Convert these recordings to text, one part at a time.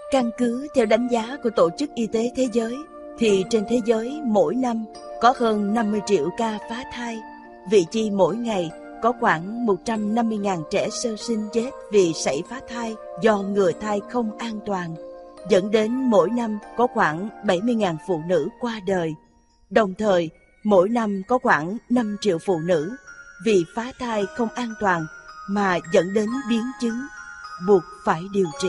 Căn cứ theo đánh giá của Tổ chức Y tế Thế giới, thì trên thế giới mỗi năm có hơn 50 triệu ca phá thai, vị chi mỗi ngày có khoảng 150.000 trẻ sơ sinh chết vì sảy phá thai do ngừa thai không an toàn, dẫn đến mỗi năm có khoảng 70.000 phụ nữ qua đời. Đồng thời, mỗi năm có khoảng 5 triệu phụ nữ vì phá thai không an toàn mà dẫn đến biến chứng, buộc phải điều trị.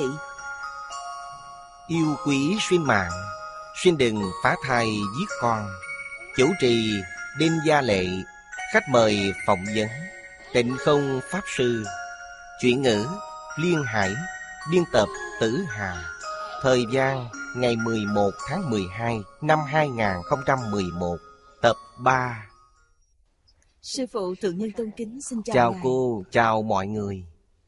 Yêu quý sinh mạng, xin đừng phá thai giết con. Chủ trì Đinh Gia Lệ. Khách mời phỏng vấn Tịnh Không Pháp Sư. Chuyển ngữ Liên Hải. Biên tập Tử Hà. Thời gian ngày 11 tháng 12 năm 2011. Tập 3. Sư phụ Thượng Nhân tôn kính xin chào Chào ngài. cô, chào mọi người.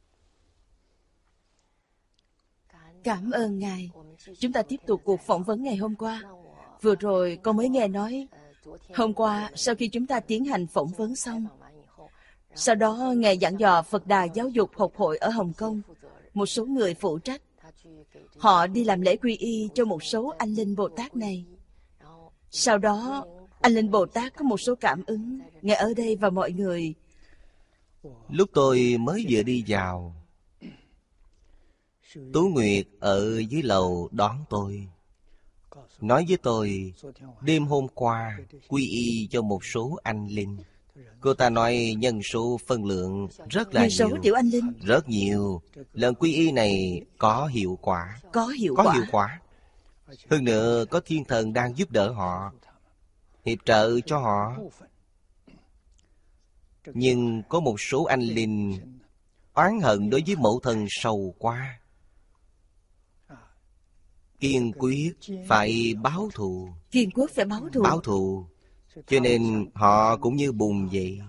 Cảm ơn ngài. Chúng ta tiếp tục cuộc phỏng vấn ngày hôm qua. Vừa rồi con mới nghe nói, hôm qua sau khi chúng ta tiến hành phỏng vấn xong, sau đó ngài dặn dò Phật Đà Giáo dục Học hội ở Hồng Kông, một số người phụ trách, họ đi làm lễ quy y cho một số anh linh Bồ Tát này. Sau đó anh linh Bồ Tát có một số cảm ứng, ngài ở đây và mọi người. Lúc tôi mới vừa đi vào, Tú Nguyệt ở dưới lầu đón tôi, nói với tôi đêm hôm qua quy y cho một số anh linh. Cô ta nói nhân số phân lượng rất là Nhân số nhiều, tiểu anh linh rất nhiều. Lần quy y này có hiệu quả. có hiệu Có quả. hiệu quả. Hơn nữa có thiên thần đang giúp đỡ họ, hiệp trợ cho họ. Nhưng có một số anh linh oán hận đối với mẫu thần sầu quá, kiên quyết phải báo thù. Kiên quyết phải báo thù. Báo thù. Cho nên họ cũng như bùn vậy.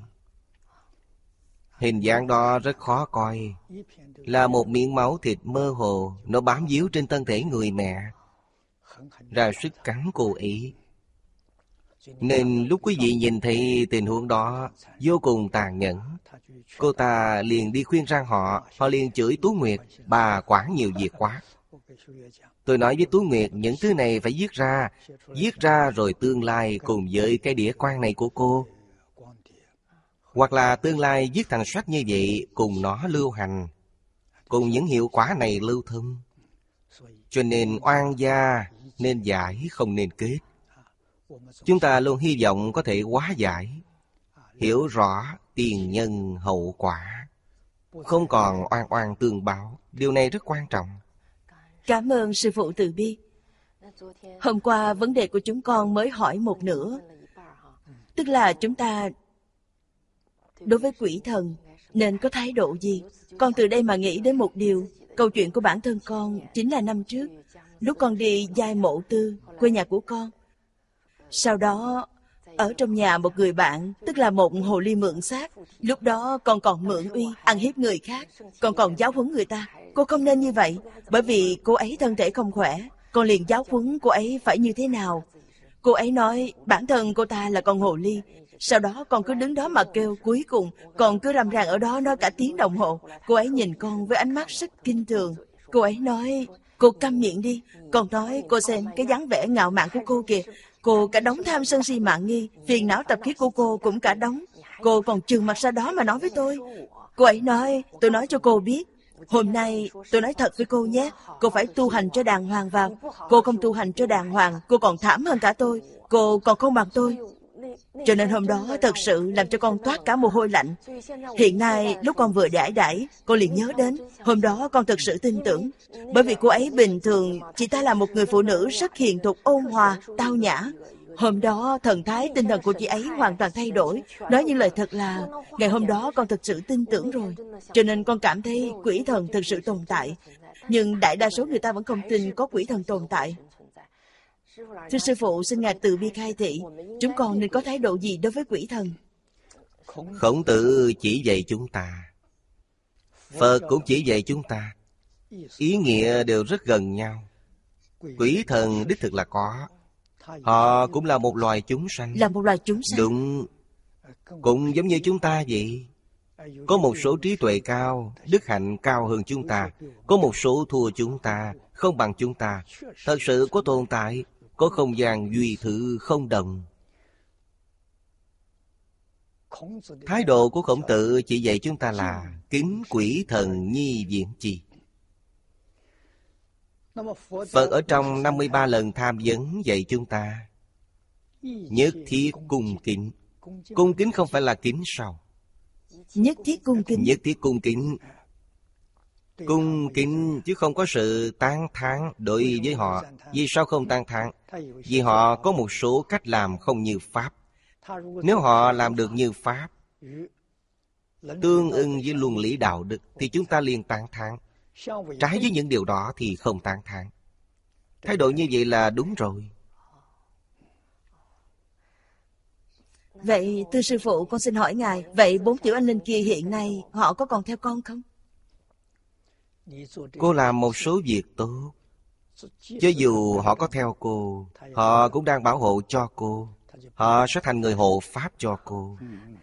Hình dạng đó rất khó coi, là một miếng máu thịt mơ hồ, nó bám víu trên thân thể người mẹ, ra sức cắn cô ấy. Nên lúc quý vị nhìn thấy tình huống đó vô cùng tàn nhẫn, cô ta liền đi khuyên răn họ. Họ liền chửi Tú Nguyệt, bà quản nhiều việc quá. Tôi nói với Tú Nguyệt, những thứ này phải viết ra rồi tương lai cùng với cái đĩa quan này của cô, hoặc là tương lai viết thành sách như vậy, cùng nó lưu hành, cùng những hiệu quả này lưu thông. Cho nên oan gia nên giải, không nên kết. Chúng ta luôn hy vọng có thể hóa giải, hiểu rõ tiền nhân hậu quả, không còn oan oan tương báo. Điều này rất quan trọng. Cảm ơn sư phụ từ bi. Hôm qua vấn đề của chúng con mới hỏi một nửa, tức là chúng ta đối với quỷ thần nên có thái độ gì. Con từ đây mà nghĩ đến một điều. Câu chuyện của bản thân con chính là năm trước, lúc con đi Giai Mộ Tư, quê nhà của con. Sau đó ở trong nhà một người bạn, tức là một hồ ly mượn xác. Lúc đó con còn mượn uy, ăn hiếp người khác, con còn giáo huấn người ta. Cô không nên như vậy, bởi vì cô ấy thân thể không khỏe. Con liền giáo huấn cô ấy phải như thế nào. Cô ấy nói bản thân cô ta là con hồ ly. Sau đó con cứ đứng đó mà kêu, cuối cùng con cứ rầm ràng ở đó nói cả tiếng đồng hồ. Cô ấy nhìn con với ánh mắt rất kinh thường. Cô ấy nói, cô câm miệng đi. Con nói, cô xem cái dáng vẻ ngạo mạn của cô kìa. Cô cả đống tham sân si mạn nghi, phiền não tập khí của cô cũng cả đống. Cô còn trừng mặt ra đó mà nói với tôi. Cô ấy nói, tôi nói cho cô biết, hôm nay tôi nói thật với cô nhé, cô phải tu hành cho đàng hoàng vào. Cô không tu hành cho đàng hoàng, cô còn thảm hơn cả tôi. Cô còn không bằng tôi. Cho nên hôm đó thật sự làm cho con toát cả mồ hôi lạnh. Hiện nay lúc con vừa đãi con liền nhớ đến hôm đó con thực sự tin tưởng. Bởi vì cô ấy bình thường chị ta là một người phụ nữ rất hiền thục, ôn hòa, tao nhã. Hôm đó thần thái tinh thần của chị ấy hoàn toàn thay đổi. Nói những lời thật là ngày hôm đó con thực sự tin tưởng rồi. Cho nên con cảm thấy quỷ thần thực sự tồn tại. Nhưng đại đa số người ta vẫn không tin có quỷ thần tồn tại. Thưa sư phụ, xin ngài từ bi khai thị, chúng con nên có thái độ gì đối với quỷ thần? Khổng Tử chỉ dạy chúng ta, Phật cũng chỉ dạy chúng ta, ý nghĩa đều rất gần nhau. Quỷ thần đích thực là có, họ cũng là một loài chúng sanh. Là một loài chúng sanh. Đúng, cũng giống như chúng ta vậy. Có một số trí tuệ cao, đức hạnh cao hơn chúng ta, có một số thua chúng ta, không bằng chúng ta. Thật sự có tồn tại, có không gian duy thử không đồng. Thái độ của Khổng Tử chỉ dạy chúng ta là kính quỷ thần nhi viễn chi. Phật ở trong 53 lần tham vấn dạy chúng ta nhất thiết cung kính. Cung kính không phải là kính sau. Nhất thiết cung kính. Nhất thiết cung kính. Cung kính chứ không có sự tán thán đối với họ. Vì sao không tán thán? Vì họ có một số cách làm không như Pháp. Nếu họ làm được như Pháp, tương ưng với luân lý đạo đức, thì chúng ta liền tán thán. Trái với những điều đó thì không tán thán. Thái độ như vậy là đúng rồi. Vậy thưa sư phụ, con xin hỏi ngài, vậy 4 tiểu anh linh kia hiện nay họ có còn theo con không? Cô làm một số việc tốt, cho dù họ có theo cô, họ cũng đang bảo hộ cho cô. Họ sẽ thành người hộ pháp cho cô.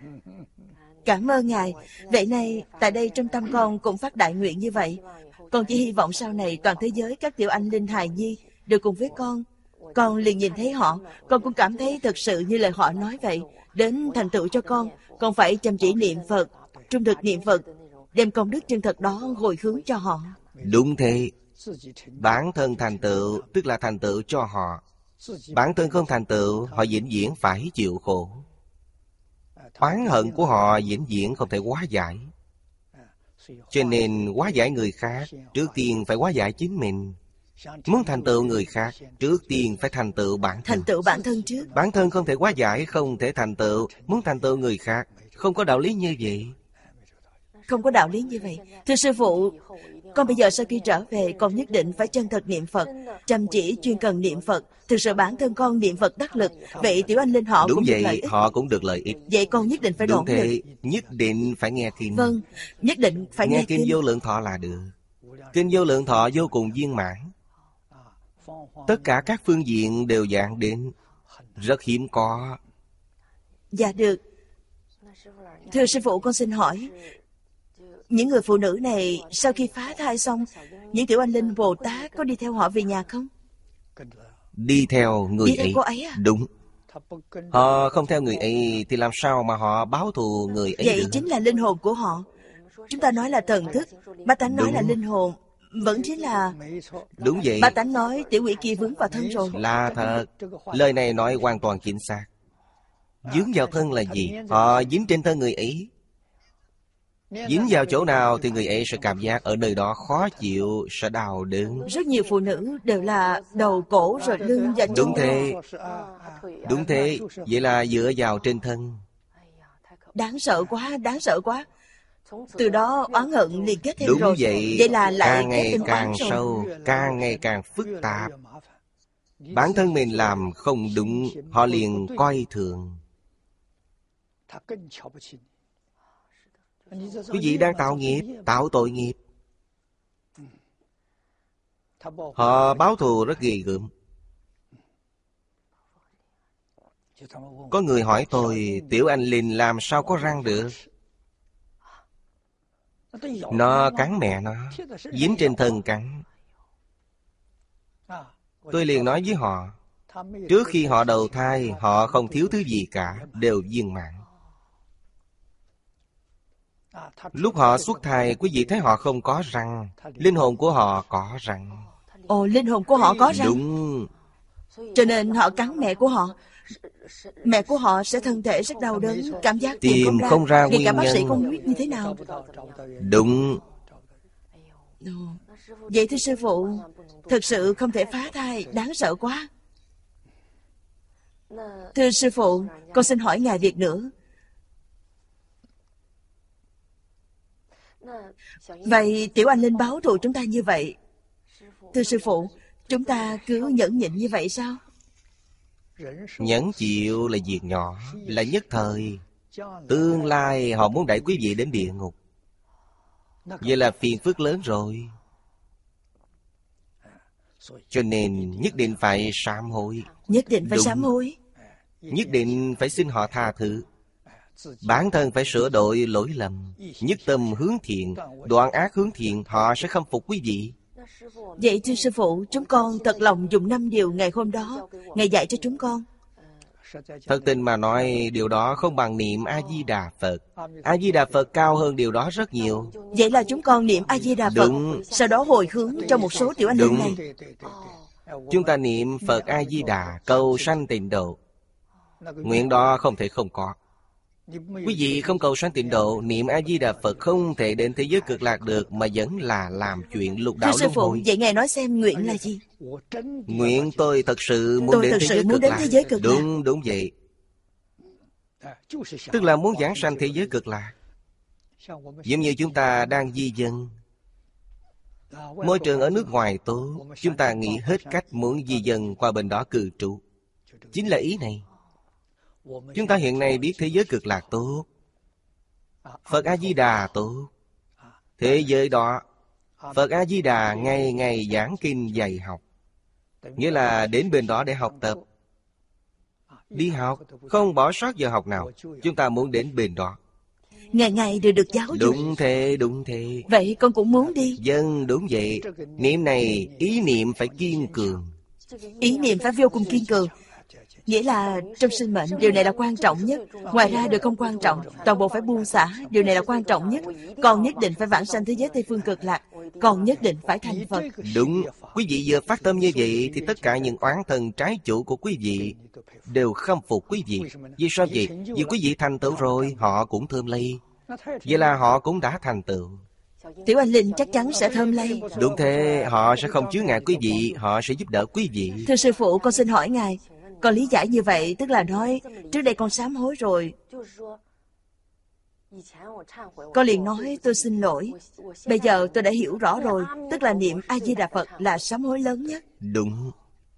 Cảm ơn ngài. Vậy nay tại đây trong tâm con cũng phát đại nguyện như vậy. Con chỉ hy vọng sau này toàn thế giới các tiểu anh linh hài nhi đều cùng với con. Con liền nhìn thấy họ, con cũng cảm thấy thật sự như lời họ nói vậy. Đến thành tựu cho con phải chăm chỉ niệm Phật, trung thực niệm Phật, đem công đức chân thật đó hồi hướng cho họ. Đúng thế. Bản thân thành tựu tức là thành tựu cho họ. Bản thân không thành tựu, họ vĩnh viễn phải chịu khổ. Oán hận của họ vĩnh viễn không thể hóa giải. Cho nên hóa giải người khác, trước tiên phải hóa giải chính mình. Muốn thành tựu người khác, trước tiên phải thành tựu bản thân. Thành tựu bản thân trước. Bản thân không thể hóa giải, không thể thành tựu. Muốn thành tựu người khác, không có đạo lý như vậy. Không có đạo lý như vậy. Thưa sư phụ, con bây giờ sau khi trở về, con nhất định phải chân thật niệm Phật, chăm chỉ chuyên cần niệm Phật. Thực sự bản thân con niệm Phật đắc lực, vậy tiểu anh linh họ đúng cũng vậy, được lợi ích. họ cũng được lợi ích. Vậy con nhất định phải Đúng nỗ thế, lực. nhất định phải nghe kinh. Vâng, nhất định phải nghe kinh Vô Lượng Thọ là được. Kinh Vô Lượng Thọ vô cùng viên mãn. Tất cả các phương diện đều dạng đến, rất hiếm có. Dạ được. Thưa sư phụ, con xin hỏi, những người phụ nữ này sau khi phá thai xong, những tiểu anh linh Bồ Tát có đi theo họ về nhà không? Đi theo người đi theo ấy. Cô ấy à? Đúng. Họ không theo người ấy thì làm sao mà họ báo thù người ấy vậy được? Chính là linh hồn của họ. Chúng ta nói là thần thức, Ba Tánh nói là linh hồn, vẫn chính là... Đúng vậy. Ba Tánh nói tiểu quỷ kia vướng vào thân rồi. Là thật. Lời này nói hoàn toàn chính xác. Vướng vào thân là gì? Họ dính trên thân người ấy. Dính vào chỗ nào thì người ấy sẽ cảm giác ở nơi đó khó chịu, sẽ đau đớn. Rất nhiều phụ nữ đều là đầu, cổ rồi lưng và Đúng chân. thế. Đúng thế. Vậy là dựa vào trên thân. Đáng sợ quá, đáng sợ quá. Từ đó oán hận liền kết thêm đúng rồi. Vậy là lại càng ngày kết thêm càng oán rồi. sâu, càng ngày càng phức tạp. Bản thân mình làm không đúng, họ liền coi thường. Quý vị đang tạo nghiệp, tạo tội nghiệp. Họ báo thù rất ghê gớm. Có người hỏi tôi, tiểu anh linh làm sao có răng được? Nó cắn mẹ nó, dính trên thân cắn. Tôi liền nói với họ, trước khi họ đầu thai, họ không thiếu thứ gì cả, đều viên mãn. Lúc họ xuất thai, quý vị thấy họ không có răng, linh hồn của họ có răng. Ồ, linh hồn của họ có răng. Đúng. Cho nên họ cắn mẹ của họ. Mẹ của họ sẽ thân thể rất đau đớn, cảm giác tìm không ra ngay nguyên cả bác sĩ nhân. không biết như thế nào. Đúng. Vậy thưa sư phụ, thực sự không thể phá thai, đáng sợ quá. Thưa sư phụ, con xin hỏi ngài việc nữa. Vậy tiểu anh linh báo thù chúng ta như vậy, thưa sư phụ, chúng ta cứ nhẫn nhịn như vậy sao? Nhẫn chịu là việc nhỏ, là nhất thời. Tương lai họ muốn đẩy quý vị đến địa ngục, vậy là phiền phức lớn rồi. Cho nên nhất định phải sám hối. Nhất định phải Đúng. sám hối. Nhất định phải xin họ tha thứ. Bản thân phải sửa đổi lỗi lầm, nhất tâm hướng thiện, đoạn ác hướng thiện, họ sẽ khâm phục quý vị. Vậy thưa sư phụ, chúng con thật lòng dùng 5 điều ngày hôm đó Ngài dạy cho chúng con. Thật tình mà nói, điều đó không bằng niệm A-di-đà Phật. A-di-đà Phật cao hơn điều đó rất nhiều. Vậy là chúng con niệm A-di-đà Phật, Đúng. sau đó hồi hướng cho một số tiểu anh linh Đúng. này. Chúng ta niệm Phật A-di-đà cầu sanh tịnh độ. Nguyện đó không thể không có. Quý vị không cầu sanh tịnh độ, niệm A-di-đà Phật không thể đến thế giới cực lạc được, mà vẫn là làm chuyện lục đạo Thưa sư luân phụ, hồi. vậy Ngài nói xem nguyện là gì? Nguyện tôi thật sự muốn Tôi đến thật thế sự giới muốn cực đến lạc. thế giới cực lạc. Đúng, đúng vậy. Tức là muốn giảng sanh thế giới cực lạc. Giống như chúng ta đang di dân. Môi trường ở nước ngoài tốt, chúng ta nghĩ hết cách muốn di dân qua bên đó cư trú. Chính là ý này. Chúng ta hiện nay biết thế giới cực lạc tốt, Phật A-di-đà tốt. Thế giới đó, Phật A-di-đà ngày ngày giảng kinh dạy học. Nghĩa là đến bên đó để học tập. Đi học, không bỏ sót giờ học nào. Chúng ta muốn đến bên đó. Ngày ngày đều được giáo dục. Đúng thế, đúng thế. Vậy con cũng muốn đi. Dân đúng vậy. Niệm này, ý niệm phải kiên cường. Ý niệm phải vô cùng kiên cường. Nghĩa là trong sinh mệnh điều này là quan trọng nhất. Ngoài ra đều không quan trọng. Toàn bộ phải buông xả. Điều này là quan trọng nhất. Còn nhất định phải vãng sanh thế giới Tây Phương Cực Lạc. Còn nhất định phải thành Phật. Đúng. Quý vị vừa phát tâm như vậy thì tất cả những oán thần trái chủ của quý vị đều khâm phục quý vị. Vì sao vậy? Vì quý vị thành tựu rồi, họ cũng thơm lây. Vậy là họ cũng đã thành tựu. Tiểu anh linh chắc chắn sẽ thơm lây. Đúng thế, họ sẽ không chướng ngại quý vị, họ sẽ giúp đỡ quý vị. Thưa sư phụ, con xin hỏi Ngài, con lý giải như vậy tức là nói trước đây con sám hối rồi, con liền nói tôi xin lỗi. Bây giờ tôi đã hiểu rõ rồi, tức là niệm A-di-đà Phật là sám hối lớn nhất. Đúng.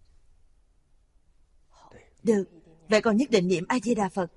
Được, vậy con nhất định niệm A-di-đà Phật.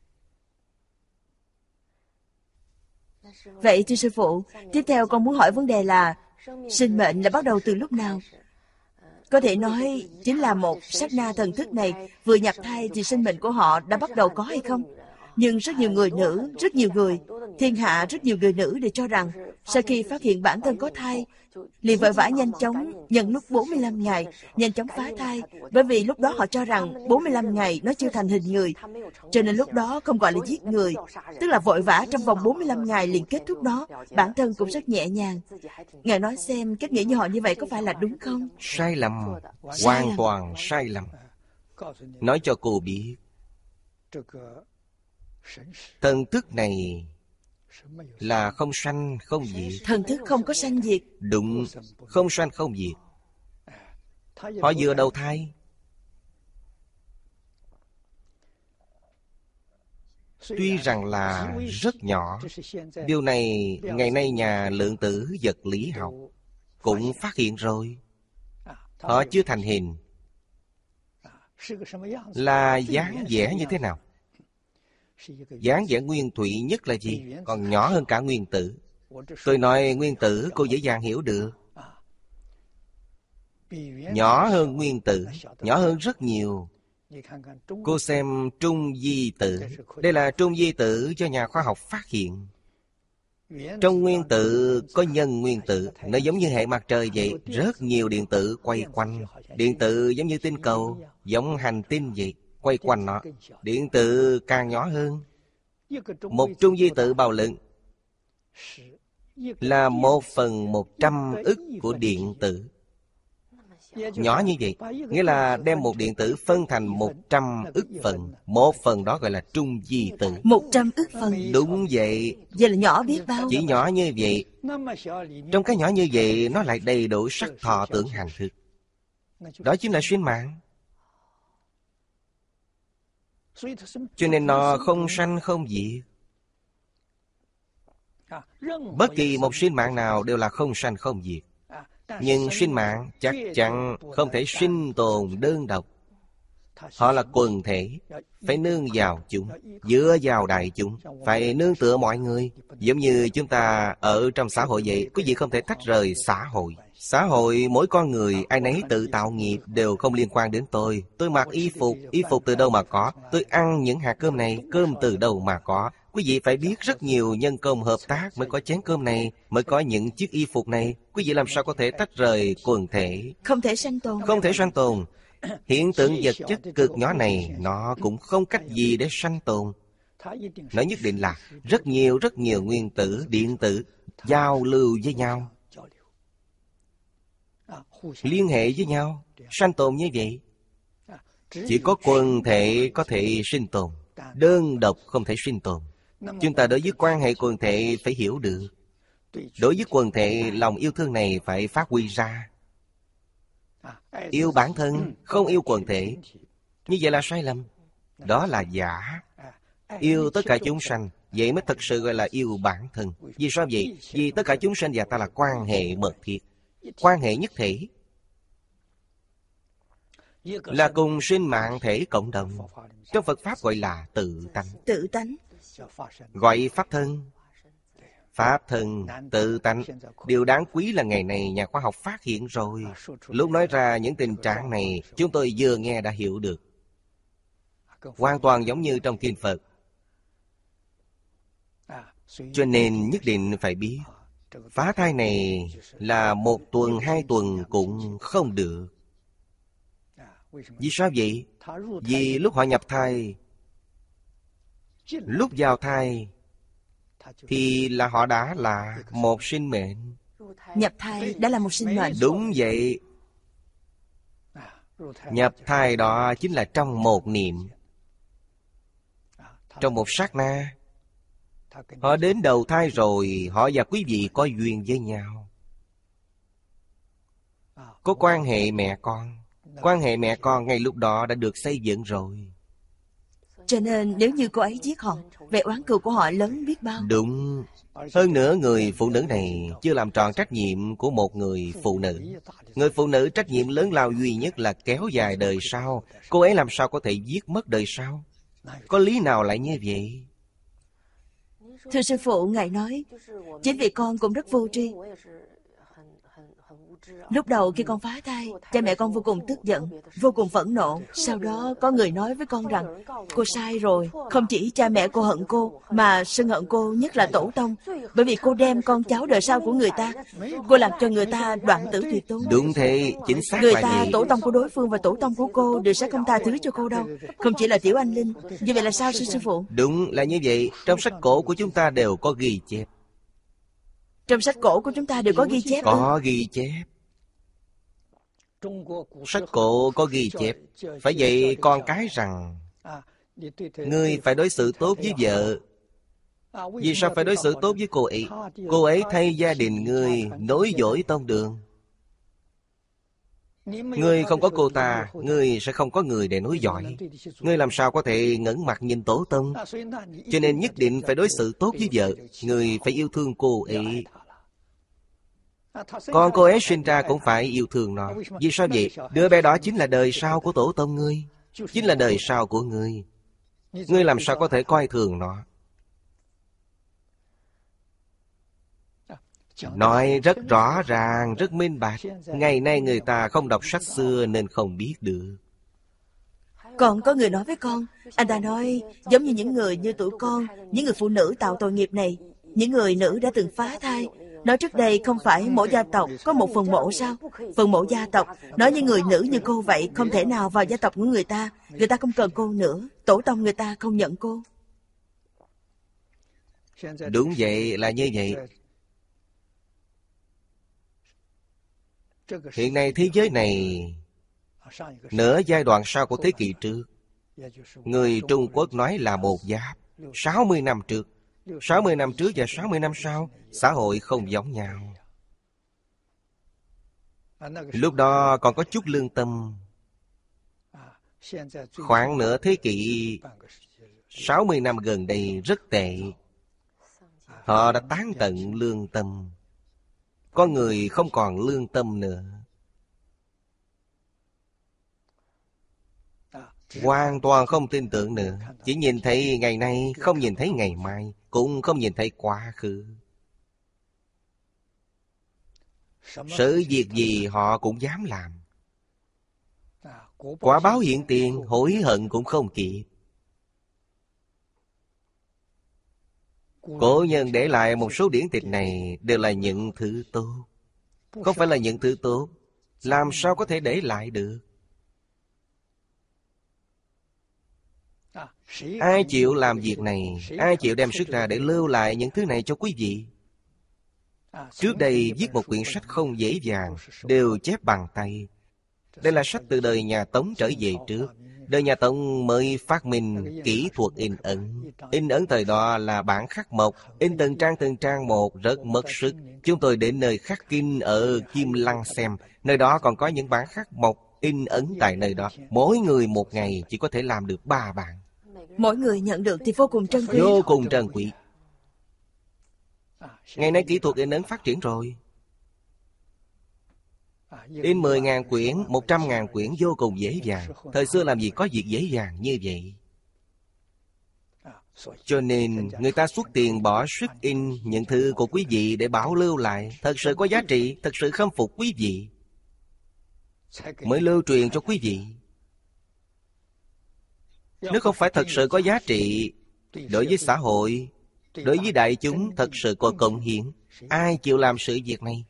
Vậy thưa sư phụ, tiếp theo con muốn hỏi vấn đề là sinh mệnh là bắt đầu từ lúc nào? Có thể nói chính là một sát na thần thức này vừa nhập thai thì sinh mệnh của họ đã bắt đầu có hay không? Nhưng rất nhiều người nữ, rất nhiều người, thiên hạ rất nhiều người nữ đều cho rằng sau khi phát hiện bản thân có thai, liền vội vã nhanh chóng nhận lúc 45 ngày, nhanh chóng phá thai, bởi vì lúc đó họ cho rằng 45 ngày nó chưa thành hình người, cho nên lúc đó không gọi là giết người, tức là vội vã trong vòng 45 ngày liền kết thúc nó, bản thân cũng rất nhẹ nhàng. Ngài nói xem cách nghĩ như họ như vậy có phải là đúng không? Sai lầm, hoàn toàn sai lầm. Nói cho cô biết, thần thức này là không sanh không diệt. Thần thức không có sanh diệt. Đúng, không sanh không diệt. Họ vừa đầu thai, tuy rằng là rất nhỏ. Điều này ngày nay nhà lượng tử vật lý học cũng phát hiện rồi. Họ chưa thành hình. Là dáng vẻ như thế nào? Dáng vẻ nguyên thủy nhất là gì? Còn nhỏ hơn cả nguyên tử. Tôi nói nguyên tử cô dễ dàng hiểu được. Nhỏ hơn nguyên tử, nhỏ hơn rất nhiều. Cô xem trung di tử. Đây là trung di tử do nhà khoa học phát hiện. Trong nguyên tử có nhân nguyên tử, nó giống như hệ mặt trời vậy. Rất nhiều điện tử quay quanh. Điện tử giống như tinh cầu, giống hành tinh vậy, quay quanh nó. Điện tử càng nhỏ hơn. Một trung di tử bao lớn là 1/100 ức của điện tử. Nhỏ như vậy, nghĩa là đem một điện tử phân thành 100 ức phần. Một phần đó gọi là trung di tử. 100 ức phần. Đúng vậy. Vậy là nhỏ biết bao. Chỉ nhỏ như vậy. Trong cái nhỏ như vậy, nó lại đầy đủ sắc thọ tưởng hành thức. Đó chính là sinh mạng. Cho nên nó không sanh không diệt. Bất kỳ một sinh mạng nào đều là không sanh không diệt. Nhưng sinh mạng chắc chắn không thể sinh tồn đơn độc. Họ là quần thể, phải nương vào chúng, dựa vào đại chúng, phải nương tựa mọi người. Giống như chúng ta ở trong xã hội vậy, quý vị không thể tách rời xã hội. Xã hội mỗi con người ai nấy tự tạo nghiệp, đều không liên quan đến tôi. Tôi mặc y phục từ đâu mà có? Tôi ăn những hạt cơm này, cơm từ đâu mà có? Quý vị phải biết rất nhiều nhân công hợp tác mới có chén cơm này, mới có những chiếc y phục này. Quý vị làm sao có thể tách rời quần thể? Không thể sanh tồn. Không thể sanh tồn. Hiện tượng vật chất cực nhỏ này, nó cũng không cách gì để sanh tồn. Nó nhất định là rất nhiều nguyên tử, điện tử giao lưu với nhau, liên hệ với nhau, sanh tồn như vậy. Chỉ có quần thể có thể sinh tồn, đơn độc không thể sinh tồn. Chúng ta đối với quan hệ quần thể phải hiểu được. Đối với quần thể, lòng yêu thương này phải phát huy ra. Yêu bản thân, không yêu quần thể, như vậy là sai lầm. Đó là giả. Yêu tất cả chúng sanh, vậy mới thật sự gọi là yêu bản thân. Vì sao vậy? Vì tất cả chúng sanh và ta là quan hệ mật thiết, quan hệ nhất thể, là cùng sinh mạng thể cộng đồng. Trong Phật Pháp gọi là tự tánh. Tự tánh. Gọi Pháp thân. Pháp thân, tự tánh. Điều đáng quý là ngày này nhà khoa học phát hiện rồi. Lúc nói ra những tình trạng này, chúng tôi vừa nghe đã hiểu được. Hoàn toàn giống như trong kinh Phật. Cho nên nhất định phải biết, phá thai này là 1 tuần, 2 tuần cũng không được. Vì sao vậy? Vì lúc họ nhập thai, lúc vào thai, thì là họ đã là một sinh mệnh. Nhập thai đã là một sinh mệnh. Đúng vậy. Nhập thai đó chính là trong một niệm, trong một sát na. Họ đến đầu thai rồi, họ và quý vị có duyên với nhau, có quan hệ mẹ con. Quan hệ mẹ con ngay lúc đó đã được xây dựng rồi. Cho nên nếu như cô ấy giết họ, vẻ oán cừu của họ lớn biết bao. Đúng. Hơn nữa người phụ nữ này chưa làm tròn trách nhiệm của một người phụ nữ. Người phụ nữ trách nhiệm lớn lao duy nhất là kéo dài đời sau. Cô ấy làm sao có thể giết mất đời sau? Có lý nào lại như vậy? Thưa sư phụ, ngài nói chính vì con cũng rất vô tri. Lúc đầu khi con phá thai, cha mẹ con vô cùng tức giận, vô cùng phẫn nộ. Sau đó có người nói với con rằng cô sai rồi. Không chỉ cha mẹ cô hận cô, mà sân hận cô nhất là tổ tông. Bởi vì cô đem con cháu đời sau của người ta, cô làm cho người ta đoạn tử tuyệt tôn. Đúng thế, chính xác người là ta vậy. Tổ tông của đối phương và tổ tông của cô đều sẽ không tha thứ cho cô đâu. Không chỉ là Tiểu Anh Linh. Như vậy là sao sư phụ? Đúng là như vậy. Trong sách cổ của chúng ta đều có ghi chép. Trong sách cổ của chúng ta đều có ghi chép. Có ghi chép. Sách cổ có ghi chép. Phải vậy con cái rằng ngươi phải đối xử tốt với vợ. Vì sao phải đối xử tốt với cô ấy? Cô ấy thay gia đình ngươi nối dõi tông đường. Ngươi không có cô ta, ngươi sẽ không có người để nối dõi. Ngươi làm sao có thể ngẩng mặt nhìn tổ tông? Cho nên nhất định phải đối xử tốt với vợ. Ngươi phải yêu thương cô ấy. Con cô ấy sinh ra cũng phải yêu thương nó. Vì sao vậy? Đứa bé đó chính là đời sau của tổ tông ngươi, chính là đời sau của ngươi. Ngươi làm sao có thể coi thường nó? Nói rất rõ ràng, rất minh bạch. Ngày nay người ta không đọc sách xưa nên không biết được. Còn có người nói với con, anh ta nói giống như những người như tụi con, những người phụ nữ tạo tội nghiệp này, những người nữ đã từng phá thai. Nói trước đây không phải mỗi gia tộc có một phần mộ sao? Phần mộ gia tộc. Nói như người nữ như cô vậy, không thể nào vào gia tộc của người ta. Người ta không cần cô nữa. Tổ tông người ta không nhận cô. Đúng vậy, là như vậy. Hiện nay thế giới này, nửa giai đoạn sau của thế kỷ trước, người Trung Quốc nói là một giáp. 60 năm trước, 60 năm trước và 60 năm sau, xã hội không giống nhau. Lúc đó còn có chút lương tâm. Khoảng nửa thế kỷ, 60 năm gần đây rất tệ. Họ đã tán tận lương tâm. Có người không còn lương tâm nữa. Hoàn toàn không tin tưởng nữa. Chỉ nhìn thấy ngày nay, không nhìn thấy ngày mai, cũng không nhìn thấy quá khứ. Sự việc gì họ cũng dám làm. Quả báo hiện tiền, hối hận cũng không kịp. Cổ nhân để lại một số điển tịch này đều là những thứ tốt. Không phải là những thứ tốt, làm sao có thể để lại được? Ai chịu làm việc này? Ai chịu đem sức ra để lưu lại những thứ này cho quý vị? Trước đây viết một quyển sách không dễ dàng, đều chép bằng tay. Đây là sách từ đời nhà Tống trở về trước. Đời nhà Tống mới phát minh kỹ thuật in ấn. In ấn thời đó là bản khắc mộc, in từng trang một rất mất sức. Chúng tôi đến nơi khắc kinh ở Kim Lăng xem. Nơi đó còn có những bản khắc mộc in ấn tại nơi đó. Mỗi người một ngày chỉ có thể làm được 3 bản. Mỗi người nhận được thì vô cùng trân quý. Vô cùng trân quý. Ngày nay kỹ thuật in ấn phát triển rồi. In 10.000 quyển, 100.000 quyển vô cùng dễ dàng. Thời xưa làm gì có việc dễ dàng như vậy. Cho nên người ta xuất tiền bỏ sức in những thứ của quý vị để bảo lưu lại. Thật sự có giá trị, thật sự khâm phục quý vị, mới lưu truyền cho quý vị. Nếu không phải thật sự có giá trị đối với xã hội, đối với đại chúng, thật sự có cộng hiến, ai chịu làm sự việc này?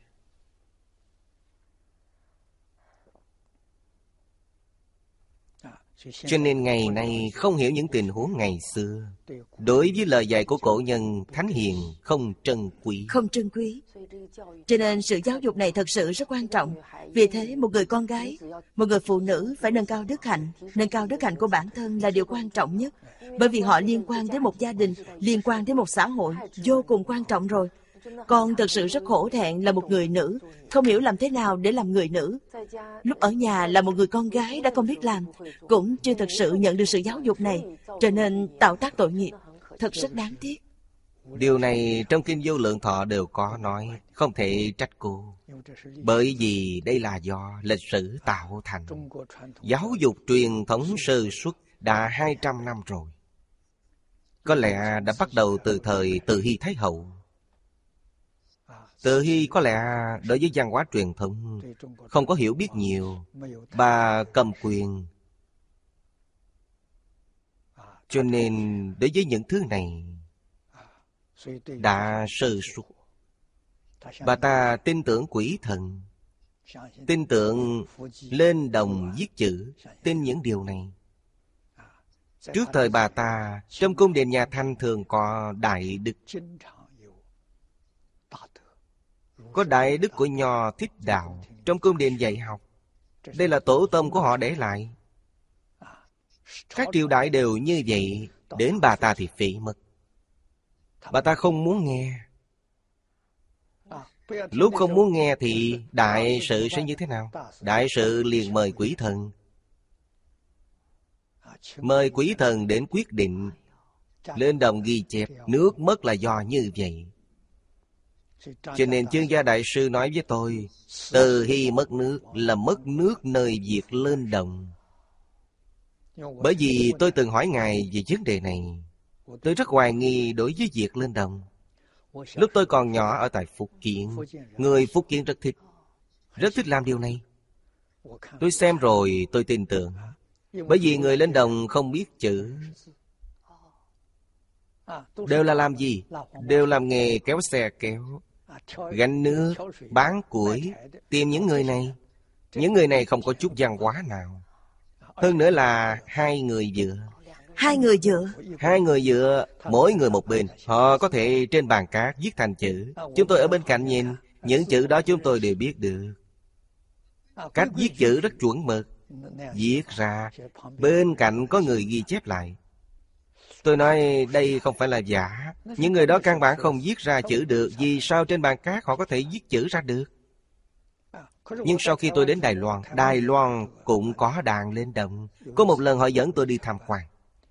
Cho nên ngày nay không hiểu những tình huống ngày xưa. Đối với lời dạy của cổ nhân thánh hiền không trân quý. Không trân quý. Cho nên sự giáo dục này thật sự rất quan trọng. Vì thế một người con gái, một người phụ nữ phải nâng cao đức hạnh. Nâng cao đức hạnh của bản thân là điều quan trọng nhất. Bởi vì họ liên quan đến một gia đình, liên quan đến một xã hội, vô cùng quan trọng rồi. Con thật sự rất hổ thẹn là một người nữ, không hiểu làm thế nào để làm người nữ. Lúc ở nhà là một người con gái đã không biết làm, cũng chưa thật sự nhận được sự giáo dục này, cho nên tạo tác tội nghiệp, thật rất đáng tiếc. Điều này trong Kinh Vô Lượng Thọ đều có nói, không thể trách cô. Bởi vì đây là do lịch sử tạo thành. Giáo dục truyền thống sơ xuất đã 200 năm rồi. Có lẽ đã bắt đầu từ thời Từ Hy Thái Hậu. Từ Hy có lẽ đối với văn hóa truyền thống không có hiểu biết nhiều. Bà cầm quyền, cho nên đối với những thứ này đã sơ suất. Bà ta tin tưởng quỷ thần, tin tưởng lên đồng viết chữ, tin những điều này. Trước thời bà ta, trong cung điện nhà Thanh thường có đại đức. Có đại đức của Nho Thích Đạo trong cung điện dạy học. Đây là tổ tông của họ để lại. Các triều đại đều như vậy. Đến bà ta thì phỉ mất. Bà ta không muốn nghe. Lúc không muốn nghe thì đại sự sẽ như thế nào? Đại sự liền mời quỷ thần. Mời quỷ thần đến quyết định. Lên đồng ghi chép. Nước mất là do như vậy. Cho nên Chương Gia Đại Sư nói với tôi, Từ Hy mất nước là mất nước nơi việc lên đồng. Bởi vì tôi từng hỏi Ngài về vấn đề này. Tôi rất hoài nghi đối với việc lên đồng. Lúc tôi còn nhỏ ở tại Phúc Kiến, người Phúc Kiến rất thích làm điều này. Tôi xem rồi tôi tin tưởng. Bởi vì người lên đồng không biết chữ. Đều là làm gì? Đều làm nghề kéo xe kéo, gánh nước, bán củi, tìm những người này. Những người này không có chút văn hóa nào. Hơn nữa là hai người dựa. Hai người dựa, mỗi người một bên. Họ có thể trên bàn cát viết thành chữ. Chúng tôi ở bên cạnh nhìn, những chữ đó chúng tôi đều biết được. Cách viết chữ rất chuẩn mực. Viết ra, bên cạnh có người ghi chép lại. Tôi nói đây không phải là giả. Những người đó căn bản không viết ra chữ được. Vì sao trên bàn cát họ có thể viết chữ ra được? Nhưng sau khi tôi đến Đài Loan cũng có đàn lên đồng. Có một lần họ dẫn tôi đi tham quan.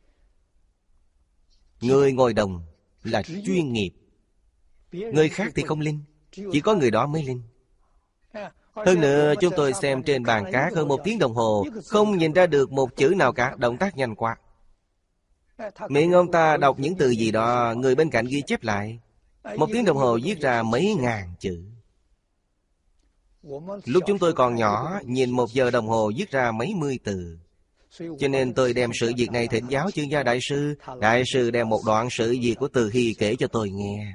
Người ngồi đồng là chuyên nghiệp. Người khác thì không linh. Chỉ có người đó mới linh. Hơn nữa chúng tôi xem trên bàn cát hơn 1 tiếng đồng hồ, không nhìn ra được một chữ nào cả. Động tác nhanh quá. Miệng ông ta đọc những từ gì đó, người bên cạnh ghi chép lại. 1 tiếng đồng hồ viết ra mấy ngàn chữ. Lúc chúng tôi còn nhỏ, nhìn 1 giờ đồng hồ viết ra mấy mươi từ. Cho nên tôi đem sự việc này thỉnh giáo Chương Gia Đại sư. Đại sư đem một đoạn sự việc của Từ Hy kể cho tôi nghe.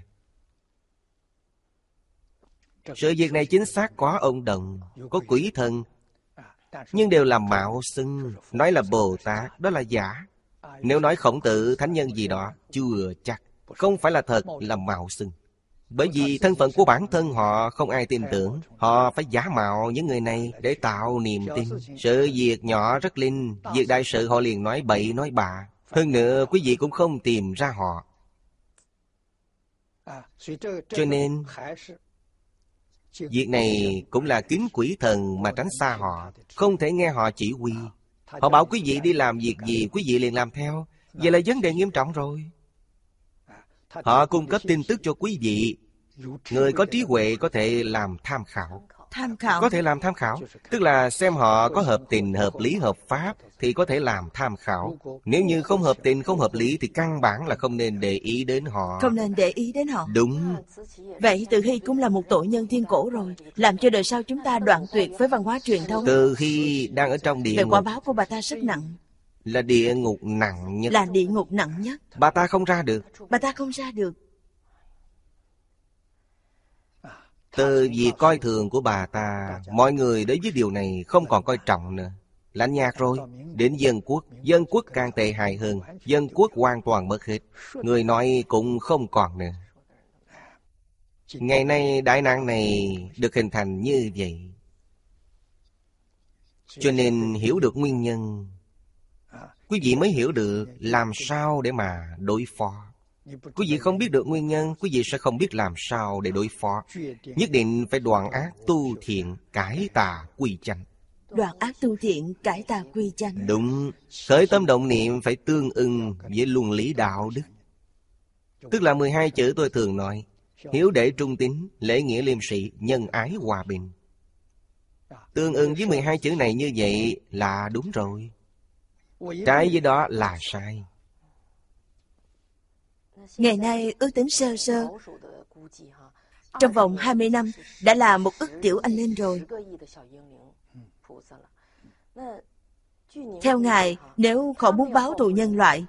Sự việc này chính xác có ông Đồng, có quỷ thần, nhưng đều là mạo xưng. Nói là Bồ Tát, đó là giả. Nếu nói Khổng Tử, thánh nhân gì đó, chưa chắc. Không phải là thật, là mạo xưng. Bởi vì thân phận của bản thân họ không ai tin tưởng. Họ phải giả mạo những người này để tạo niềm tin. Sự việc nhỏ rất linh, việc đại sự họ liền nói bậy nói bạ. Hơn nữa quý vị cũng không tìm ra họ. Cho nên việc này cũng là kính quỷ thần mà tránh xa họ. Không thể nghe họ chỉ huy. Họ bảo quý vị đi làm việc gì, quý vị liền làm theo. Vậy là vấn đề nghiêm trọng rồi. Họ cung cấp tin tức cho quý vị. Người có trí huệ có thể làm tham khảo. Tham khảo? Có thể làm tham khảo, tức là xem họ có hợp tình, hợp lý, hợp pháp thì có thể làm tham khảo. Nếu như không hợp tình, không hợp lý thì căn bản là không nên để ý đến họ. Không nên để ý đến họ. Đúng. Vậy Từ Hy cũng là một tội nhân thiên cổ rồi, làm cho đời sau chúng ta đoạn tuyệt với văn hóa truyền thống. Từ Hy đang ở trong địa ngục. ngục. Quả báo của bà ta rất nặng. Là địa ngục nặng nhất. Là địa ngục nặng nhất. Bà ta không ra được. Bà ta không ra được. Từ vì coi thường của bà ta, mọi người đối với điều này không còn coi trọng nữa. Lạnh nhạt rồi. Đến dân quốc càng tệ hại hơn. Dân quốc hoàn toàn mất hết. Người nói cũng không còn nữa. Ngày nay đại nạn này được hình thành như vậy. Cho nên hiểu được nguyên nhân, quý vị mới hiểu được làm sao để mà đối phó. Quý vị không biết được nguyên nhân, quý vị sẽ không biết làm sao để đối phó. Nhất định phải đoạn ác tu thiện, cải tà quy chánh. Đoạn ác tu thiện, cải tà quy chánh. Đúng. Khởi tâm động niệm phải tương ưng với luân lý đạo đức. Tức là 12 chữ tôi thường nói: hiếu đệ trung tín, lễ nghĩa liêm sĩ, nhân ái hòa bình. Tương ưng với 12 chữ này như vậy là đúng rồi. Trái với đó là sai. Ngày nay ước tính sơ sơ, trong vòng 20 năm đã là 1 ức tiểu anh linh rồi. Theo Ngài, nếu họ muốn báo thù nhân loại,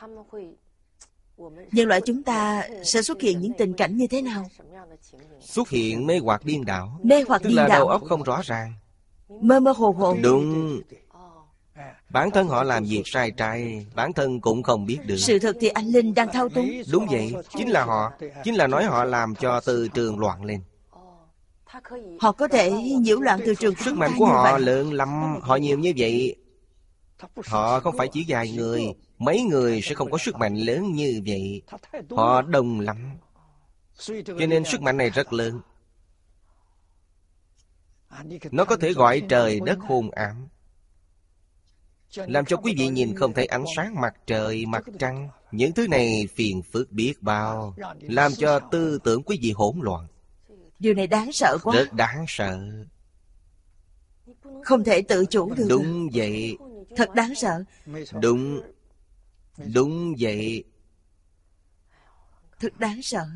nhân loại chúng ta sẽ xuất hiện những tình cảnh như thế nào? Xuất hiện mê hoặc điên đảo. Mê hoặc tức điên là đảo. đầu óc không rõ ràng. Mơ mơ hồ hồ. Đúng. Bản thân họ làm việc sai trái, bản thân cũng không biết được. Sự thật thì anh linh đang thao túng. Đúng vậy, chính là họ. Chính là nói họ làm cho từ trường loạn lên. Họ có thể nhiễu loạn từ trường. Sức mạnh của họ lớn lắm. Họ nhiều như vậy. Họ không phải chỉ vài người. Mấy người sẽ không có sức mạnh lớn như vậy. Họ đông lắm. Cho nên sức mạnh này rất lớn. Nó có thể gọi trời đất hôn ám, làm cho quý vị nhìn không thấy ánh sáng mặt trời, mặt trăng. Những thứ này phiền phức biết bao, làm cho tư tưởng quý vị hỗn loạn. Điều này đáng sợ quá. Rất đáng sợ. Không thể tự chủ được. Đúng vậy. Thật đáng sợ. Đúng. Đúng vậy. Thật đáng sợ.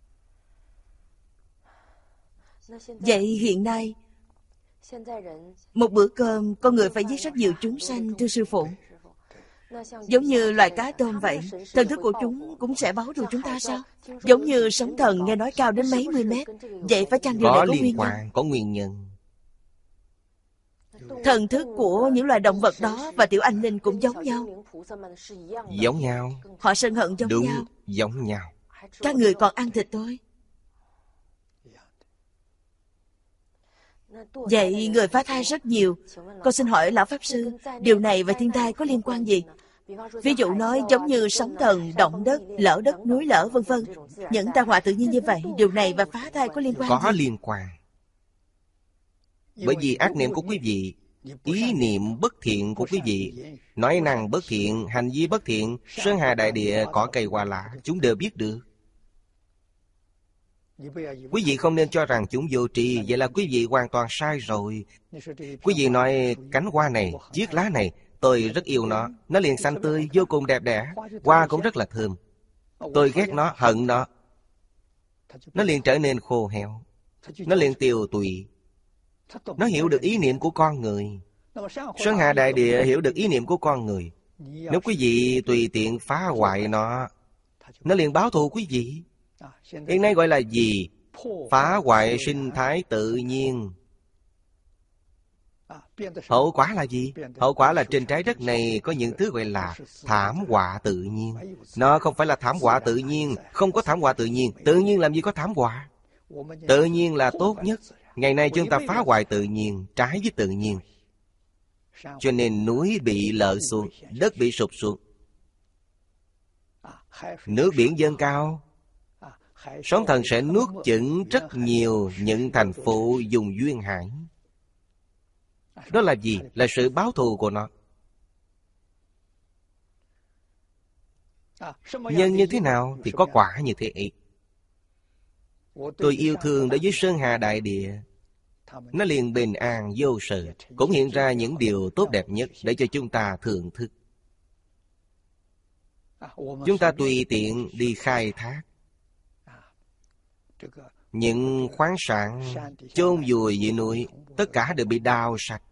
Vậy hiện nay, một bữa cơm con người phải giết rất nhiều chúng sanh, thưa sư phụ. Giống như loài cá tôm vậy, thần thức của chúng cũng sẽ báo thù chúng ta sao? Giống như sóng thần nghe nói cao đến mấy mươi mét. Vậy phải chăng điều này có nguyên nhân? Có nguyên nhân. Thần thức của những loài động vật đó và tiểu anh linh cũng giống nhau. Giống nhau. Họ sân hận giống Đúng, nhau. giống nhau. Các người còn ăn thịt tôi. Vậy người phá thai rất nhiều. Con xin hỏi Lão Pháp Sư, điều này và thiên tai có liên quan gì? Ví dụ nói giống như sóng thần, động đất, lở đất, núi lở vân vân. Những tai họa tự nhiên như vậy, điều này và phá thai có liên quan Có gì? liên quan. Bởi vì ác niệm của quý vị, ý niệm bất thiện của quý vị, nói năng bất thiện, hành vi bất thiện, sơn hà đại địa, cỏ cây hoa lá, chúng đều biết được. Quý vị không nên cho rằng chúng vô tri, vậy là quý vị hoàn toàn sai rồi. Quý vị nói cánh hoa này, chiếc lá này, tôi rất yêu nó liền xanh tươi, vô cùng đẹp đẽ. Hoa cũng rất là thơm. Tôi ghét nó, hận nó liền trở nên khô héo, nó liền tiều tụy. Nó hiểu được ý niệm của con người. Sơn Hà Đại Địa hiểu được ý niệm của con người. Nếu quý vị tùy tiện phá hoại nó liền báo thù quý vị. Hiện nay gọi là gì? Phá hoại sinh thái tự nhiên. Hậu quả là gì? Hậu quả là trên trái đất này có những thứ gọi là thảm họa tự nhiên. Nó không phải là thảm họa tự nhiên. Không có thảm họa tự nhiên. Tự nhiên làm gì có thảm họa? Tự nhiên là tốt nhất. Ngày nay chúng ta phá hoại tự nhiên, trái với tự nhiên. Cho nên núi bị lở xuống, đất bị sụp xuống, nước biển dâng cao, sóng thần sẽ nuốt chửng rất nhiều những thành phố vùng duyên hải. Đó là gì? Là sự báo thù của nó. Nhân như thế nào thì có quả như thế ấy. Tôi yêu thương đối với Sơn Hà Đại Địa, nó liền bình an vô sự, cũng hiện ra những điều tốt đẹp nhất để cho chúng ta thưởng thức. Chúng ta tùy tiện đi khai thác những khoáng sản chôn vùi dưới núi, tất cả đều bị đào sạch.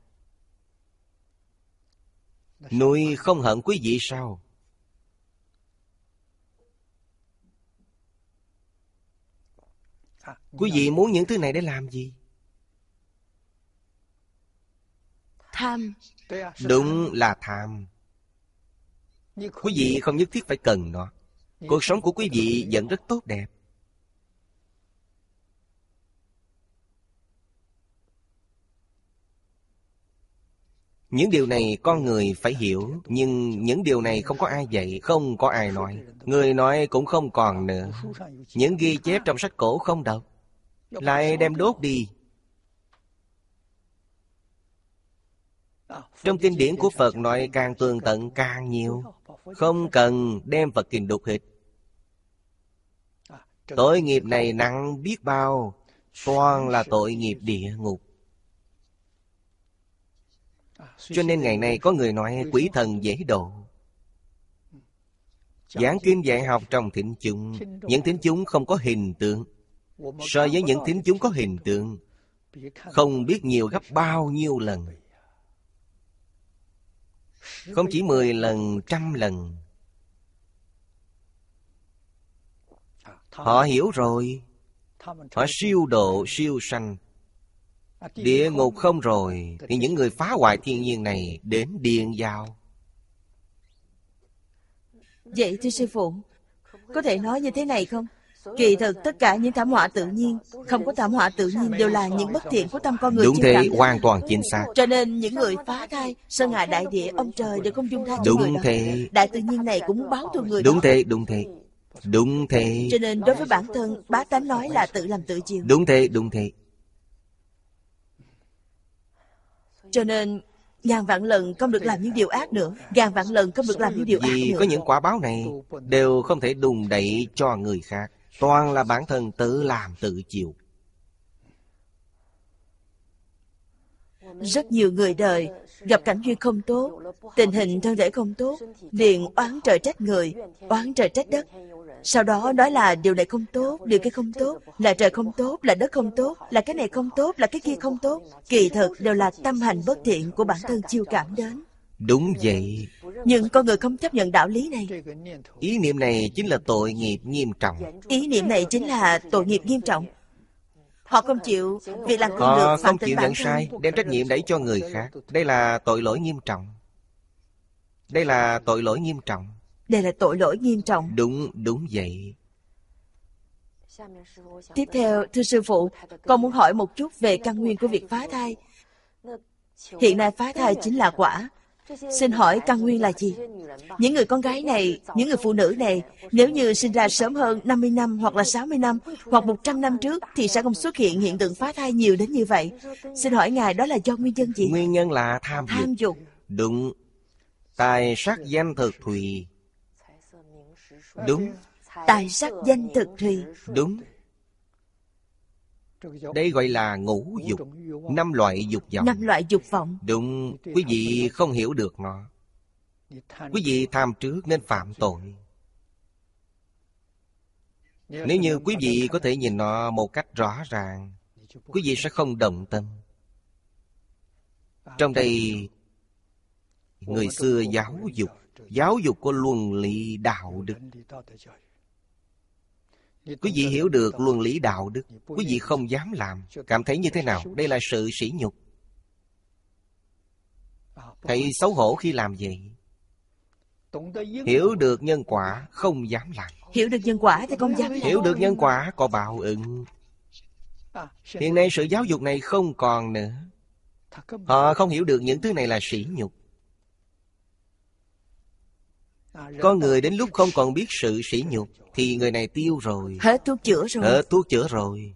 Núi không hận quý vị sao? Quý vị muốn những thứ này để làm gì? Tham. Đúng là tham. Quý vị không nhất thiết phải cần nó. Cuộc sống của quý vị vẫn rất tốt đẹp. Những điều này con người phải hiểu. Nhưng những điều này không có ai dạy, không có ai nói. Người nói cũng không còn nữa. Những ghi chép trong sách cổ không đọc, lại đem đốt đi. Trong kinh điển của Phật nói càng tường tận càng nhiều. Không cần đem Phật kinh đục hịch. Tội nghiệp này nặng biết bao, toàn là tội nghiệp địa ngục. Cho nên ngày nay có người nói quỷ thần dễ độ. Giảng kinh dạy học trong thính chúng, những thính chúng không có hình tượng, so với những thính chúng có hình tượng, không biết nhiều gấp bao nhiêu lần. Không chỉ 10 lần, 100 lần. Họ hiểu rồi. Họ siêu độ, siêu sanh. Địa ngục không rồi thì những người phá hoại thiên nhiên này đến điện vào. Vậy thưa sư phụ, có thể nói như thế này không? Kỳ thực tất cả những thảm họa tự nhiên, không có thảm họa tự nhiên đều là những bất thiện của tâm con người. Đúng thế, hoàn toàn chính xác. Cho nên những người phá thai, Sơn Hà Đại Địa, ông trời đều không dung tha cho người đó. Đúng thế. Đại tự nhiên này cũng báo thù người Đúng đó. thế, đúng thế. Đúng thế. Cho nên đối với bản thân, bá tánh nói là tự làm tự chịu. Đúng thế, đúng thế. Cho nên ngàn vạn lần không được làm những điều ác nữa, ngàn vạn lần không được làm những điều ác Vì nữa. có những quả báo này đều không thể đùn đẩy cho người khác, toàn là bản thân tự làm tự chịu. Rất nhiều người đời gặp cảnh duyên không tốt, tình hình thân thể không tốt, liền oán trời trách người, oán trời trách đất. Sau đó nói là điều này không tốt, điều kia không tốt, là trời không tốt, là đất không tốt, là cái này không tốt, là cái kia không tốt. Kỳ thực đều là tâm hành bất thiện của bản thân chiêu cảm đến. Đúng vậy. Nhưng con người không chấp nhận đạo lý này. Ý niệm này chính là tội nghiệp nghiêm trọng. Ý niệm này chính là tội nghiệp nghiêm trọng. Họ không chịu việc làm không Họ được, không chịu nhận sai, đem trách nhiệm đẩy cho người khác. Đây là tội lỗi nghiêm trọng. Đây là tội lỗi nghiêm trọng. Đây là tội lỗi nghiêm trọng. Đúng, đúng vậy. Tiếp theo, thưa sư phụ, con muốn hỏi một chút về căn nguyên của việc phá thai. Hiện nay phá thai chính là quả. Xin hỏi căn nguyên là gì? Những người con gái này, những người phụ nữ này, nếu như sinh ra sớm hơn 50 năm hoặc là 60 năm hoặc 100 năm trước thì sẽ không xuất hiện hiện tượng phá thai nhiều đến như vậy. Xin hỏi Ngài đó là do nguyên nhân gì? Nguyên nhân là tham dục. Đúng. Tài sắc danh thực thùy. Đúng. Tài sắc danh thực thùy. Đúng. Đây gọi là ngũ dục, 5 loại dục vọng. 5 loại dục vọng. Đúng, quý vị không hiểu được nó. Quý vị tham trước nên phạm tội. Nếu như quý vị có thể nhìn nó một cách rõ ràng, quý vị sẽ không động tâm. Trong đây Người xưa giáo dục có luân lý đạo đức. Quý vị hiểu được luân lý đạo đức, quý vị không dám làm. Cảm thấy như thế nào? Đây là sự sỉ nhục. Thấy xấu hổ khi làm vậy. Hiểu được nhân quả, không dám làm. Hiểu được nhân quả thì không dám làm. Hiểu được nhân quả có báo ứng. Hiện nay sự giáo dục này không còn nữa. Họ không hiểu được những thứ này là sỉ nhục. Có người đến lúc không còn biết sự sỉ nhục thì người này tiêu rồi. Hết thuốc chữa rồi. Hết thuốc chữa rồi.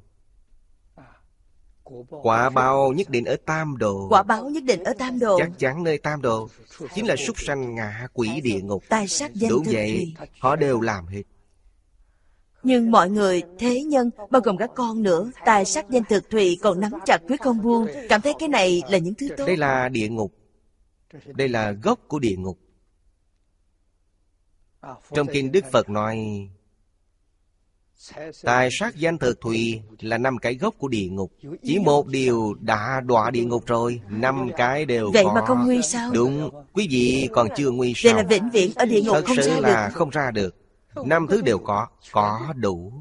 Quả báo nhất định ở Tam Đồ. Quả báo nhất định ở Tam Đồ. Chắc chắn nơi Tam Đồ chính là súc sanh, ngạ quỷ, địa ngục. Tài sát danh Đúng thực vậy, thùy. họ đều làm hết. Nhưng mọi người, thế nhân, bao gồm các con nữa, tài sắc danh thực thùy còn nắm chặt quyết không buông, cảm thấy cái này là những thứ tốt. Đây là địa ngục. Đây là gốc của địa ngục. Trong kinh Đức Phật nói, tài sắc danh thực thùy là 5 cái gốc của địa ngục. Chỉ một điều đã đọa địa ngục rồi, 5 cái đều vậy có. Mà không nguy sao? Đúng, quý vị còn chưa nguy sao? Vậy là vĩnh viễn ở địa ngục thật không sự ra là được. không ra được. 5 thứ đều có đủ.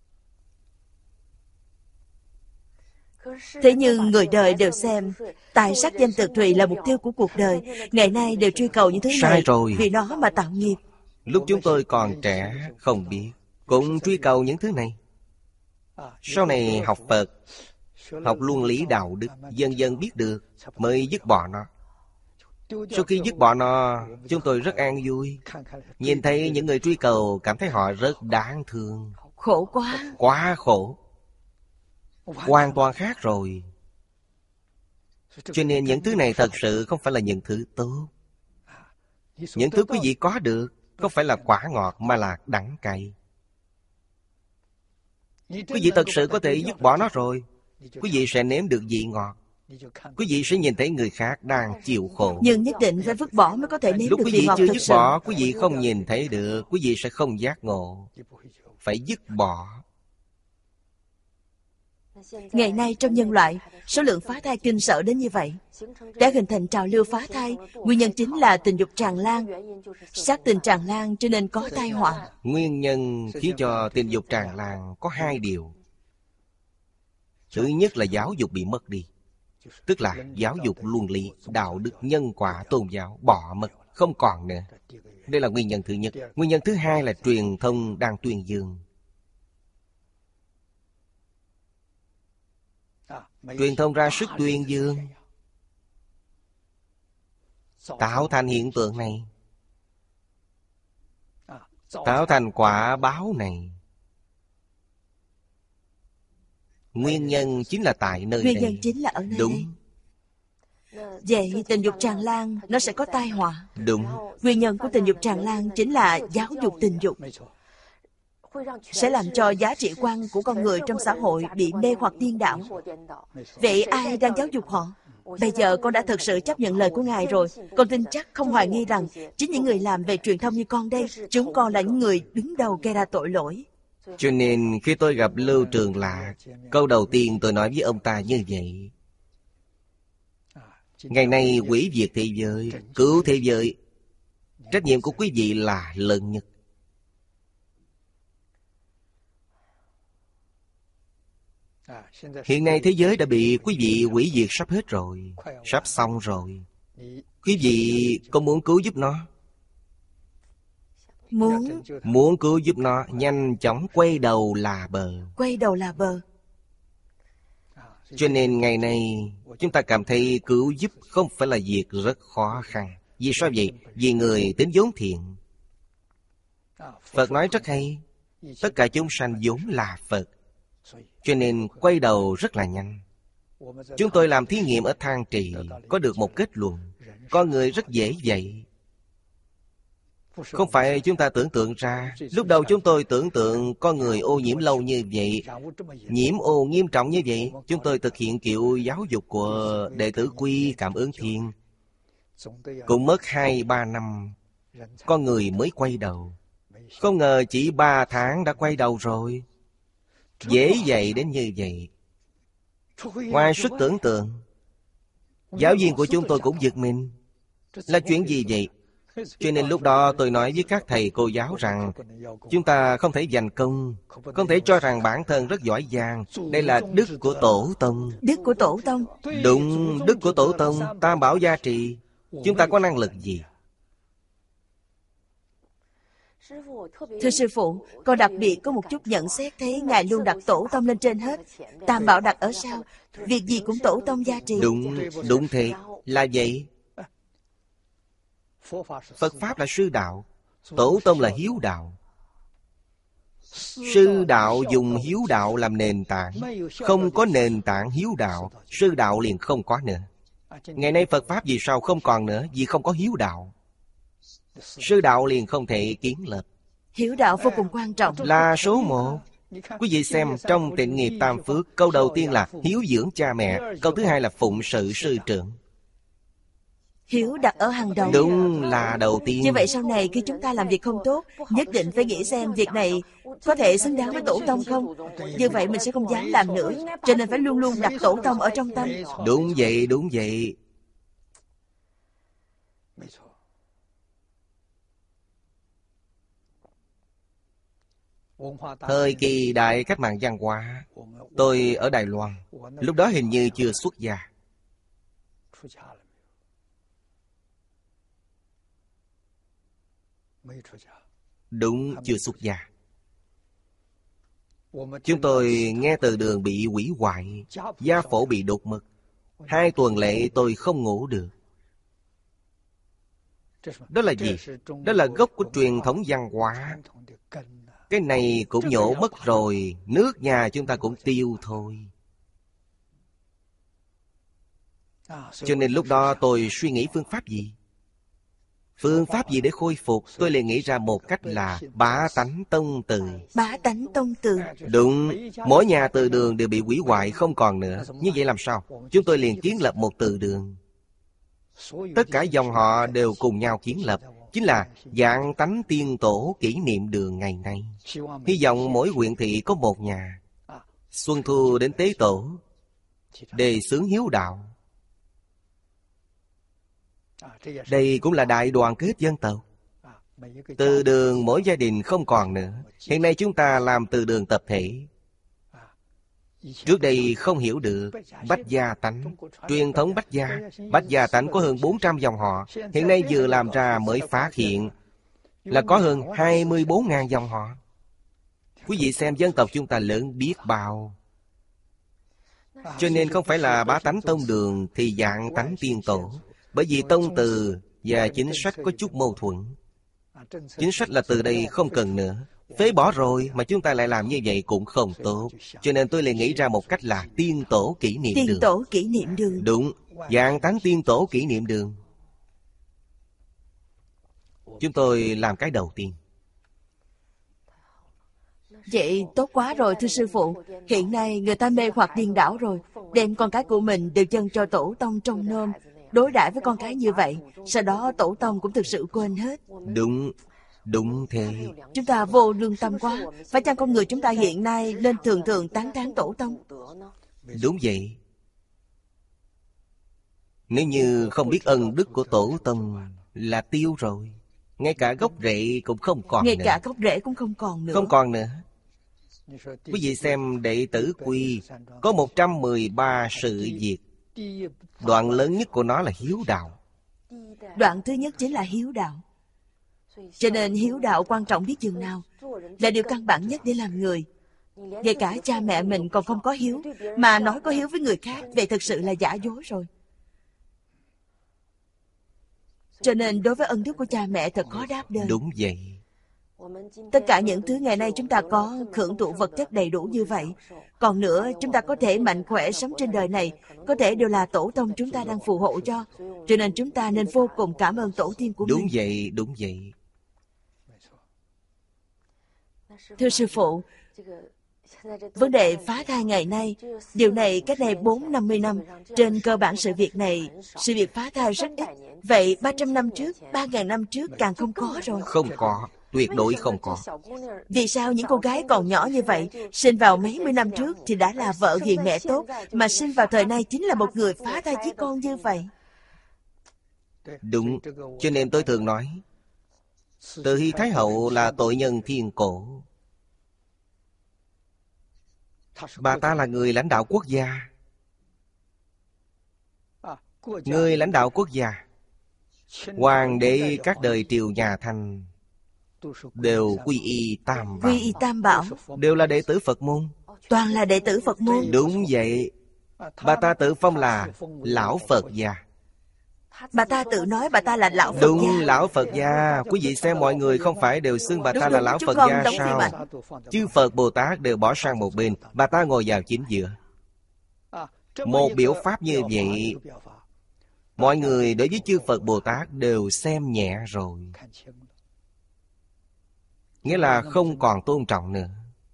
Thế nhưng người đời đều xem tài sắc danh thực thùy là mục tiêu của cuộc đời. Ngày nay đều truy cầu những thứ Sai này rồi. vì nó mà tạo nghiệp. Lúc chúng tôi còn trẻ, không biết, cũng truy cầu những thứ này. Sau này học Phật, học luân lý đạo đức, dần dần biết được, mới dứt bỏ nó. Sau khi dứt bỏ nó, chúng tôi rất an vui. Nhìn thấy những người truy cầu, cảm thấy họ rất đáng thương. Khổ quá. Quá khổ. Hoàn toàn khác rồi. Cho nên những thứ này thật sự không phải là những thứ tốt. Những thứ quý vị có được không phải là quả ngọt mà là đắng cay. Quý vị thật sự có thể dứt bỏ nó rồi, quý vị sẽ nếm được vị ngọt. Quý vị sẽ nhìn thấy người khác đang chịu khổ. Nhưng nhất định phải vứt bỏ mới có thể nếm lúc được quý vị vị ngọt chưa thực dứt sự. bỏ, quý vị không nhìn thấy được, quý vị sẽ không giác ngộ. Phải dứt bỏ. Ngày nay trong nhân loại, số lượng phá thai kinh sợ đến như vậy. Đã hình thành trào lưu phá thai, nguyên nhân chính là tình dục tràn lan. Sát tình tràn lan cho nên có tai họa. Nguyên nhân khiến cho tình dục tràn lan có 2 điều. Thứ nhất là giáo dục bị mất đi. Tức là giáo dục luân lý, đạo đức, nhân quả, tôn giáo bỏ mất, không còn nữa. Đây là nguyên nhân thứ nhất. Nguyên nhân thứ hai là truyền thông đang tuyên dương. Truyền thông ra sức tuyên dương, tạo thành hiện tượng này, tạo thành quả báo này. Nguyên nhân chính là tại nơi Nguyên đây. nhân chính là ở nơi Đúng. đây. Vậy tình dục tràn lan nó sẽ có tai họa. Đúng. Nguyên nhân của tình dục tràn lan chính là giáo dục tình dục, sẽ làm cho giá trị quan của con người trong xã hội bị mê hoặc điên đảo. Vậy ai đang giáo dục họ? Bây giờ con đã thực sự chấp nhận lời của Ngài rồi. Con tin chắc không hoài nghi rằng chính những người làm về truyền thông như con đây, chúng con là những người đứng đầu gây ra tội lỗi. Cho nên khi tôi gặp Lưu Trường Lạc, câu đầu tiên tôi nói với ông ta như vậy: ngày nay hủy diệt thế giới, cứu thế giới, trách nhiệm của quý vị là lớn nhất. Hiện nay thế giới đã bị quý vị hủy diệt sắp hết rồi, sắp xong rồi. Quý vị có muốn cứu giúp nó? Muốn cứu giúp nó, nhanh chóng quay đầu là bờ. Quay đầu là bờ. Cho nên ngày nay chúng ta cảm thấy cứu giúp không phải là việc rất khó khăn. Vì sao vậy? Vì người tính vốn thiện. Phật nói rất hay, tất cả chúng sanh vốn là Phật. Cho nên quay đầu rất là nhanh. Chúng tôi làm thí nghiệm ở Thang Trì, có được một kết luận: con người rất dễ vậy. Không phải chúng ta tưởng tượng ra. Lúc đầu chúng tôi tưởng tượng con người ô nhiễm lâu như vậy, nhiễm ô nghiêm trọng như vậy. Chúng tôi thực hiện kiểu giáo dục của đệ tử Quy Cảm Ứng Thiên, cũng mất 2-3 năm con người mới quay đầu. Không ngờ chỉ 3 tháng đã quay đầu rồi. Dễ dạy đến như vậy, ngoài sức tưởng tượng. Giáo viên của chúng tôi cũng giật mình. Là chuyện gì vậy? Cho nên lúc đó tôi nói với các thầy cô giáo rằng chúng ta không thể giành công, không thể cho rằng bản thân rất giỏi giang. Đây là đức của tổ tông. Đức của tổ tông. Đúng, đức của tổ tông, tam bảo gia trì. Chúng ta có năng lực gì? Thưa sư phụ, con đặc biệt có một chút nhận xét thấy Ngài luôn đặt tổ tông lên trên hết. Tam bảo đặt ở sau, việc gì cũng tổ tông gia trì. Đúng thế, là vậy. Phật Pháp là sư đạo, tổ tông là hiếu đạo. Sư đạo dùng hiếu đạo làm nền tảng. Không có nền tảng hiếu đạo, sư đạo liền không có nữa. Ngày nay Phật Pháp vì sao không còn nữa? Vì không có hiếu đạo. Sư đạo liền không thể kiến lập. Hiếu đạo vô cùng quan trọng, là số một. Quý vị xem trong Tịnh Nghiệp Tam Phước, câu đầu tiên là hiếu dưỡng cha mẹ, câu thứ hai là phụng sự sư trưởng. Hiếu đặt ở hàng đầu. Đúng, là đầu tiên. Như vậy sau này khi chúng ta làm việc không tốt, nhất định phải nghĩ xem việc này có thể xứng đáng với tổ tông không. Như vậy mình sẽ không dám làm nữa. Cho nên phải luôn luôn đặt tổ tông ở trong tâm. Đúng vậy, đúng vậy. Thời kỳ đại cách mạng văn hóa, tôi ở Đài Loan. Lúc đó hình như chưa xuất gia. Đúng, chưa xuất gia. Chúng tôi nghe từ đường bị hủy hoại, gia phổ bị đột mực. 2 tuần lễ tôi không ngủ được. Đó là gì? Đó là gốc của truyền thống văn hóa. Cái này cũng nhổ mất rồi, nước nhà chúng ta cũng tiêu thôi. Cho nên lúc đó tôi suy nghĩ phương pháp gì? Phương pháp gì để khôi phục? Tôi liền nghĩ ra một cách là bá tánh tông từ. Bá tánh tông từ. Đúng, mỗi nhà từ đường đều bị hủy hoại không còn nữa. Như vậy làm sao? Chúng tôi liền kiến lập một từ đường. Tất cả dòng họ đều cùng nhau kiến lập, chính là Vạn Tánh Tiên Tổ kỷ niệm đường ngày nay. Hy vọng mỗi huyện thị có một nhà. Xuân thu đến tế tổ, đề xướng hiếu đạo. Đây cũng là đại đoàn kết dân tộc. Từ đường mỗi gia đình không còn nữa. Hiện nay chúng ta làm từ đường tập thể. Trước đây không hiểu được Bách Gia Tánh, truyền thống Bách Gia Tánh có hơn 400 dòng họ. Hiện nay vừa làm ra mới phát hiện là có hơn 24.000 dòng họ. Quý vị xem dân tộc chúng ta lớn biết bao. Cho nên không phải là bá tánh tông đường thì Vạn Tánh Tiên Tổ. Bởi vì tông từ và chính sách có chút mâu thuẫn. Chính sách là từ đây không cần nữa, phế bỏ rồi, mà chúng ta lại làm như vậy cũng không tốt. Cho nên tôi liền nghĩ ra một cách là Tiên Tổ kỷ niệm đường. Tiên Tổ kỷ niệm đường. Đúng, Vạn Tánh Tiên Tổ kỷ niệm đường. Chúng tôi làm cái đầu tiên. Vậy tốt quá rồi thưa sư phụ. Hiện nay người ta mê hoặc điên đảo rồi, đem con cái của mình đều dâng cho tổ tông trong nôm, đối đãi với con cái như vậy, sau đó tổ tông cũng thực sự quên hết. Đúng thế. Chúng ta vô lương tâm quá. Phải chăng con người chúng ta hiện nay nên thường thường tán thán tổ tông? Đúng vậy. Nếu như không biết ân đức của tổ tông là tiêu rồi. Ngay cả gốc rễ cũng không còn nữa. Ngay cả gốc rễ cũng không còn nữa. Không còn nữa. Quý vị xem Đệ Tử Quy có 113 sự việc. Đoạn lớn nhất của nó là hiếu đạo. Đoạn thứ nhất chính là hiếu đạo. Cho nên hiếu đạo quan trọng biết chừng nào, là điều căn bản nhất để làm người. Ngay cả cha mẹ mình còn không có hiếu, mà nói có hiếu với người khác, vậy thực sự là giả dối rồi. Cho nên đối với ân đức của cha mẹ thật khó đáp đời. Đúng vậy. Tất cả những thứ ngày nay chúng ta có hưởng thụ vật chất đầy đủ như vậy. Còn nữa, chúng ta có thể mạnh khỏe sống trên đời này, có thể đều là tổ tông chúng ta đang phù hộ cho. Cho nên chúng ta nên vô cùng cảm ơn tổ tiên của mình. Đúng vậy, đúng vậy. Thưa sư phụ, vấn đề phá thai ngày nay, điều này cách đây 4-50 năm, trên cơ bản sự việc phá thai rất ít. Vậy 300 năm trước, 3.000 năm trước càng không có rồi. Không có, tuyệt đối không có. Vì sao những cô gái còn nhỏ như vậy, sinh vào mấy mươi năm trước thì đã là vợ hiền mẹ tốt, mà sinh vào thời nay chính là một người phá thai chiếc con như vậy? Đúng, cho nên tôi thường nói Từ Hy Thái Hậu là tội nhân thiên cổ. Bà ta là người lãnh đạo quốc gia. Người lãnh đạo quốc gia, hoàng đế các đời triều nhà Thanh đều quy y Tam Bảo. Quy y Tam Bảo. Đều là đệ tử Phật môn. Toàn là đệ tử Phật môn. Đúng vậy. Bà ta tự phong là Lão Phật gia. Bà ta tự nói bà ta là Lão Phật Đúng, gia. Lão Phật gia. Quý vị xem mọi người không phải đều xưng bà ta là Lão Phật gia sao? Chư Phật Bồ Tát đều bỏ sang một bên, bà ta ngồi vào chính giữa. Một biểu pháp như vậy, mọi người đối với chư Phật Bồ Tát đều xem nhẹ rồi. Nghĩa là không còn tôn trọng nữa.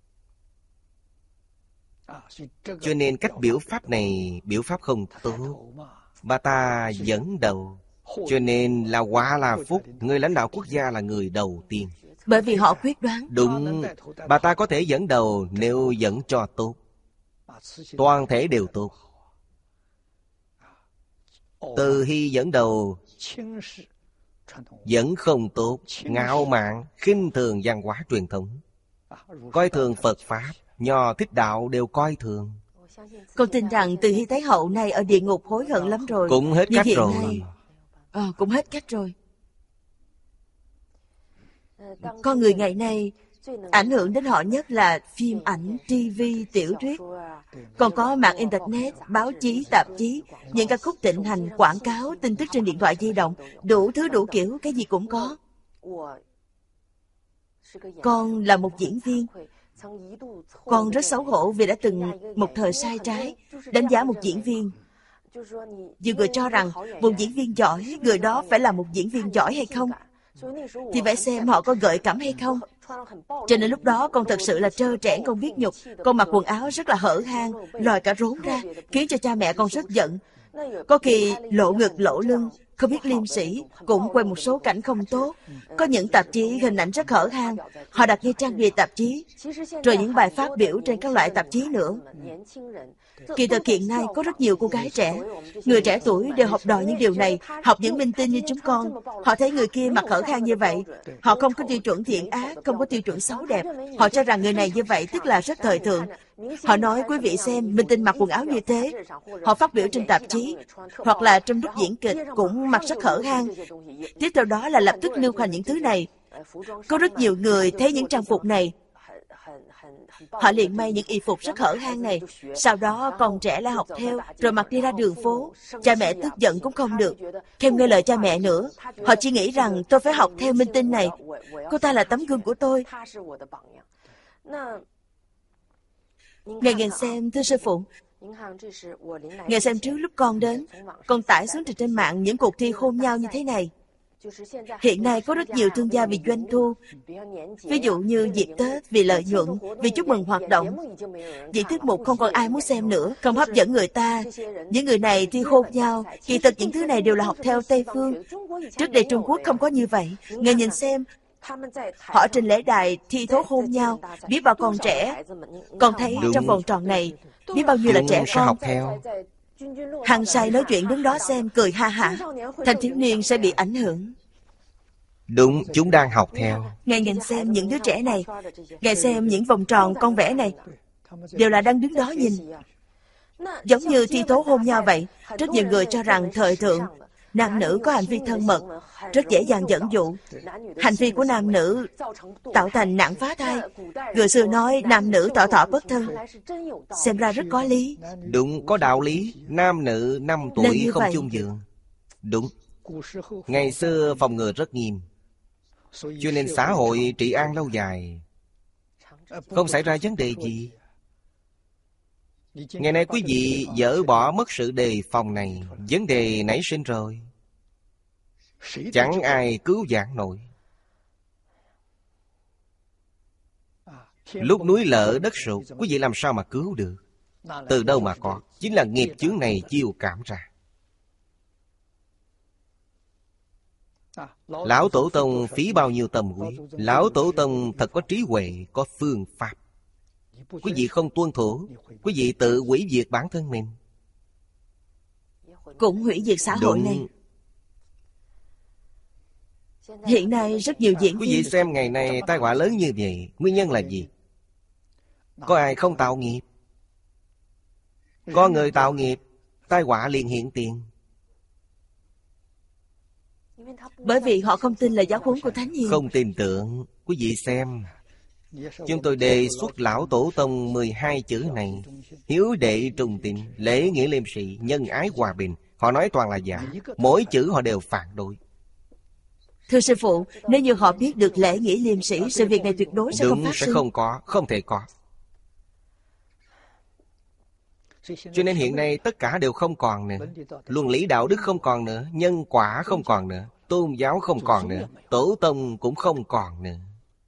Cho nên cách biểu pháp này, biểu pháp không tốt. Bà ta dẫn đầu, cho nên là quả là phúc. Người lãnh đạo quốc gia là người đầu tiên. Bởi vì họ quyết đoán. Đúng, bà ta có thể dẫn đầu nếu dẫn cho tốt, toàn thể đều tốt. Từ Hy dẫn đầu vẫn không tốt, ngạo mạn, khinh thường văn hóa truyền thống, coi thường Phật Pháp. Nho Thích Đạo đều coi thường. Con tin rằng Từ Hy Thái Hậu này ở địa ngục hối hận lắm rồi. Cũng hết cách rồi. Cũng hết cách rồi. Con người ngày nay ảnh hưởng đến họ nhất là phim ảnh, TV, tiểu thuyết. Còn có mạng Internet, báo chí, tạp chí, những ca khúc thịnh hành, quảng cáo, tin tức trên điện thoại di động, đủ thứ đủ kiểu, cái gì cũng có. Con là một diễn viên. Con rất xấu hổ vì đã từng một thời sai trái, đánh giá một diễn viên. Nhiều người cho rằng một diễn viên giỏi, người đó phải là một diễn viên giỏi hay không, thì phải xem họ có gợi cảm hay không. Cho nên lúc đó con thật sự là trơ trẽn, con biết nhục. Con mặc quần áo rất là hở hang, lòi cả rốn ra, khiến cho cha mẹ con rất giận. Có kỳ lộ ngực lộ lưng, không biết liêm sĩ, cũng quay một số cảnh không tốt. Có những tạp chí hình ảnh rất hở hang, họ đặt như trang bìa tạp chí, rồi những bài phát biểu trên các loại tạp chí nữa. Kỳ thực hiện nay có rất nhiều cô gái trẻ, người trẻ tuổi đều học đòi những điều này, học những minh tinh như chúng con. Họ thấy người kia mặc hở hang như vậy, họ không có tiêu chuẩn thiện ác, không có tiêu chuẩn xấu đẹp. Họ cho rằng người này như vậy tức là rất thời thượng. Họ nói quý vị xem, minh tinh mặc quần áo như thế. Họ phát biểu trên tạp chí, hoặc là trong lúc diễn kịch cũng mặc rất hở hang. Tiếp theo đó là lập tức lưu hành những thứ này. Có rất nhiều người thấy những trang phục này, họ liền may những y phục rất hở hang này. Sau đó con trẻ lại học theo, rồi mặc đi ra đường phố. Cha mẹ tức giận cũng không được, không nghe lời cha mẹ nữa. Họ chỉ nghĩ rằng tôi phải học theo minh tinh này, cô ta là tấm gương của tôi. Ngài xem, thưa sư phụ, ngài xem trước lúc con đến, con tải xuống trên mạng những cuộc thi hôn nhau như thế này. Hiện nay có rất nhiều thương gia vì doanh thu, ví dụ như dịp Tết, vì lợi nhuận, vì chúc mừng hoạt động. Những tiết mục không còn ai muốn xem nữa, không hấp dẫn người ta. Những người này thi hôn nhau, kỳ thực những thứ này đều là học theo Tây phương. Trước đây Trung Quốc không có như vậy. Ngài nhìn xem, họ trên lễ đài thi thố hôn nhau, biết bao con trẻ. Con thấy trong vòng tròn này, biết bao nhiêu là trẻ con học theo. hăng say nói chuyện đứng đó xem, cười ha hả. Thanh thiếu niên sẽ bị ảnh hưởng. Đúng, chúng đang học theo. Ngài nhìn xem những đứa trẻ này, ngài xem những vòng tròn con vẽ này, đều là đang đứng đó nhìn. Giống như thi tố hôn nhau vậy. Rất nhiều người cho rằng thời thượng, nam nữ có hành vi thân mật, rất dễ dàng dẫn dụ. Hành vi của nam nữ tạo thành nạn phá thai. Người xưa nói nam nữ tỏ thọ bất thân, xem ra rất có lý. Đúng, có đạo lý. Nam nữ 5 tuổi không chung giường. Đúng. Ngày xưa phòng ngừa rất nghiêm, cho nên xã hội trị an lâu dài, không xảy ra vấn đề gì. Ngày nay quý vị dỡ bỏ mất sự đề phòng này, vấn đề nảy sinh rồi, chẳng ai cứu vãn nổi. Lúc núi lở đất sụt, quý vị làm sao mà cứu được? Từ đâu mà có? Chính là nghiệp chướng này chiêu cảm ra. Lão Tổ Tông phí bao nhiêu tâm huyết. Lão Tổ Tông thật có trí huệ, có phương pháp. Quý vị không tuân thủ, quý vị tự hủy diệt bản thân mình, cũng hủy diệt xã hội này. Hiện nay rất nhiều diễn Quý vị viên. xem ngày nay tai họa lớn như vậy, nguyên nhân là gì? Có ai không tạo nghiệp? Có người tạo nghiệp, tai họa liền hiện tiền. Bởi vì họ không tin là giáo huấn của Thánh Hiền. Không tin tưởng. Quý vị xem, chúng tôi đề xuất lão tổ tông 12 chữ này: hiếu đệ trung tín, lễ nghĩa liêm sĩ, nhân ái hòa bình. Họ nói toàn là giả, mỗi chữ họ đều phản đối. Thưa sư phụ, nếu như họ biết được lễ nghĩa liêm sĩ, sự việc này tuyệt đối sẽ không Đúng, phát sẽ sinh. không có, không thể có. Cho nên hiện nay tất cả đều không còn nữa. Luân lý đạo đức không còn nữa, nhân quả không còn nữa, tôn giáo không còn nữa, tổ tông cũng không còn nữa.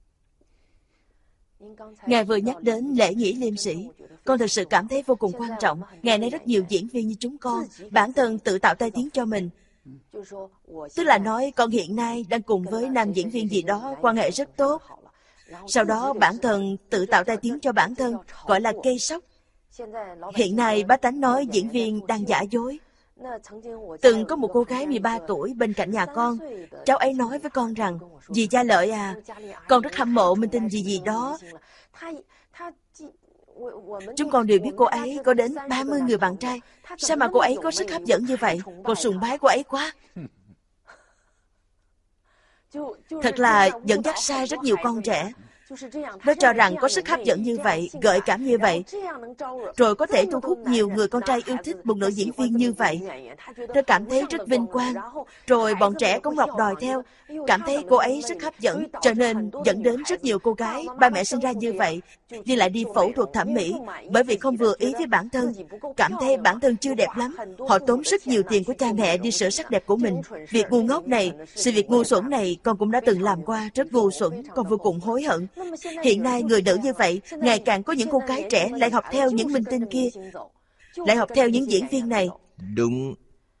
Ngài vừa nhắc đến lễ nghĩa liêm sĩ, con thực sự cảm thấy vô cùng quan trọng. Ngày nay rất nhiều diễn viên như chúng con, bản thân tự tạo tai tiếng cho mình. Tức là nói con hiện nay đang cùng với nam diễn viên gì đó quan hệ rất tốt. Sau đó bản thân tự tạo tai tiếng cho bản thân, gọi là gây sốc. Hiện nay bá tánh nói diễn viên đang giả dối. Từng có một cô gái 13 tuổi bên cạnh nhà con. Cháu ấy nói với con rằng: dì Gia Lợi à, con rất hâm mộ minh tinh gì gì đó. Chúng con đều biết cô ấy có đến 30 người bạn trai. Sao mà cô ấy có sức hấp dẫn như vậy? Con sùng bái cô ấy quá. Thật là dẫn dắt sai rất nhiều con trẻ. Nó cho rằng có sức hấp dẫn như vậy, gợi cảm như vậy, rồi có thể thu hút nhiều người con trai yêu thích một nữ diễn viên như vậy. Nó cảm thấy rất vinh quang. Rồi bọn trẻ cũng học đòi theo, cảm thấy cô ấy rất hấp dẫn, cho nên dẫn đến rất nhiều cô gái ba mẹ sinh ra như vậy nhưng lại đi phẫu thuật thẩm mỹ, bởi vì không vừa ý với bản thân, cảm thấy bản thân chưa đẹp lắm. Họ tốn rất nhiều tiền của cha mẹ đi sửa sắc đẹp của mình. Việc ngu ngốc này, sự việc ngu xuẩn này con cũng đã từng làm qua, rất ngu xuẩn, con vô cùng hối hận. Hiện nay người nữ như vậy, ngày càng có những cô gái trẻ lại học theo những minh tinh kia, lại học theo những diễn viên này. Đúng.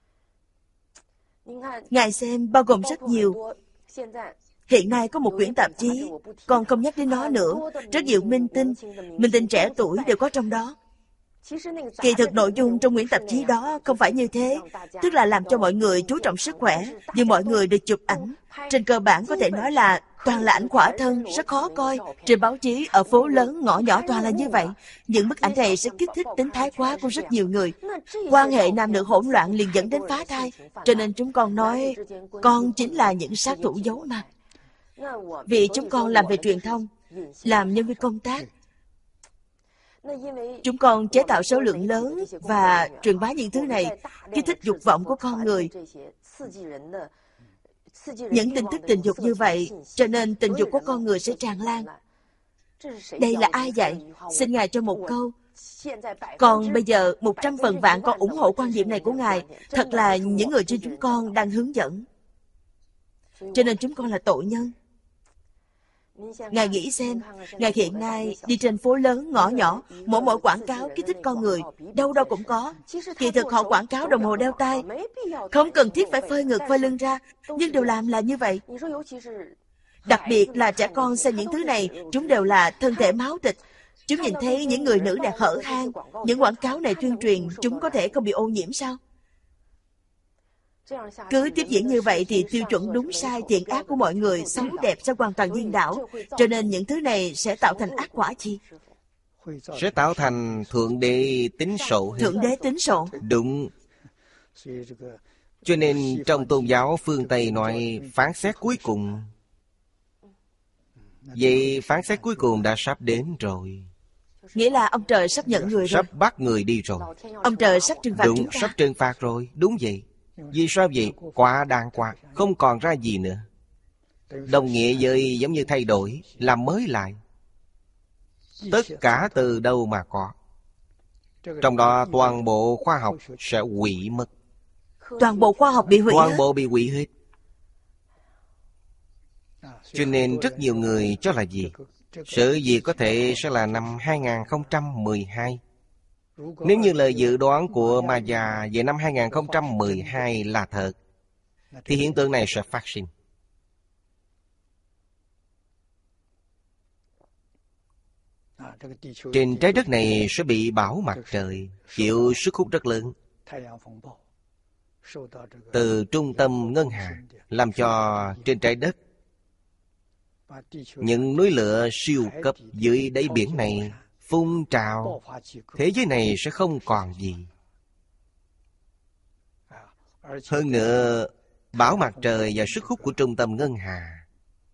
Ngài xem, bao gồm rất nhiều. Hiện nay có một quyển tạp chí, còn không nhắc đến nó nữa, rất nhiều minh tinh trẻ tuổi đều có trong đó. Kỳ thực nội dung trong quyển tạp chí đó không phải như thế, tức là làm cho mọi người chú trọng sức khỏe, nhưng mọi người được chụp ảnh. Trên cơ bản có thể nói là toàn là ảnh khỏa thân, rất khó coi. Trên báo chí, ở phố lớn, ngõ nhỏ toàn là như vậy. Những bức ảnh này sẽ kích thích tính thái quá của rất nhiều người. Quan hệ nam nữ hỗn loạn liền dẫn đến phá thai. Cho nên chúng con nói, con chính là những sát thủ giấu mặt. Vì chúng con làm về truyền thông, làm nhân viên công tác, chúng con chế tạo số lượng lớn và truyền bá những thứ này, kích thích dục vọng của con người. Những tin tức tình dục như vậy, cho nên tình dục của con người sẽ tràn lan. Đây là ai dạy? Xin Ngài cho một câu. Còn bây giờ 100% con ủng hộ quan điểm này của Ngài. Thật là những người trên chúng con đang hướng dẫn. Cho nên chúng con là tội nhân. Ngài nghĩ xem, Ngài hiện nay đi trên phố lớn, ngõ nhỏ, mỗi quảng cáo kích thích con người, đâu đâu cũng có. Kỳ thực họ quảng cáo đồng hồ đeo tay, không cần thiết phải phơi ngực phơi lưng ra, nhưng đều làm là như vậy. Đặc biệt là trẻ con xem những thứ này, chúng đều là thân thể máu thịt. Chúng nhìn thấy những người nữ đẹp hở hang, những quảng cáo này tuyên truyền, chúng có thể không bị ô nhiễm sao? Cứ tiếp diễn như vậy thì tiêu chuẩn đúng sai thiện ác của mọi người xấu đẹp sẽ hoàn toàn điên đảo. Cho nên những thứ này sẽ tạo thành ác quả gì? Sẽ tạo thành thượng đế tính sổ. Thượng đế tính sổ. Đúng. Cho nên trong tôn giáo phương Tây nói phán xét cuối cùng. Vậy phán xét cuối cùng đã sắp đến rồi. Nghĩa là ông trời sắp nhận người rồi. Sắp bắt người đi rồi. Ông trời sắp trừng phạt đúng, chúng ta. Sắp trừng phạt rồi. Đúng vậy. Vì sao vậy? Quả đang qua, không còn ra gì nữa. Đồng nghĩa với giống như thay đổi, làm mới lại. Tất cả từ đâu mà có. Trong đó toàn bộ khoa học sẽ hủy mất. Toàn bộ khoa học bị hủy Toàn hết. bộ bị hủy hết. Cho nên rất nhiều người cho là gì? Sự gì có thể sẽ là năm 2012. Nếu như lời dự đoán của Maya về năm 2012 là thật, thì hiện tượng này sẽ phát sinh. Trên trái đất này sẽ bị bão mặt trời, chịu sức hút rất lớn. từ trung tâm ngân hà, làm cho trên trái đất những núi lửa siêu cấp dưới đáy biển này phun trào, thế giới này sẽ không còn gì. Hơn nữa, bão mặt trời và sức hút của trung tâm ngân hà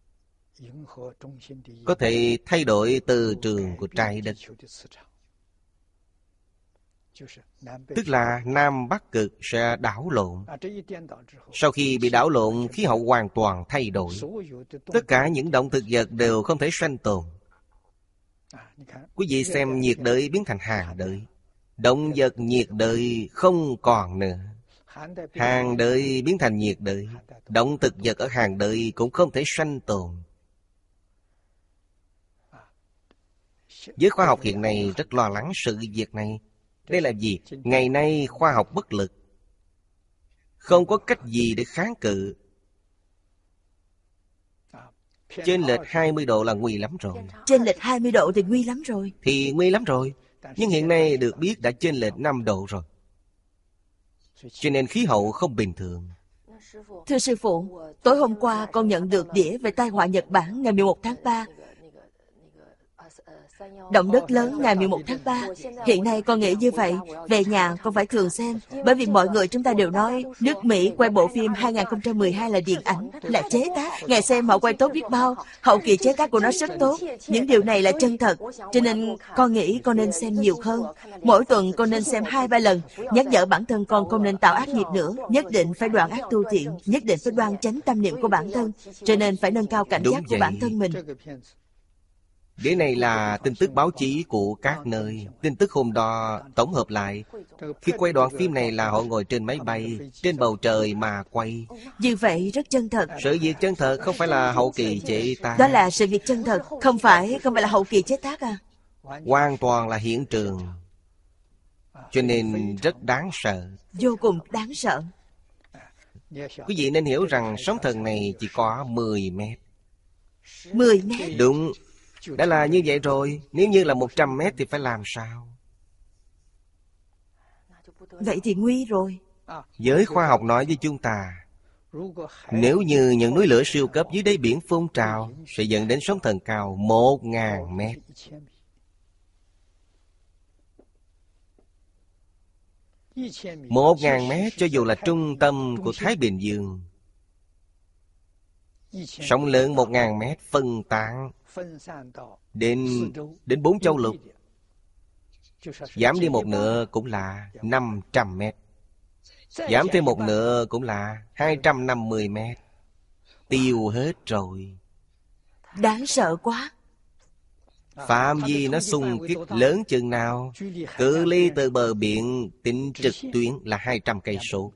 có thể thay đổi từ trường của trái đất. Tức là Nam Bắc cực sẽ đảo lộn. Sau khi bị đảo lộn, khí hậu hoàn toàn thay đổi. Tất cả những động thực vật đều không thể sanh tồn. Quý vị xem nhiệt đới biến thành hàng đới. Động vật nhiệt đới không còn nữa. Hàng đới biến thành nhiệt đới. Động thực vật ở hàng đới cũng không thể sanh tồn. Giới khoa học hiện nay rất lo lắng sự việc này. Đây là gì? Ngày nay khoa học bất lực, không có cách gì để kháng cự. Chênh lệch 20 độ là nguy lắm rồi. Chênh lệch 20 độ thì nguy lắm rồi. Thì nguy lắm rồi. Nhưng hiện nay được biết đã chênh lệch 5 độ rồi. Cho nên khí hậu không bình thường. Thưa sư phụ, tối hôm qua con nhận được đĩa về tai họa Nhật Bản ngày 11 tháng 3. Động đất lớn ngày 11 tháng 3. Hiện nay con nghĩ như vậy. Về nhà con phải thường xem. Bởi vì mọi người chúng ta đều nói nước Mỹ quay bộ phim 2012 là điện ảnh, là chế tác. Ngày xem họ quay tốt biết bao. Hậu kỳ chế tác của nó rất tốt. Những điều này là chân thật. Cho nên con nghĩ con nên xem nhiều hơn. Mỗi tuần con nên xem 2-3 lần. Nhắc nhở bản thân con không nên tạo ác nghiệp nữa. Nhất định phải đoạn ác tu thiện. Nhất định phải đoan chánh tâm niệm của bản thân. Cho nên phải nâng cao cảnh giác của bản thân mình. Đĩa này là tin tức báo chí của các nơi. Tin tức hôm đó tổng hợp lại. Khi quay đoạn phim này là họ ngồi trên máy bay, trên bầu trời mà quay. Như vậy rất chân thật. Sự việc chân thật không phải là hậu kỳ chế tác. Đó là sự việc chân thật. Không phải là hậu kỳ chế tác à? Hoàn toàn là hiện trường. Cho nên rất đáng sợ. Vô cùng đáng sợ. Quý vị nên hiểu rằng sóng thần này chỉ có 10 mét. 10 mét? Đúng. Đã là như vậy rồi. Nếu như là 100 mét thì phải làm sao? Vậy thì nguy rồi. Giới khoa học nói với chúng ta, nếu như những núi lửa siêu cấp dưới đáy biển phun trào sẽ dẫn đến sóng thần cao 1.000 mét. 1.000 mét cho dù là trung tâm của Thái Bình Dương. Sóng lớn 1.000 mét phân tán đến 4 châu lục. Giảm đi một nửa cũng là 500 mét. Giảm thêm một nửa cũng là 250 mét. Tiêu hết rồi. Đáng sợ quá. Phạm vi nó xung kích lớn chừng nào? Cự ly từ bờ biển tính trực tuyến là 200 cây số.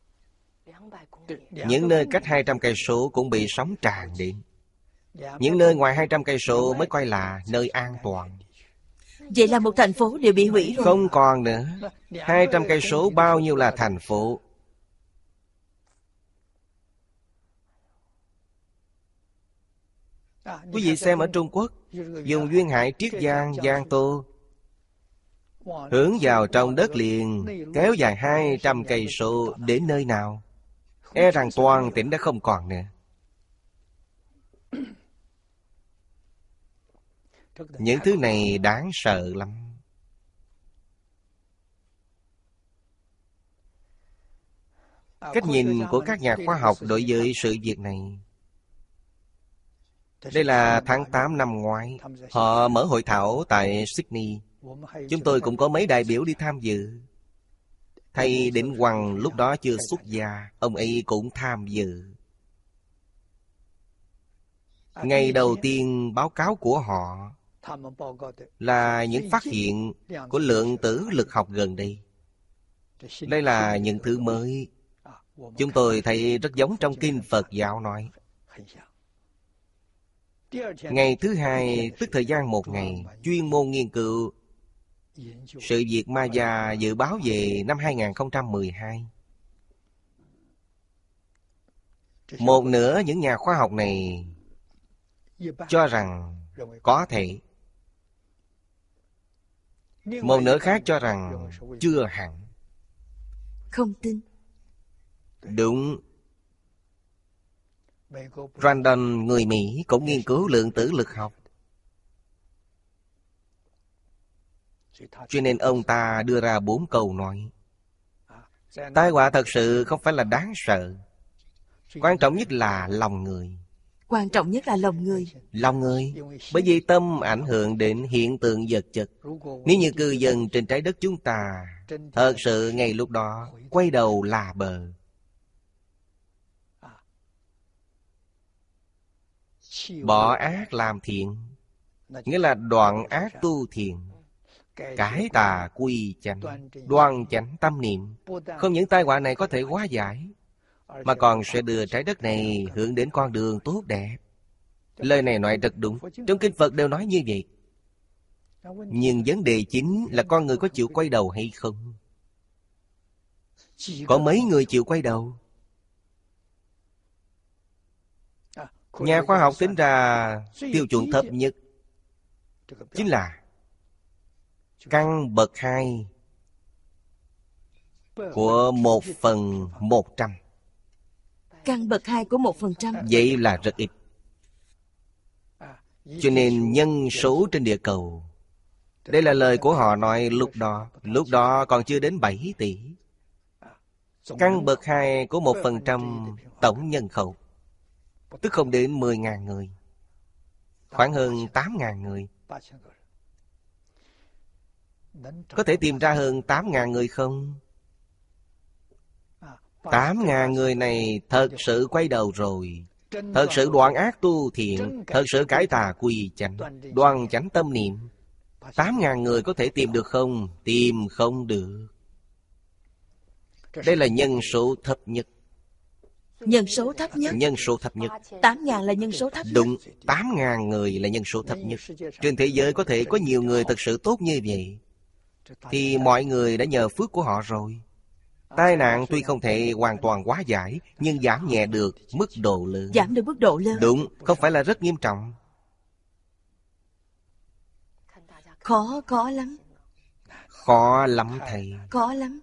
Những nơi cách 200 cây số cũng bị sóng tràn đến. Những nơi ngoài 200 cây số mới coi là nơi an toàn. Vậy là một thành phố đều bị hủy rồi. Không còn nữa. 200 cây số bao nhiêu là thành phố? Quý vị xem ở Trung Quốc, dùng duyên hải Triết Giang, Giang Tô hướng vào trong đất liền, kéo dài 200 cây số đến nơi nào? E rằng toàn tỉnh đã không còn nữa. Những thứ này đáng sợ lắm. Cách nhìn của các nhà khoa học đối với sự việc này. Đây là tháng 8 năm ngoái. Họ mở hội thảo tại Sydney. Chúng tôi cũng có mấy đại biểu đi tham dự. Thầy Định Hoằng lúc đó chưa xuất gia, ông ấy cũng tham dự. Ngày đầu tiên báo cáo của họ là những phát hiện của lượng tử lực học gần đây. Đây là những thứ mới. Chúng tôi thấy rất giống trong kinh Phật giáo nói. Ngày thứ hai, tức thời gian một ngày, chuyên môn nghiên cứu sự việc Maya dự báo về năm 2012. Một nửa những nhà khoa học này cho rằng có thể. Một nửa khác cho rằng chưa hẳn. Không tin. Đúng. Randall người Mỹ cũng nghiên cứu lượng tử lực học, cho nên ông ta đưa ra 4 câu nói. Tai họa thật sự không phải là đáng sợ. Quan trọng nhất là lòng người. Quan trọng nhất là lòng người. Lòng người, bởi vì tâm ảnh hưởng đến hiện tượng vật chất. Nếu như cư dân trên trái đất chúng ta thật sự ngay lúc đó quay đầu là bờ, bỏ ác làm thiện, nghĩa là đoạn ác tu thiện, cải tà quy chánh, đoan chánh tâm niệm. Không những tai họa này có thể hóa giải, mà còn sẽ đưa trái đất này hướng đến con đường tốt đẹp. Lời này nói rất đúng, trong kinh Phật đều nói như vậy. Nhưng vấn đề chính là con người có chịu quay đầu hay không? Có mấy người chịu quay đầu? Nhà khoa học tính ra tiêu chuẩn thấp nhất chính là căn bậc 2 của 1/100. Căn bậc 2 của 1%. Vậy là rất ít. Cho nên nhân số trên địa cầu, đây là lời của họ nói lúc đó còn chưa đến 7 tỷ. Căn bậc 2 của 1% tổng nhân khẩu, tức không đến 10.000 người, khoảng hơn 8.000 người. Có thể tìm ra hơn 8.000 người không? 8.000 người này thật sự quay đầu rồi, thật sự đoạn ác tu thiện, thật sự cải tà quy chánh, đoan chánh tâm niệm. 8.000 người có thể tìm được không? Tìm không được. Đây là nhân số thấp nhất. Nhân số thấp nhất. Nhân số thấp nhất. 8.000 là nhân số thấp nhất. Đúng, 8.000 người là nhân số thấp nhất. Trên thế giới có thể có nhiều người thật sự tốt như vậy, thì mọi người đã nhờ phước của họ rồi. Tai nạn tuy không thể hoàn toàn hóa giải, nhưng giảm nhẹ được mức độ lớn. Giảm được mức độ lớn. Đúng, không phải là rất nghiêm trọng. Khó lắm. Khó lắm thầy. Khó lắm.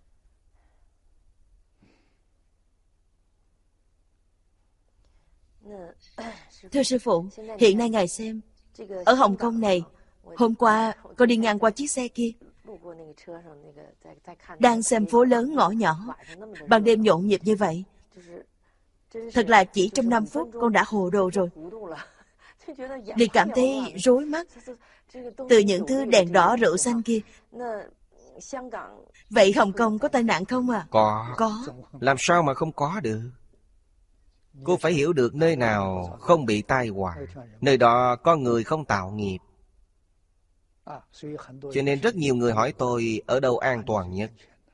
Thưa sư phụ, hiện nay ngài xem, ở Hồng Kông này, hôm qua con đi ngang qua chiếc xe kia, đang xem phố lớn ngõ nhỏ, ban đêm nhộn nhịp như vậy. Thật là chỉ trong 5 phút con đã hồ đồ rồi. Liền cảm thấy rối mắt từ những thứ đèn đỏ rượu xanh kia. Vậy Hồng Kông có tai nạn không à? Có. Làm sao mà không có được? Cô phải hiểu được nơi nào không bị tai họa, nơi đó con người không tạo nghiệp. Cho nên rất nhiều người hỏi tôi ở đâu an toàn nhất.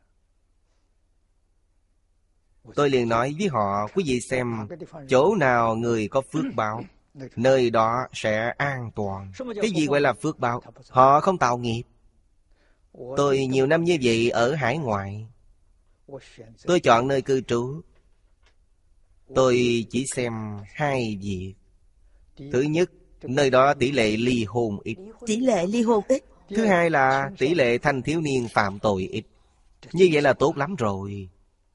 Tôi liền nói với họ, quý vị xem chỗ nào người có phước báo, nơi đó sẽ an toàn. Cái gì gọi là phước báo? Họ không tạo nghiệp. Tôi nhiều năm như vậy ở hải ngoại, tôi chọn nơi cư trú. Tôi chỉ xem 2 việc. Thứ nhất, nơi đó tỷ lệ ly hôn ít. Tỷ lệ ly hôn ít. Thứ hai là tỷ lệ thanh thiếu niên phạm tội ít. Như vậy là tốt lắm rồi.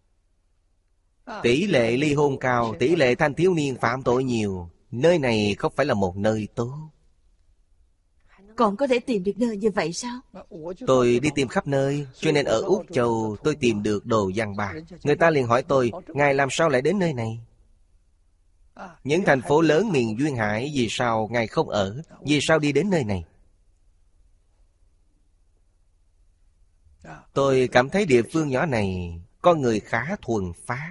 Tỷ lệ ly hôn cao, tỷ lệ thanh thiếu niên phạm tội nhiều. Nơi này không phải là một nơi tốt. Còn có thể tìm được nơi như vậy sao? Tôi đi tìm khắp nơi, cho nên ở Úc Châu tôi tìm được Đồ Giang Ba. Người ta liền hỏi tôi, ngài làm sao lại đến nơi này? Những thành phố lớn miền Duyên Hải, vì sao ngài không ở? Vì sao đi đến nơi này? Tôi cảm thấy địa phương nhỏ này con người khá thuần phát.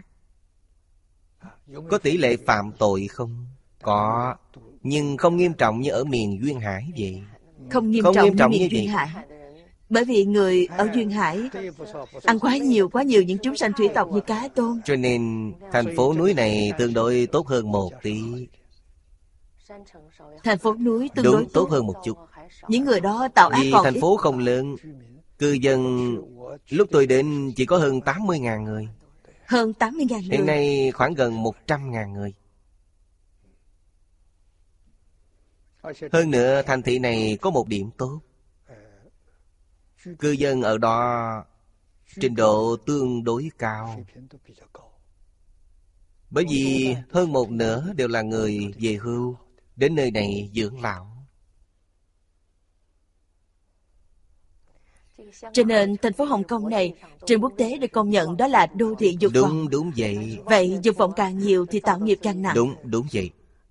Có tỷ lệ phạm tội không? Có, nhưng không nghiêm trọng như ở miền Duyên Hải vậy. Không nghiêm trọng như miền Duyên Hải. Bởi vì người ở Duyên Hải ăn quá nhiều những chúng sanh thủy tộc như cá tôm. Cho nên thành phố núi này tương đối tốt hơn một tí. Thành phố núi tương đối tốt hơn một chút. Những người đó tạo ác vì còn thành phố không lớn, cư dân lúc tôi đến chỉ có hơn 80.000 người. Hơn 80.000 người. Hiện nay khoảng gần 100.000 người. Hơn nữa thành thị này có một điểm tốt, cư dân ở đó trình độ tương đối cao. Bởi vì hơn một nửa đều là người về hưu, đến nơi này dưỡng lão. Cho nên thành phố Hồng Kông này, trường quốc tế được công nhận đó là đô thị dục vọng. Đúng vậy. Vậy dục vọng càng nhiều thì tạo nghiệp càng nặng. Đúng vậy.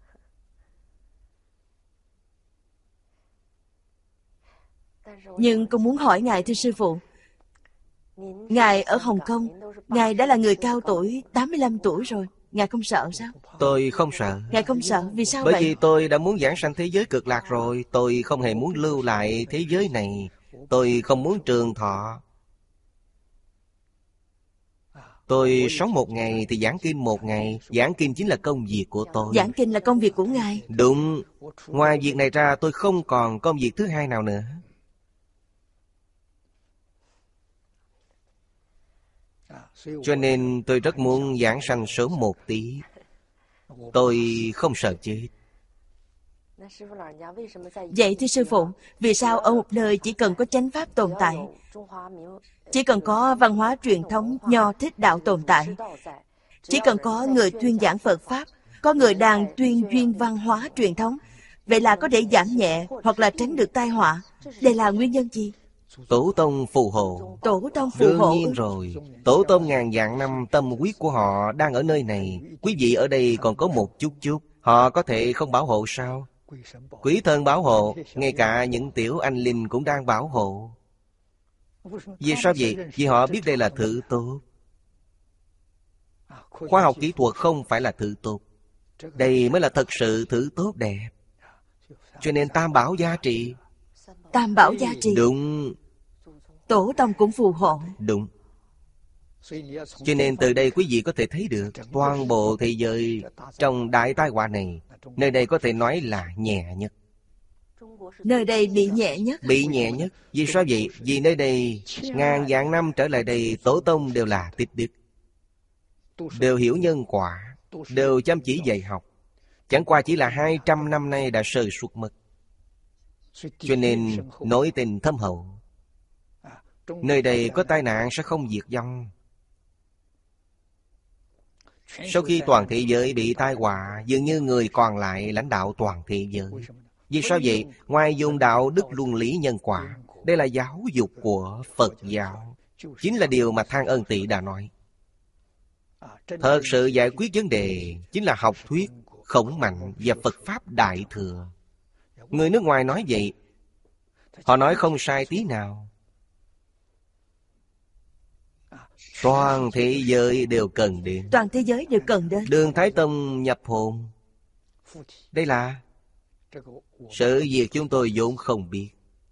Nhưng con muốn hỏi Ngài, thưa Sư Phụ, Ngài ở Hồng Kông, Ngài đã là người cao tuổi, 85 tuổi rồi, Ngài không sợ sao? Tôi không sợ. Ngài không sợ, vì sao Bởi vậy? vì tôi đã muốn giảng sanh thế giới cực lạc rồi. Tôi không hề muốn lưu lại thế giới này. Tôi không muốn trường thọ. Tôi sống một ngày thì giảng kinh một ngày. Giảng kinh chính là công việc của tôi. Giảng kinh là công việc của Ngài. Đúng. Ngoài việc này ra tôi không còn công việc thứ hai nào nữa. Cho nên tôi rất muốn giảng sanh sớm một tí. Tôi không sợ chết. Vậy thưa Sư Phụ, vì sao ở một nơi chỉ cần có chánh pháp tồn tại, chỉ cần có văn hóa truyền thống nho thích đạo tồn tại, chỉ cần có người tuyên giảng Phật Pháp, có người đang tuyên duyên văn hóa truyền thống, vậy là có thể giảm nhẹ hoặc là tránh được tai họa? Đây là nguyên nhân gì? Tổ tông phù hộ. Tổ tông phù hộ. Đương nhiên rồi. Tổ tông ngàn vạn năm tâm huyết của họ đang ở nơi này. Quý vị ở đây còn có một chút chút. Họ có thể không bảo hộ sao? Quỷ thần bảo hộ. Ngay cả những tiểu anh linh cũng đang bảo hộ. Vì sao vậy? Vì họ biết đây là thứ tốt. Khoa học kỹ thuật không phải là thứ tốt. Đây mới là thật sự thứ tốt đẹp. Cho nên tam bảo giá trị. Tam bảo giá trị. Đúng. Tổ tông cũng phù hộ. Đúng. Cho nên từ đây quý vị có thể thấy được toàn bộ thế giới trong đại tai họa này, nơi đây có thể nói là nhẹ nhất. Nơi đây bị nhẹ nhất. Bị nhẹ nhất. Vì sao vậy? Vì nơi đây ngàn vạn năm trở lại đây, tổ tông đều là tích đức, đều hiểu nhân quả, đều chăm chỉ dạy học. Chẳng qua chỉ là 200 năm nay đã sơ suất mất. Cho nên nỗi tình thâm hậu. Nơi đây có tai nạn sẽ không diệt vong. Sau khi toàn thế giới bị tai họa, dường như người còn lại lãnh đạo toàn thế giới. Vì sao vậy? Ngoài dùng đạo đức luân lý nhân quả, đây là giáo dục của Phật giáo. Chính là điều mà Thang Ân Tị đã nói. Thật sự giải quyết vấn đề chính là học thuyết Khổng Mạnh và Phật Pháp Đại Thừa. Người nước ngoài nói vậy, họ nói không sai tí nào. Toàn thế giới đều cần đến. Toàn thế giới đều cần đến. Đường Thái Tông nhập hồn. Đây là sự việc chúng tôi vốn không biết.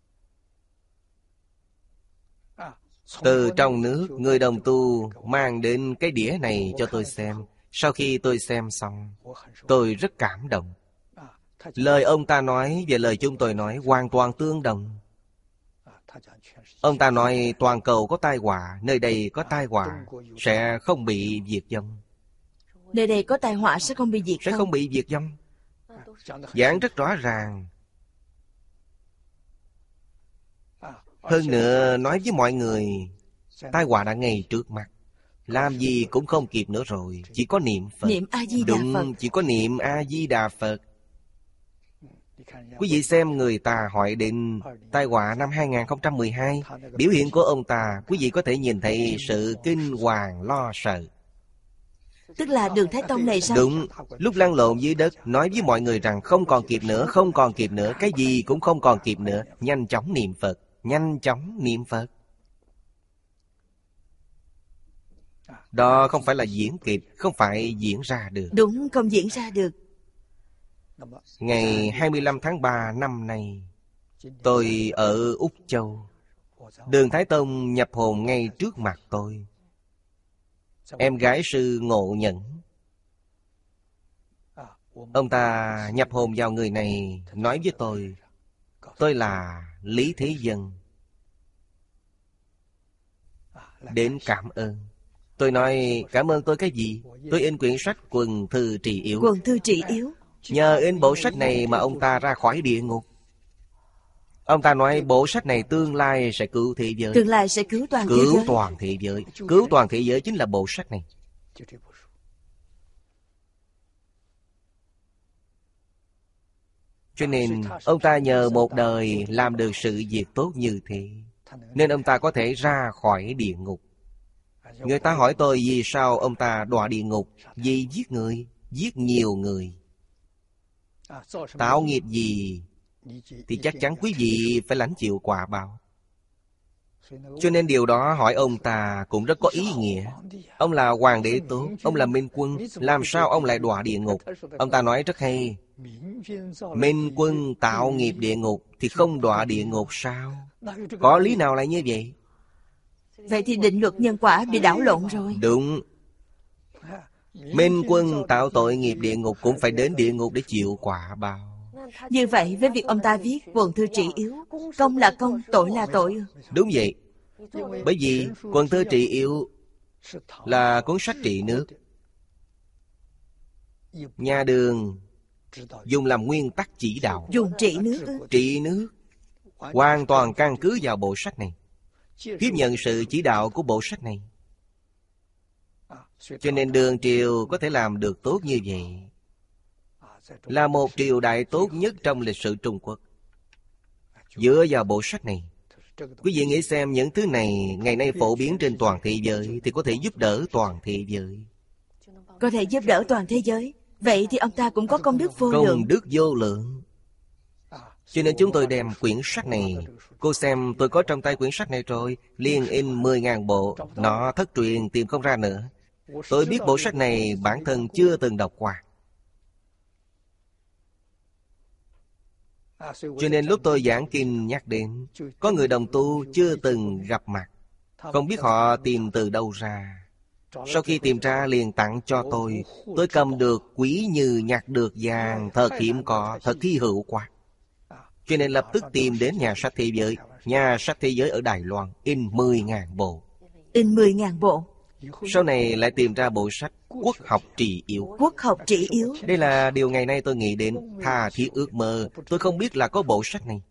Từ trong nước, người đồng tu mang đến cái đĩa này cho tôi xem. Sau khi tôi xem xong, tôi rất cảm động. Lời ông ta nói và lời chúng tôi nói hoàn toàn tương đồng. Ông ta nói toàn cầu có tai họa, nơi đây có tai họa, sẽ không bị diệt vong. Nơi đây có tai họa sẽ không bị diệt vong. Sẽ không bị diệt vong. Giảng rất rõ ràng. Hơn nữa nói với mọi người, tai họa đã ngay trước mặt, làm gì cũng không kịp nữa rồi. Chỉ có niệm Phật. Niệm A-di-đà Phật. Đúng, chỉ có niệm A-di-đà Phật. Quý vị xem người ta hỏi đến tai họa năm 2012, biểu hiện của ông ta, quý vị có thể nhìn thấy sự kinh hoàng lo sợ. Tức là Đường Thái Tông này sao? Đúng, lúc lăn lộn dưới đất, nói với mọi người rằng không còn kịp nữa, không còn kịp nữa, cái gì cũng không còn kịp nữa, nhanh chóng niệm Phật, nhanh chóng niệm Phật. Đó không phải là diễn kịch, không phải diễn ra được. Đúng, không diễn ra được. Ngày 25 tháng 3 năm nay, tôi ở Úc Châu. Đường Thái Tông nhập hồn ngay trước mặt tôi. Em gái sư Ngộ Nhẫn. Ông ta nhập hồn vào người này, nói với tôi là Lý Thế Dân. Đến cảm ơn. Tôi nói cảm ơn tôi cái gì? Tôi in quyển sách Quần Thư Trì Yếu. Quần Thư Trì Yếu. Nhờ in bộ sách này mà ông ta ra khỏi địa ngục. Ông ta nói bộ sách này tương lai sẽ cứu thế giới. Tương lai sẽ cứu toàn thế giới. Cứu toàn thế giới. Cứu toàn thế giới chính là bộ sách này. Cho nên ông ta nhờ một đời làm được sự việc tốt như thế, nên ông ta có thể ra khỏi địa ngục. Người ta hỏi tôi vì sao ông ta đọa địa ngục? Vì giết người, giết nhiều người. Tạo nghiệp gì thì chắc chắn quý vị phải lãnh chịu quả báo. Cho nên điều đó hỏi ông ta cũng rất có ý nghĩa. Ông là hoàng đế tốt, ông là minh quân, làm sao ông lại đọa địa ngục? Ông ta nói rất hay. Minh quân tạo nghiệp địa ngục thì không đọa địa ngục sao? Có lý nào lại như vậy? Vậy thì định luật nhân quả bị đảo lộn rồi. Đúng. Minh quân tạo tội nghiệp địa ngục cũng phải đến địa ngục để chịu quả báo. Như vậy với việc ông ta viết quần thư trị yếu, công là công, tội là tội. Đúng vậy. Bởi vì quần thư trị yếu là cuốn sách trị nước. Nhà Đường dùng làm nguyên tắc chỉ đạo. Dùng trị nước. Trị nước hoàn toàn căn cứ vào bộ sách này, tiếp nhận sự chỉ đạo của bộ sách này. Cho nên Đường triều có thể làm được tốt như vậy, là một triều đại tốt nhất trong lịch sử Trung Quốc. Dựa vào bộ sách này, quý vị nghĩ xem những thứ này ngày nay phổ biến trên toàn thế giới thì có thể giúp đỡ toàn thế giới. Có thể giúp đỡ toàn thế giới. Vậy thì ông ta cũng có công đức vô lượng. Công đức vô lượng. Cho nên chúng tôi đem quyển sách này. Cô xem tôi có trong tay quyển sách này rồi. Liên in 10.000 bộ. Nó thất truyền tìm không ra nữa. Tôi biết bộ sách này bản thân chưa từng đọc qua. Cho nên lúc tôi giảng kinh nhắc đến, có người đồng tu chưa từng gặp mặt, không biết họ tìm từ đâu ra. Sau khi tìm ra liền tặng cho tôi. Tôi cầm được quý như nhặt được vàng, thật hiếm có, thật hy hữu quá. Cho nên lập tức tìm đến nhà sách thế giới. Nhà sách thế giới ở Đài Loan in 10.000 bộ. In 10.000 bộ. Sau này lại tìm ra bộ sách Quốc học trị yếu. Quốc học trị yếu. Đây là điều ngày nay tôi nghĩ đến, tha thiết ước mơ. Tôi không biết là có bộ sách này.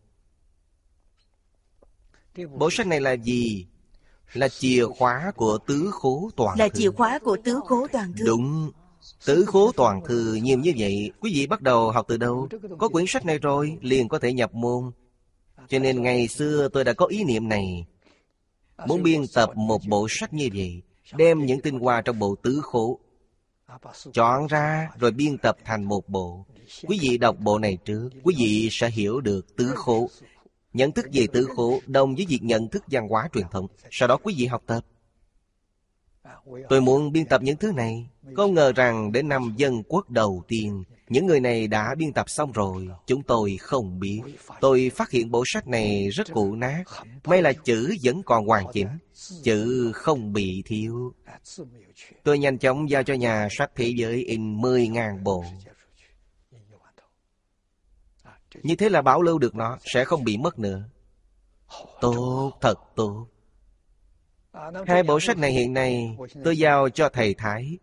Bộ sách này là gì? Là chìa khóa của tứ khố toàn thư. Là chìa khóa của tứ khố toàn thư. Đúng. Tứ khố toàn thư nhiều như vậy, quý vị bắt đầu học từ đâu? Có quyển sách này rồi, liền có thể nhập môn. Cho nên ngày xưa tôi đã có ý niệm này, muốn biên tập một bộ sách như vậy, đem những tinh hoa trong bộ tứ khố chọn ra rồi biên tập thành một bộ. Quý vị đọc bộ này trước, quý vị sẽ hiểu được tứ khố. Nhận thức về tứ khố đồng với việc nhận thức văn hóa truyền thống. Sau đó quý vị học tập. Tôi muốn biên tập những thứ này. Không ngờ rằng đến năm Dân Quốc đầu tiên, những người này đã biên tập xong rồi. Chúng tôi không biết. Tôi phát hiện bộ sách này rất cũ nát. May là chữ vẫn còn hoàn chỉnh, chữ không bị thiếu. Tôi nhanh chóng giao cho nhà sách thế giới in 10.000 bộ. Như thế là bảo lưu được nó, sẽ không bị mất nữa. Tốt, thật tốt. Hai bộ sách này hiện nay tôi giao cho thầy Thái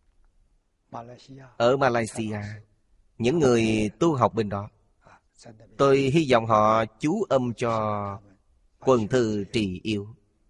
ở Malaysia, những người tu học bên đó. Tôi hy vọng họ chú âm cho quần thư trị yếu,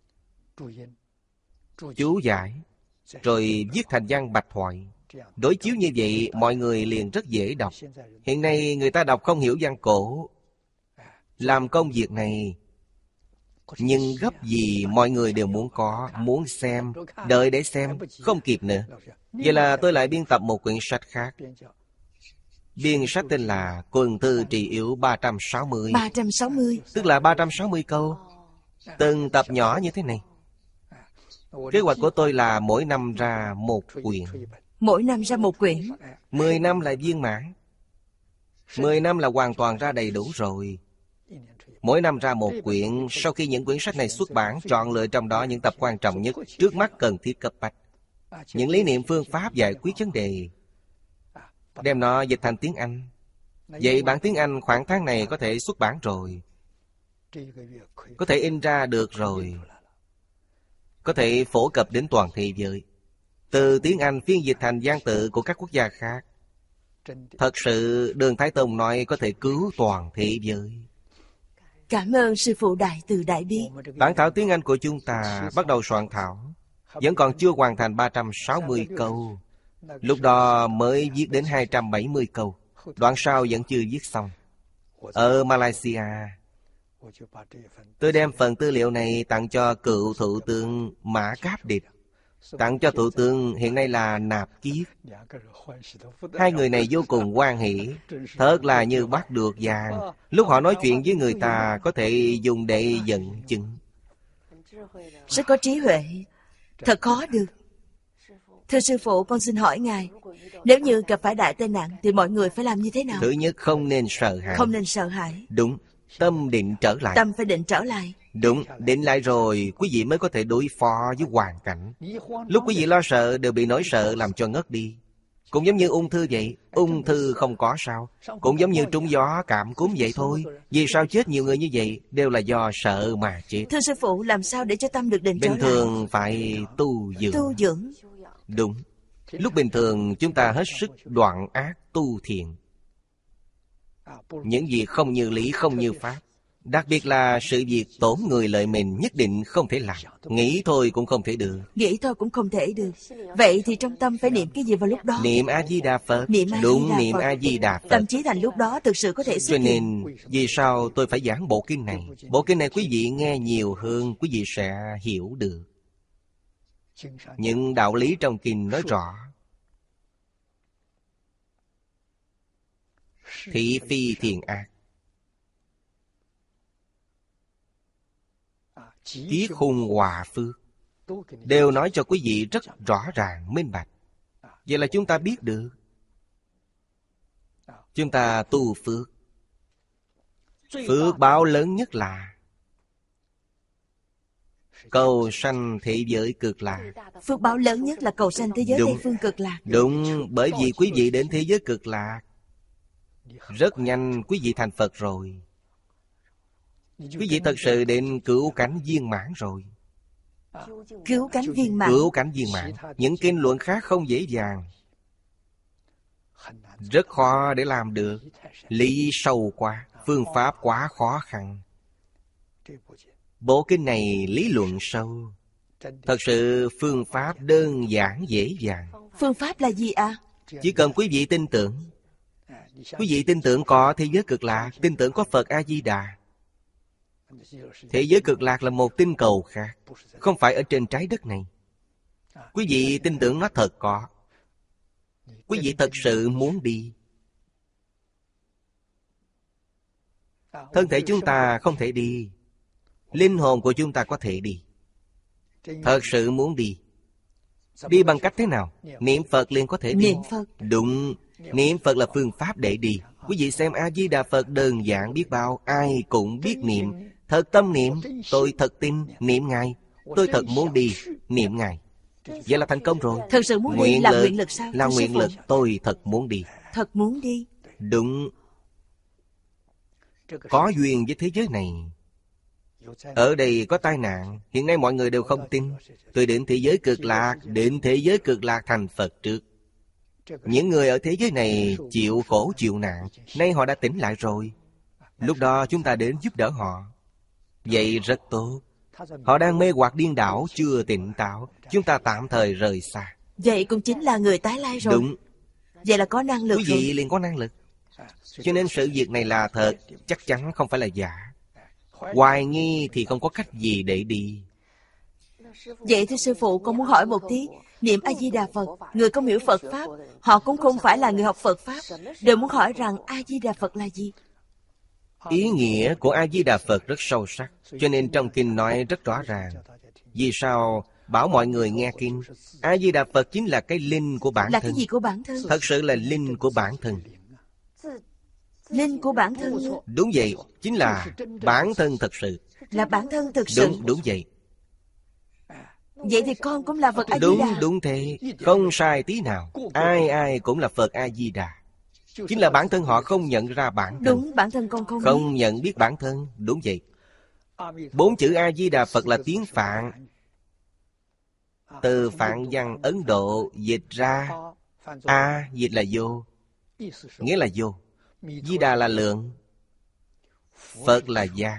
chú giải, rồi viết thành văn bạch thoại. Đối chiếu như vậy mọi người liền rất dễ đọc. Hiện nay người ta đọc không hiểu văn cổ. Làm công việc này, nhưng gấp gì mọi người đều muốn có, muốn xem, đợi để xem, không kịp nữa. Vậy là tôi lại biên tập một quyển sách khác. Biên sách tên là Quần thư trị yếu 360. 360. Tức là 360 câu. Từng tập nhỏ như thế này. Kế hoạch của tôi là mỗi năm ra một quyển. Mỗi năm ra một quyển. 10 năm là viên mãn. 10 năm là hoàn toàn ra đầy đủ rồi. Mỗi năm ra một quyển. Sau khi những quyển sách này xuất bản, chọn lựa trong đó những tập quan trọng nhất, trước mắt cần thiết cấp bách, những lý niệm phương pháp giải quyết vấn đề, đem nó dịch thành tiếng Anh. Vậy bản tiếng Anh khoảng tháng này có thể xuất bản rồi, có thể in ra được rồi, có thể phổ cập đến toàn thế giới. Từ tiếng Anh phiên dịch thành văn tự của các quốc gia khác. Thật sự Đường Thái Tông nói có thể cứu toàn thế giới. Cảm ơn Sư Phụ Đại Từ Đại Bi. Bản thảo tiếng Anh của chúng ta bắt đầu soạn thảo, vẫn còn chưa hoàn thành 360 câu. Lúc đó mới viết đến 270 câu. Đoạn sau vẫn chưa viết xong. ở Malaysia. Tôi đem phần tư liệu này tặng cho cựu thủ tướng Mã Cáp Điệp, tặng cho thủ tướng hiện nay là Nạp Kiết. Hai người này vô cùng hoan hỷ, thật là như bắt được vàng. Lúc họ nói chuyện với người ta có thể dùng để dẫn chứng. Rất có trí huệ, thật khó được. Thưa sư phụ, con xin hỏi ngài, nếu như gặp phải đại tai nạn thì mọi người phải làm như thế nào? Thứ nhất, không nên sợ hãi. Không nên sợ hãi. Đúng, tâm định trở lại. Tâm phải định trở lại. Đúng, định lại rồi quý vị mới có thể đối phó với hoàn cảnh. Lúc quý vị lo sợ đều bị nỗi sợ làm cho ngất đi. Cũng giống như ung thư vậy, ung thư không có sao. Cũng giống như trúng gió cảm cúm vậy thôi. Vì sao chết nhiều người như vậy đều là do sợ mà chết. Thưa sư phụ, làm sao để cho tâm được định trở lại? Bình thường phải tu dưỡng. Tu dưỡng. Đúng. Lúc bình thường chúng ta hết sức đoạn ác tu thiện. Những việc không như lý, không như pháp, đặc biệt là sự việc tổn người lợi mình nhất định không thể làm. Nghĩ thôi cũng không thể được. Nghĩ thôi cũng không thể được. Vậy thì trong tâm phải niệm cái gì vào lúc đó? Niệm A-di-đà Phật. Đúng, niệm A-di-đà Phật. Tâm trí thành lúc đó thực sự có thể xuất hiện. Cho nên vì sao tôi phải giảng bộ kinh này? Bộ kinh này quý vị nghe nhiều hơn, quý vị sẽ hiểu được. Những đạo lý trong kinh nói rõ. Thị phi thiện ác, tiết hung hòa phước, đều nói cho quý vị rất rõ ràng, minh bạch. Vậy là chúng ta biết được. Chúng ta tu phước. Phước báo lớn nhất là cầu sanh thế giới cực lạc. Phước báo lớn nhất là cầu sanh thế giới Tây phương cực lạc. Đúng, bởi vì quý vị đến thế giới cực lạc, rất nhanh quý vị thành Phật rồi. Quý vị thật sự đến cứu cánh viên mãn rồi. Cứu cánh viên mãn. Cứu cánh viên mãn. Những kinh luận khác không dễ dàng, rất khó để làm được. Lý sâu quá, phương pháp quá khó khăn. Bộ kinh này lý luận sâu. Thật sự phương pháp đơn giản dễ dàng. Phương pháp là gì ạ? Chỉ cần quý vị tin tưởng. Quý vị tin tưởng có thế giới cực lạc, tin tưởng có Phật A-di-đà. Thế giới cực lạc là một tinh cầu khác, không phải ở trên trái đất này. Quý vị tin tưởng nó thật có. Quý vị thật sự muốn đi. Thân thể chúng ta không thể đi, linh hồn của chúng ta có thể đi. Thật sự muốn đi. Đi bằng cách thế nào? Niệm Phật liền có thể đi. Niệm Phật. Đúng, niệm Phật là phương pháp để đi. Quý vị xem A-di-đà Phật đơn giản biết bao, ai cũng biết niệm. Thật tâm niệm, tôi thật tin, niệm Ngài. Tôi thật muốn đi, niệm Ngài. Vậy là thành công rồi. Thật sự muốn đi là nguyện lực sao? Là nguyện lực, tôi thật muốn đi. Thật muốn đi. Đúng. Có duyên với thế giới này. Ở đây có tai nạn, hiện nay mọi người đều không tin. Tôi đến thế giới cực lạc, đến thế giới cực lạc thành Phật trước. Những người ở thế giới này chịu khổ chịu nạn, nay họ đã tỉnh lại rồi. Lúc đó chúng ta đến giúp đỡ họ. Vậy rất tốt. Họ đang mê hoặc điên đảo, chưa tỉnh táo. Chúng ta tạm thời rời xa. Vậy cũng chính là người tái lai rồi. Đúng. Vậy là có năng lực. Quý vị liền có năng lực. Cho nên sự việc này là thật, chắc chắn không phải là giả. Hoài nghi thì không có cách gì để đi. Vậy thưa sư phụ, con muốn hỏi một tí. Niệm A-di-đà Phật, người không hiểu Phật Pháp, họ cũng không phải là người học Phật Pháp, đều muốn hỏi rằng A-di-đà Phật là gì? Ý nghĩa của A-di-đà Phật rất sâu sắc, cho nên trong kinh nói rất rõ ràng. Vì sao bảo mọi người nghe kinh? A-di-đà Phật chính là cái linh của bản thân. Là cái gì của bản thân? Thật sự là linh của bản thân. Linh của bản thân. Đúng vậy, chính là bản thân thật sự. Là bản thân thực sự. Đúng vậy. Vậy thì con cũng là Phật A-di-đà. Đúng thế, không sai tí nào. Ai cũng là Phật A-di-đà. Chính là bản thân họ không nhận ra bản thân. Đúng, bản thân con không nhận biết bản thân. Đúng vậy. 4 chữ A-di-đà Phật là tiếng Phạn. Từ Phạn văn Ấn Độ dịch ra. A dịch là vô, nghĩa là vô. Di Đà là lượng, Phật là giác.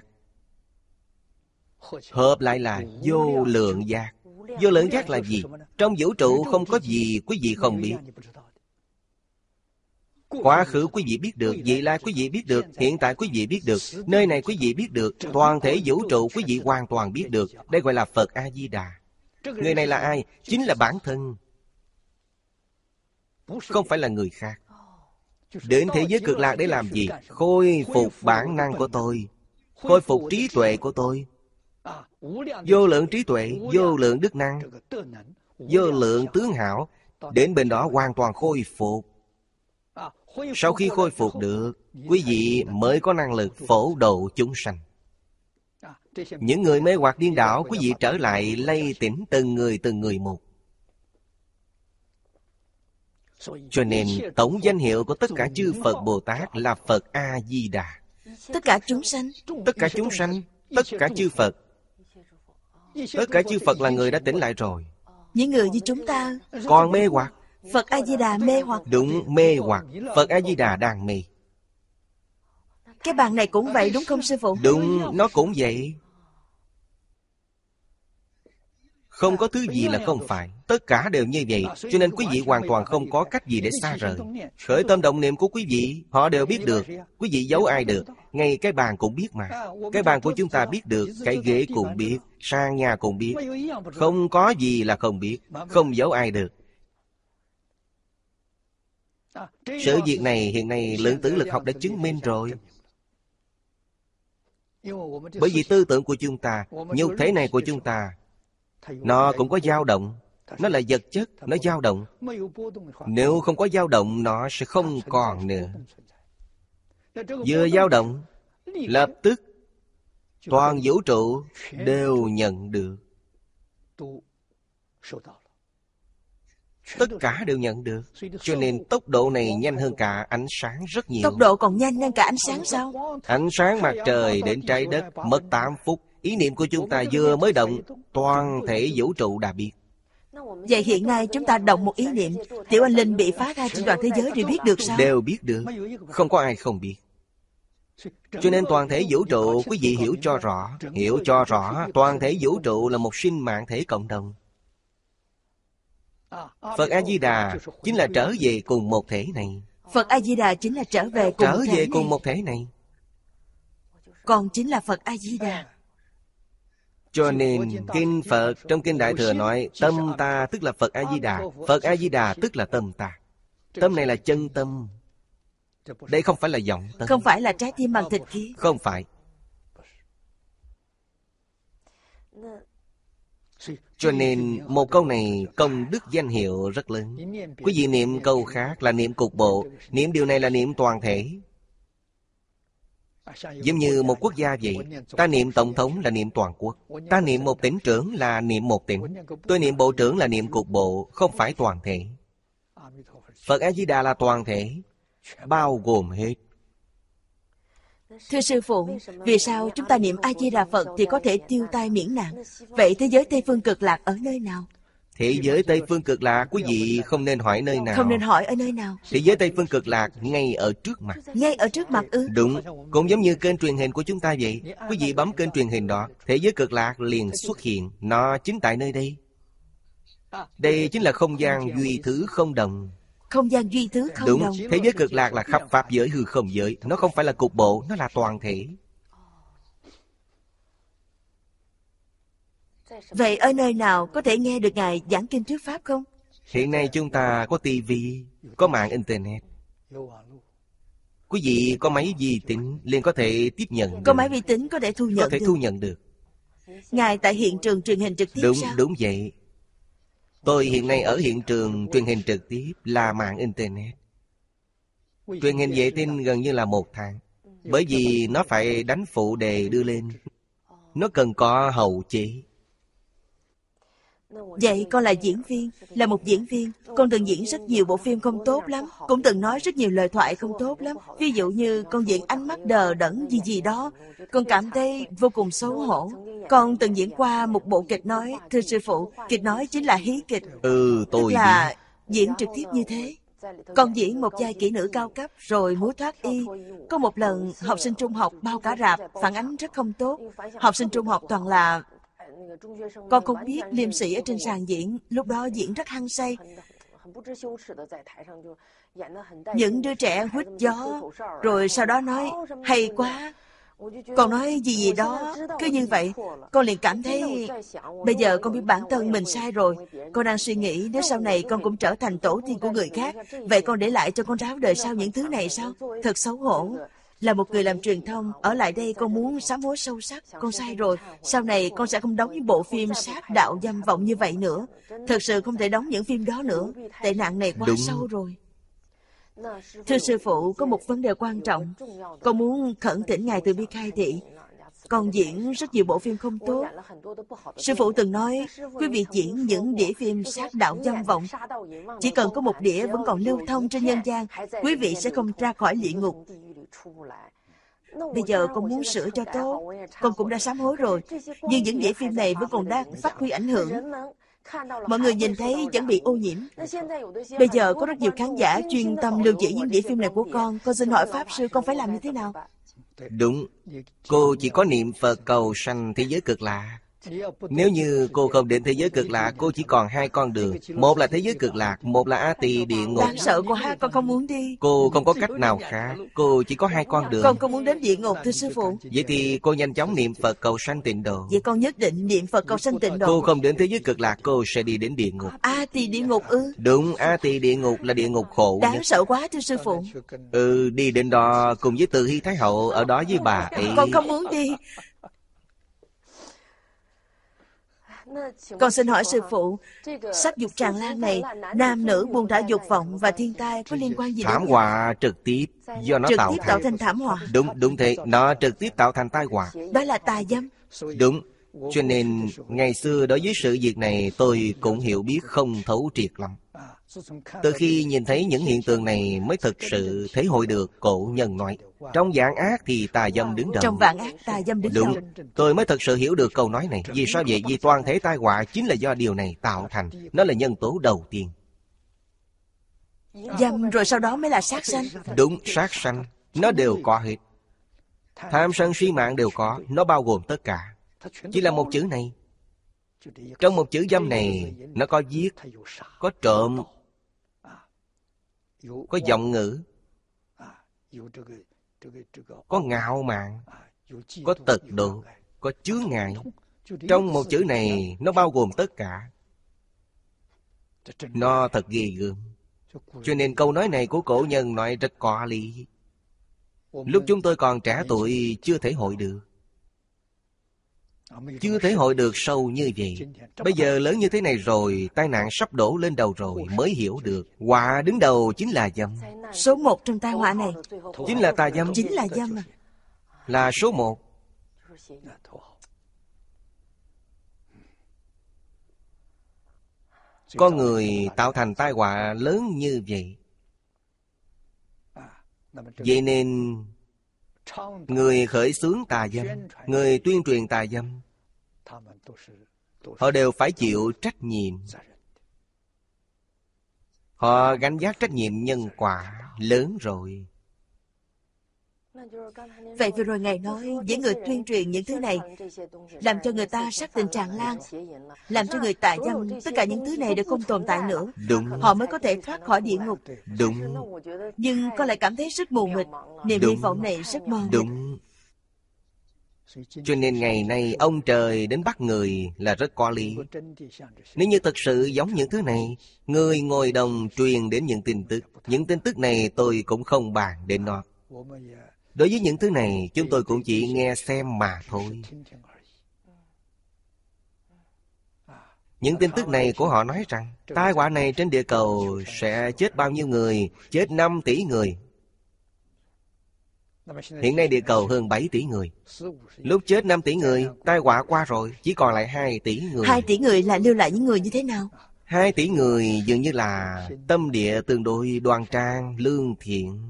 Hợp lại là vô lượng giác. Vô lượng giác là gì? Trong vũ trụ không có gì quý vị không biết. Quá khứ quý vị biết được, vị lai quý vị biết được, hiện tại quý vị biết được, nơi này quý vị biết được, toàn thể vũ trụ quý vị hoàn toàn biết được. Đây gọi là Phật A-di-đà. Người này là ai? Chính là bản thân, không phải là người khác. Đến thế giới Cực Lạc để làm gì? Khôi phục bản năng của tôi, khôi phục trí tuệ của tôi. Vô lượng trí tuệ, vô lượng đức năng, vô lượng tướng hảo. Đến bên đó hoàn toàn khôi phục. Sau khi khôi phục được, quý vị mới có năng lực phổ độ chúng sanh. Những người mê hoặc điên đảo, quý vị trở lại lay tỉnh từng người một. Cho nên tổng danh hiệu của tất cả chư Phật Bồ Tát là Phật A-di-đà. Tất cả chúng sanh, Tất cả chúng sanh, tất cả chư Phật. Tất cả chư Phật là người đã tỉnh lại rồi. những người như chúng ta Còn mê hoặc. Phật A-di-đà mê hoặc. Đúng, mê hoặc. Phật A-di-đà đang mê. Cái bàn này cũng vậy đúng không sư phụ? Đúng, nó cũng vậy. Không có thứ gì là không phải. Tất cả đều như vậy. Cho nên quý vị hoàn toàn không có cách gì để xa rời. Khởi tâm động niệm của quý vị, họ đều biết được. Quý vị giấu ai được? Ngay cái bàn cũng biết mà. Cái bàn của chúng ta biết được. Cái ghế cũng biết. Sàn nhà cũng biết. Không có gì là không biết. Không giấu ai được. Sự việc này hiện nay lượng tử lực học đã chứng minh rồi. Bởi vì tư tưởng của chúng ta, nhục thể này của chúng ta, nó cũng có dao động. Nó là vật chất, nó dao động. Nếu không có dao động, nó sẽ không còn nữa. Vừa dao động, lập tức toàn vũ trụ đều nhận được. Tất cả đều nhận được. Cho nên tốc độ này nhanh hơn cả ánh sáng rất nhiều. Tốc độ còn nhanh hơn cả ánh sáng sao? Ánh sáng mặt trời đến trái đất mất 8 phút. Ý niệm của chúng ta vừa mới động, toàn thể vũ trụ đã biết. Vậy hiện nay chúng ta động một ý niệm, Tiểu Anh Linh bị phá thai trên toàn thế giới đều biết được sao? Đều biết được. Không có ai không biết. Cho nên toàn thể vũ trụ quý vị hiểu cho rõ. Hiểu cho rõ toàn thể vũ trụ là một sinh mạng thể cộng đồng. Phật A-di-đà chính là trở về cùng một thể này. Phật A-di-đà chính là trở về cùng một thể này. Còn chính là Phật A-di-đà. Cho nên kinh Phật trong kinh Đại Thừa nói tâm ta tức là Phật A-di-đà. Phật A-di-đà tức là tâm ta. Tâm này là chân tâm. Đây không phải là vọng tâm. Không phải là trái tim bằng thịt kia. Không phải. Cho nên một câu này công đức danh hiệu rất lớn. Quý vị niệm câu khác là niệm cục bộ. Niệm điều này là niệm toàn thể. Giống như một quốc gia vậy. Ta niệm tổng thống là niệm toàn quốc. Ta niệm một tỉnh trưởng là niệm một tỉnh. Tôi niệm bộ trưởng là niệm cục bộ, không phải toàn thể. Phật A-di-đà là toàn thể, bao gồm hết. Thưa sư phụ, vì sao chúng ta niệm A-di-đà Phật thì có thể tiêu tai miễn nạn? Vậy thế giới Tây Phương Cực Lạc ở nơi nào? Thế giới Tây Phương Cực Lạc quý vị không nên hỏi nơi nào. Không nên hỏi ở nơi nào. Thế giới Tây Phương Cực Lạc ngay ở trước mặt. Ngay ở trước mặt ư? Đúng, cũng giống như kênh truyền hình của chúng ta vậy. Quý vị bấm kênh truyền hình đó, thế giới Cực Lạc liền xuất hiện. Nó chính tại nơi đây. Đây chính là không gian duy thứ không đồng. Không gian duy thứ không đúng, đồng. Thế giới Cực Lạc là khắp pháp giới hư không giới. Nó không phải là cục bộ, nó là toàn thể. Vậy ở nơi nào có thể nghe được Ngài giảng kinh thuyết pháp không? Hiện nay chúng ta có tivi, có mạng internet. Quý vị có máy vi tính liền có thể tiếp nhận được. Có máy vi tính có thể thu nhận được. Có thể thu nhận được. Ngài tại hiện trường truyền hình trực tiếp đúng, sao? Đúng vậy. Tôi hiện nay ở hiện trường truyền hình trực tiếp là mạng internet. Truyền hình vệ tinh gần như là 1 tháng. Bởi vì nó phải đánh phụ đề đưa lên. Nó cần có hậu chế. Vậy con là diễn viên, là một diễn viên. Con từng diễn rất nhiều bộ phim không tốt lắm. Cũng từng nói rất nhiều lời thoại không tốt lắm. Ví dụ như con diễn ánh mắt đờ đẫn gì đó. Con cảm thấy vô cùng xấu hổ. Con từng diễn qua một bộ kịch nói, thưa sư phụ, kịch nói chính là hí kịch. Tôi tức là diễn trực tiếp như thế. Con diễn một vai kỹ nữ cao cấp rồi múa thoát y. Có một lần học sinh trung học bao cả rạp, phản ánh rất không tốt. Học sinh trung học toàn là... Con không biết liêm sĩ ở trên sàn diễn, lúc đó diễn rất hăng say. Những đứa trẻ huýt gió, rồi sau đó nói hay quá, con nói gì đó, cứ như vậy. Con liền cảm thấy bây giờ con biết bản thân mình sai rồi. Con đang suy nghĩ nếu sau này con cũng trở thành tổ tiên của người khác, vậy con để lại cho con cháu đời sau những thứ này sao? Thật xấu hổ. Là một người làm truyền thông, ở lại đây con muốn sám hối sâu sắc. Con sai rồi. Sau này con sẽ không đóng những bộ phim sát đạo dâm vọng như vậy nữa. Thật sự không thể đóng những phim đó nữa. Tệ nạn này quá sâu rồi. Thưa sư phụ, có một vấn đề quan trọng. Con muốn khẩn thỉnh Ngài từ bi khai thị. Con diễn rất nhiều bộ phim không tốt. Sư phụ từng nói, quý vị diễn những đĩa phim sát đạo dâm vọng, chỉ cần có một đĩa vẫn còn lưu thông trên nhân gian, quý vị sẽ không ra khỏi địa ngục. Bây giờ con muốn sửa cho tốt. Con cũng đã sám hối rồi, nhưng những đĩa phim này vẫn còn đang phát huy ảnh hưởng. Mọi người nhìn thấy vẫn bị ô nhiễm. Bây giờ có rất nhiều khán giả chuyên tâm lưu giữ những đĩa phim này của con. Con xin hỏi Pháp Sư, con phải làm như thế nào? Đúng. Cô chỉ có niệm Phật cầu sanh thế giới cực lạc. Nếu như cô không đến thế giới cực lạc, cô chỉ còn hai con đường. Một là thế giới cực lạc, một là A Tỳ địa ngục. Đáng sợ quá, con không muốn đi. Cô không có cách nào khác. Cô chỉ có hai con đường. Con không muốn đến địa ngục, thưa sư phụ. Vậy thì cô nhanh chóng niệm Phật cầu sanh tịnh độ. Vậy con nhất định niệm Phật cầu sanh tịnh độ. Cô không đến thế giới cực lạc, cô sẽ đi đến địa ngục. A Tỳ địa ngục ư? Đúng, A Tỳ địa ngục là địa ngục khổ nhất. Đáng sợ quá, thưa sư phụ. Đi đến đó cùng với Từ Hy Thái Hậu, ở đó với bà ấy. Con không muốn đi. Con xin hỏi sư phụ, sắc dục tràn lan này, nam nữ buông thả dục vọng và thiên tai có liên quan gì đến thảm họa trực tiếp do nó tạo thành thảm họa? Đúng thế, nó trực tiếp tạo thành tai họa. Đó là tà dâm. Đúng. Cho nên ngày xưa đối với sự việc này tôi cũng hiểu biết không thấu triệt lắm. Từ khi nhìn thấy những hiện tượng này mới thực sự thể hội được cổ nhân nói, trong vạn ác thì tà dâm đứng đầu. Trong vạn ác tà dâm đứng đầu. Tôi mới thực sự hiểu được câu nói này. Vì sao vậy? Vì toàn thể tai họa chính là do điều này tạo thành. Nó là nhân tố đầu tiên. Dâm rồi sau đó mới là sát sanh. Đúng, sát sanh. Nó đều có hết. Tham sân si mạng đều có. Nó bao gồm tất cả. Chỉ là một chữ này. Trong một chữ dâm này, nó có giết, có trộm, có giọng ngữ, có ngạo mạn, có tật độ, có chướng ngại. Trong một chữ này, nó bao gồm tất cả. Nó thật ghê gớm. Cho nên câu nói này của cổ nhân nói rất có lý. Lúc chúng tôi còn trẻ tuổi chưa thể hội được. Chưa thể hội được sâu như vậy. Bây giờ lớn như thế này rồi, tai nạn sắp đổ lên đầu rồi mới hiểu được. Họa đứng đầu chính là dâm. Số 1 trong tai họa này chính là tà dâm. Chính là dâm à? Là số 1. Con người tạo thành tai họa lớn như vậy. Vậy nên người khởi xướng tà dâm, người tuyên truyền tà dâm, họ đều phải chịu trách nhiệm. Họ gánh vác trách nhiệm nhân quả lớn rồi. Vậy vừa rồi Ngài nói với người tuyên truyền những thứ này, làm cho người ta sắc tình tràn lan, làm cho người tà dâm, tất cả những thứ này đều không tồn tại nữa. Đúng. Họ mới có thể thoát khỏi địa ngục. Đúng. Nhưng con lại cảm thấy rất mù mịt. Niềm hy vọng này rất mờ. Đúng. Cho nên ngày nay ông trời đến bắt người là rất có lý. Nếu như thật sự giống những thứ này, người ngồi đồng truyền đến những tin tức. Những tin tức này tôi cũng không bàn đến nó. Đối với những thứ này, chúng tôi cũng chỉ nghe xem mà thôi. Những tin tức này của họ nói rằng tai họa này trên địa cầu sẽ chết bao nhiêu người? Chết 5 tỷ người. Hiện nay địa cầu hơn 7 tỷ người. Lúc chết 5 tỷ người, tai họa qua rồi, chỉ còn lại 2 tỷ người. 2 tỷ người là lưu lại những người như thế nào? 2 tỷ người dường như là tâm địa tương đối đoan trang, lương thiện.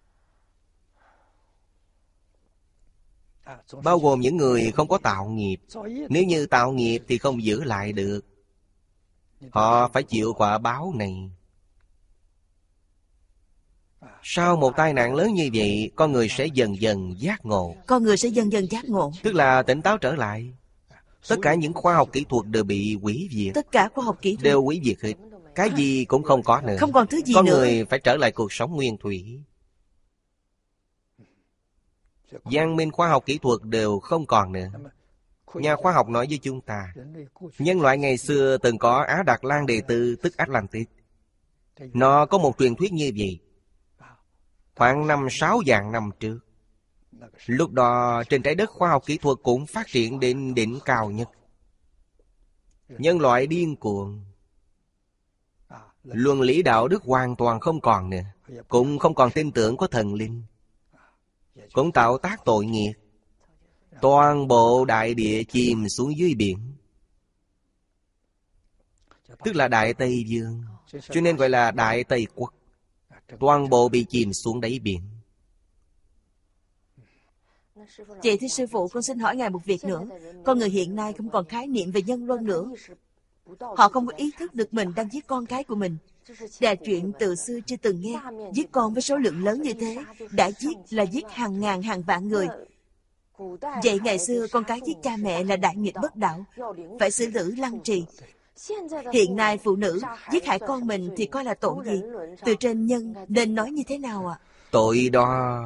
Bao gồm những người không có tạo nghiệp. Nếu như tạo nghiệp thì không giữ lại được. Họ phải chịu quả báo này. Sau một tai nạn lớn như vậy, con người sẽ dần dần giác ngộ. Con người sẽ dần dần giác ngộ. Tức là tỉnh táo trở lại. Tất cả những khoa học kỹ thuật đều bị hủy diệt. Tất cả khoa học kỹ thuật đều hủy diệt hết. Cái gì cũng không có nữa. Không còn thứ gì Con nữa. người phải trở lại cuộc sống nguyên thủy. Văn minh khoa học kỹ thuật đều không còn nữa. Nhà khoa học nói với chúng ta, nhân loại ngày xưa từng có Á Đạt Lan Đề Tư, tức Atlantis. Nó có một truyền thuyết như vậy. Khoảng 5-6 vạn năm trước, lúc đó trên trái đất khoa học kỹ thuật cũng phát triển đến đỉnh cao nhất. Nhân loại điên cuồng, luân lý đạo đức hoàn toàn không còn nữa, cũng không còn tin tưởng có thần linh, cũng tạo tác tội nghiệp. Toàn bộ đại địa chìm xuống dưới biển, tức là Đại Tây Dương, cho nên gọi là Đại Tây Quốc. Toàn bộ bị chìm xuống đáy biển. Vậy thì sư phụ, con xin hỏi ngài một việc nữa. Con người hiện nay không còn khái niệm về nhân luân nữa. Họ không có ý thức được mình đang giết con cái của mình. Là chuyện từ xưa chưa từng nghe. Giết con với số lượng lớn như thế, đã giết là giết hàng ngàn hàng vạn người. Vậy ngày xưa con cái giết cha mẹ là đại nghịch bất đạo, phải xử tử lăng trì. Hiện nay phụ nữ giết hại con mình thì coi là tội gì? Từ trên nhân nên nói như thế nào ạ? Tội đó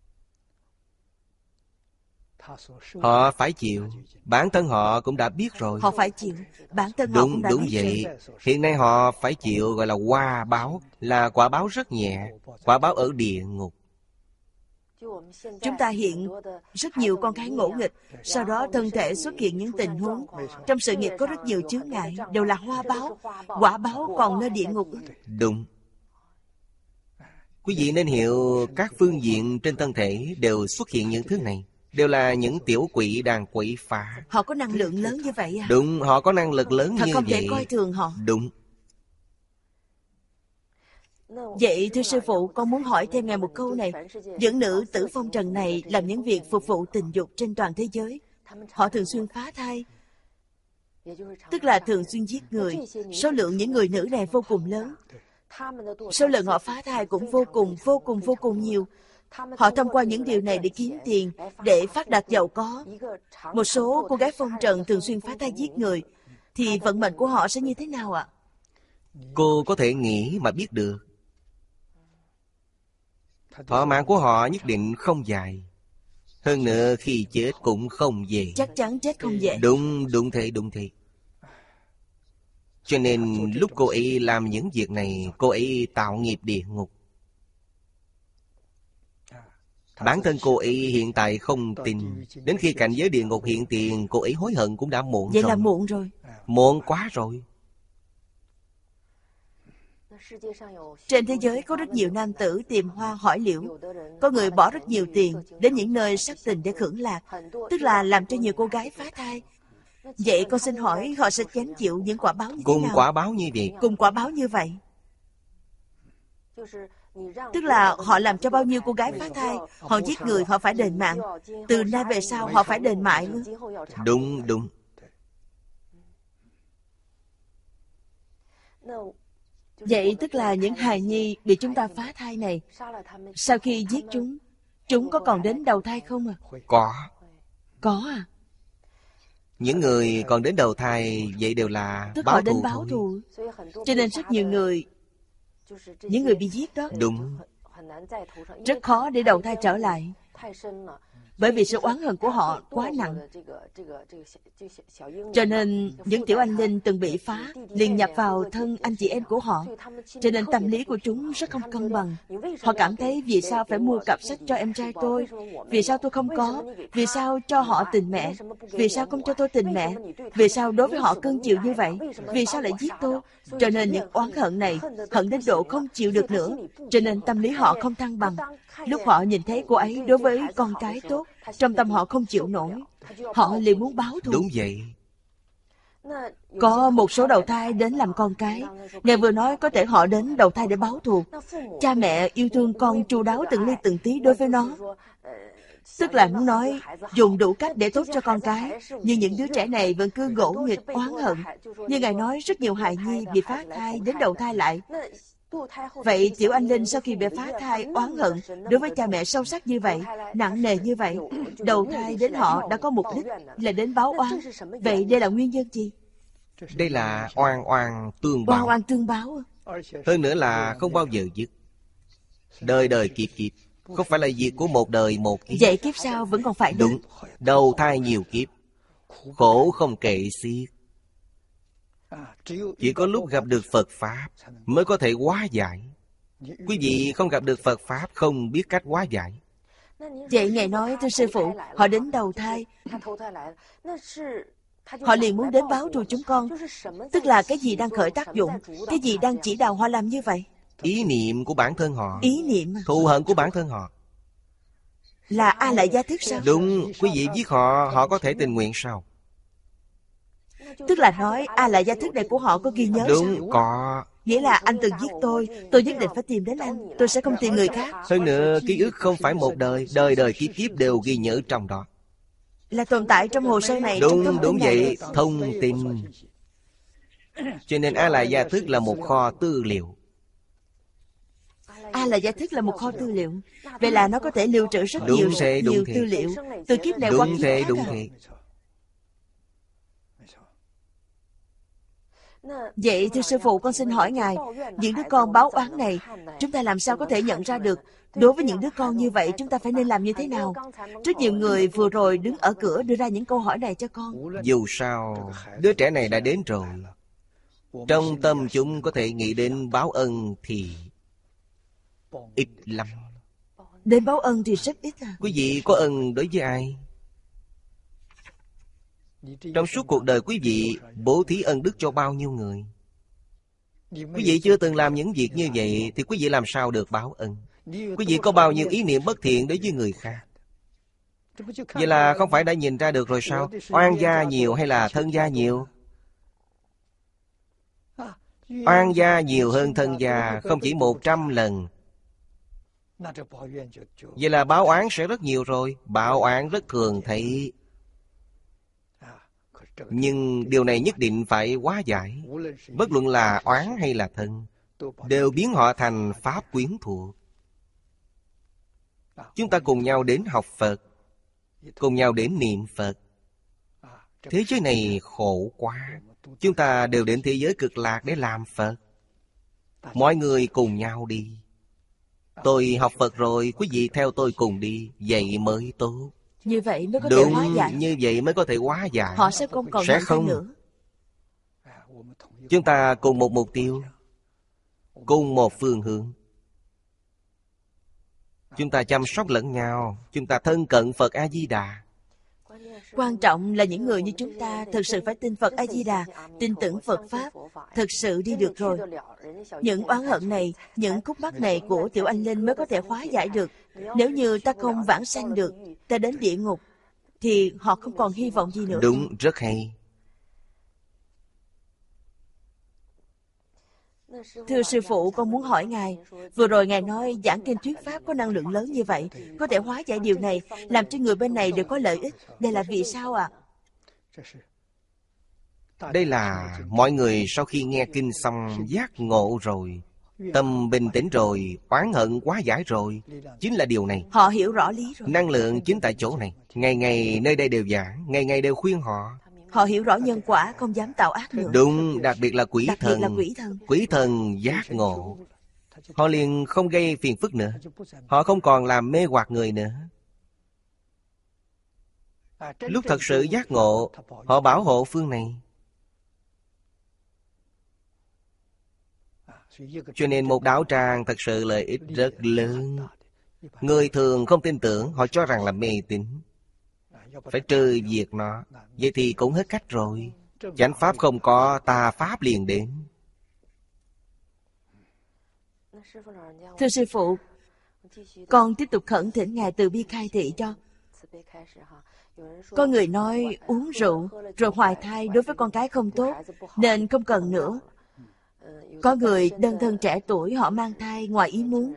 họ phải chịu. Bản thân họ cũng đã biết rồi. Họ phải chịu. Bản thân họ cũng đã Đúng biết vậy. rồi. Hiện nay họ phải chịu, gọi là hoa báo. Là quả báo rất nhẹ. Quả báo ở địa ngục. Chúng ta hiện rất nhiều con cái ngỗ nghịch, sau đó thân thể xuất hiện những tình huống. Trong sự nghiệp có rất nhiều chướng ngại, đều là hoa báo. Quả báo còn nơi địa ngục. Đúng. Quý vị nên hiểu các phương diện trên thân thể đều xuất hiện những thứ này. Đều là những tiểu quỷ đang quậy phá. Họ có năng lượng lớn như vậy à? Đúng, họ có năng lực lớn Thật như không vậy. thể coi thường họ. Đúng. Vậy thưa sư phụ, con muốn hỏi thêm ngài một câu này. Những nữ tử phong trần này làm những việc phục vụ tình dục trên toàn thế giới. Họ thường xuyên phá thai, tức là thường xuyên giết người. Số lượng những người nữ này vô cùng lớn. Số lượng họ phá thai cũng vô cùng nhiều. Họ thông qua những điều này để kiếm tiền, để phát đạt giàu có. Một số cô gái phong trần thường xuyên phá thai giết người, thì vận mệnh của họ sẽ như thế nào ạ? Cô có thể nghĩ mà biết được. Thọ mạng của họ nhất định không dài. Hơn nữa khi chết cũng không dễ. Chắc chắn chết không dễ. Đúng thế. Cho nên lúc cô ấy làm những việc này, cô ấy tạo nghiệp địa ngục. Bản thân cô ấy hiện tại không tin. Đến khi cảnh giới địa ngục hiện tiền, cô ấy hối hận cũng đã muộn Vậy rồi. là muộn rồi. Muộn quá rồi. Trên thế giới có rất nhiều nam tử tìm hoa hỏi liễu. Có người bỏ rất nhiều tiền đến những nơi sắc tình để hưởng lạc, tức là làm cho nhiều cô gái phá thai. Vậy con xin hỏi họ sẽ gánh chịu những quả báo như thế Cùng nào? quả báo như vậy. Cùng quả báo như vậy. Tức là họ làm cho bao nhiêu cô gái phá thai, họ giết người, họ phải đền mạng. Từ nay về sau họ phải đền mạng. Đúng. Vậy tức là những hài nhi bị chúng ta phá thai này, sau khi giết chúng có còn đến đầu thai không à? Có à? Những người còn đến đầu thai vậy đều là Tức báo họ đến thù báo thôi. thù. Cho nên rất nhiều người, những người bị giết đó, Đúng. rất khó để đầu thai trở lại. Bởi vì sự oán hận của họ quá nặng. Cho nên những tiểu anh linh từng bị phá liền nhập vào thân anh chị em của họ. Cho nên tâm lý của chúng rất không cân bằng. Họ cảm thấy vì sao phải mua cặp sách cho em trai tôi? Vì sao tôi không có? Vì sao cho họ tình mẹ? Vì sao không cho tôi tình mẹ? Vì sao đối với họ cưng chiều như vậy? Vì sao lại giết tôi? Cho nên những oán hận này, hận đến độ không chịu được nữa. Cho nên tâm lý họ không thăng bằng. Lúc họ nhìn thấy cô ấy đối với con cái tốt, trong tâm họ không chịu nổi. Họ liền muốn báo thù. Đúng vậy. Có một số đầu thai đến làm con cái. Ngài vừa nói có thể họ đến đầu thai để báo thù. Cha mẹ yêu thương con chu đáo từng ly từng tí đối với nó. Tức là muốn nói dùng đủ cách để tốt cho con cái. Nhưng những đứa trẻ này vẫn cứ ngỗ nghịch oán hận. Như Ngài nói rất nhiều hài nhi bị phá thai đến đầu thai lại. Vậy tiểu anh linh sau khi bị phá thai oán hận đối với cha mẹ sâu sắc như vậy, nặng nề như vậy, đầu thai đến họ đã có mục đích là đến báo oán. Vậy đây là nguyên nhân gì? Đây là oan oan tương Oan báo. oan tương báo. Hơn nữa là không bao giờ dứt. Đời đời kiếp kiếp. Không phải là việc của một đời một kiếp. Vậy kiếp sau vẫn còn phải Đúng. Đầu thai nhiều kiếp, khổ không kể xiết. Chỉ có lúc gặp được Phật Pháp mới có thể hóa giải. Quý vị không gặp được Phật Pháp, không biết cách hóa giải. Vậy Ngài nói, thưa sư phụ, họ đến đầu thai, họ liền muốn đến báo thù chúng con. Tức là cái gì đang khởi tác dụng, cái gì đang chỉ đạo họ làm như vậy? Ý niệm của bản thân họ, Ý niệm thù hận của bản thân họ. là A Lại Gia Thức sao? Đúng, quý vị giết họ, họ có thể tình nguyện sao? Tức là nói A Lại Gia Thức này của họ có ghi nhớ sao? Đúng, có. Nghĩa là anh từng giết tôi nhất định phải tìm đến anh, tôi sẽ không tìm người khác. Hơn nữa, ký ức không phải một đời, đời đời kiếp kiếp đều ghi nhớ trong đó. Là tồn tại trong hồ sơ này. Đúng, đúng vậy, thông tin. Cho nên A Lại Gia Thức là một kho tư liệu. A Lại Gia Thức là một kho tư liệu. Vậy là nó có thể lưu trữ rất Đúng nhiều, thế, đúng thế. tư liệu từ kiếp này qua Đúng kiếp thế, khác. đúng thế. Vậy thưa sư phụ, con xin hỏi Ngài, những đứa con báo oán này, chúng ta làm sao có thể nhận ra được? Đối với những đứa con như vậy, chúng ta phải nên làm như thế nào? Rất nhiều người vừa rồi đứng ở cửa đưa ra những câu hỏi này cho con. Dù sao, đứa trẻ này đã đến rồi. Trong tâm chúng có thể nghĩ đến báo ân thì ít lắm. Đến báo ân thì rất ít à? Quý vị có ân đối với ai? Trong suốt cuộc đời quý vị bố thí ân đức cho bao nhiêu người? Quý vị chưa từng làm những việc như vậy thì quý vị làm sao được báo ân? Quý vị có bao nhiêu ý niệm bất thiện đối với người khác? Vậy là không phải đã nhìn ra được rồi sao? Oan gia nhiều hay là thân gia nhiều? Oan gia nhiều hơn thân gia không chỉ 100 lần. Vậy là báo oán sẽ rất nhiều rồi. Báo oán rất thường thấy. Nhưng điều này nhất định phải hóa giải. Bất luận là oán hay là thân, đều biến họ thành pháp quyến thuộc. Chúng ta cùng nhau đến học Phật, cùng nhau đến niệm Phật. Thế giới này khổ quá. Chúng ta đều đến thế giới cực lạc để làm Phật. Mọi người cùng nhau đi. Tôi học Phật rồi, quý vị theo tôi cùng đi. Vậy mới tốt. Như vậy mới có thể hóa giải. Như vậy mới có thể hóa giải. Họ sẽ không còn sẽ không nữa. Chúng ta cùng một mục tiêu, cùng một phương hướng. Chúng ta chăm sóc lẫn nhau. Chúng ta thân cận Phật A-di-đà. Quan trọng là những người như chúng ta thực sự phải tin Phật A-di-đà, tin tưởng Phật Pháp, thực sự đi được rồi. Những oán hận này, những khúc mắc này của Tiểu Anh Linh mới có thể hóa giải được. Nếu như ta không vãng sanh được, ta đến địa ngục, thì họ không còn hy vọng gì nữa. Đúng, rất hay. Thưa sư phụ, con muốn hỏi Ngài, vừa rồi Ngài nói giảng kinh thuyết Pháp có năng lượng lớn như vậy, có thể hóa giải điều này, làm cho người bên này đều có lợi ích. Đây là vì sao ạ? Đây là mọi người sau khi nghe kinh xong giác ngộ rồi, tâm bình tĩnh rồi, oán hận hóa giải rồi. Chính là điều này. Họ hiểu rõ lý rồi. Năng lượng chính tại chỗ này. Ngày ngày nơi đây đều giảng, ngày ngày đều khuyên họ. Họ hiểu rõ nhân quả, không dám tạo ác nữa. Đúng, đặc biệt là quỷ thần. Quỷ thần giác ngộ. Họ liền không gây phiền phức nữa. Họ không còn làm mê hoặc người nữa. Lúc thật sự giác ngộ, họ bảo hộ phương này. Cho nên một đạo tràng thật sự lợi ích rất lớn. Người thường không tin tưởng, họ cho rằng là mê tín. Phải trừ diệt nó. Vậy thì cũng hết cách rồi. Chánh pháp không có, tà pháp liền đến. Thưa sư phụ, con tiếp tục khẩn thỉnh Ngài từ bi khai thị cho. Có người nói uống rượu rồi hoài thai đối với con cái không tốt, nên không cần nữa. Có người đơn thân trẻ tuổi họ mang thai ngoài ý muốn,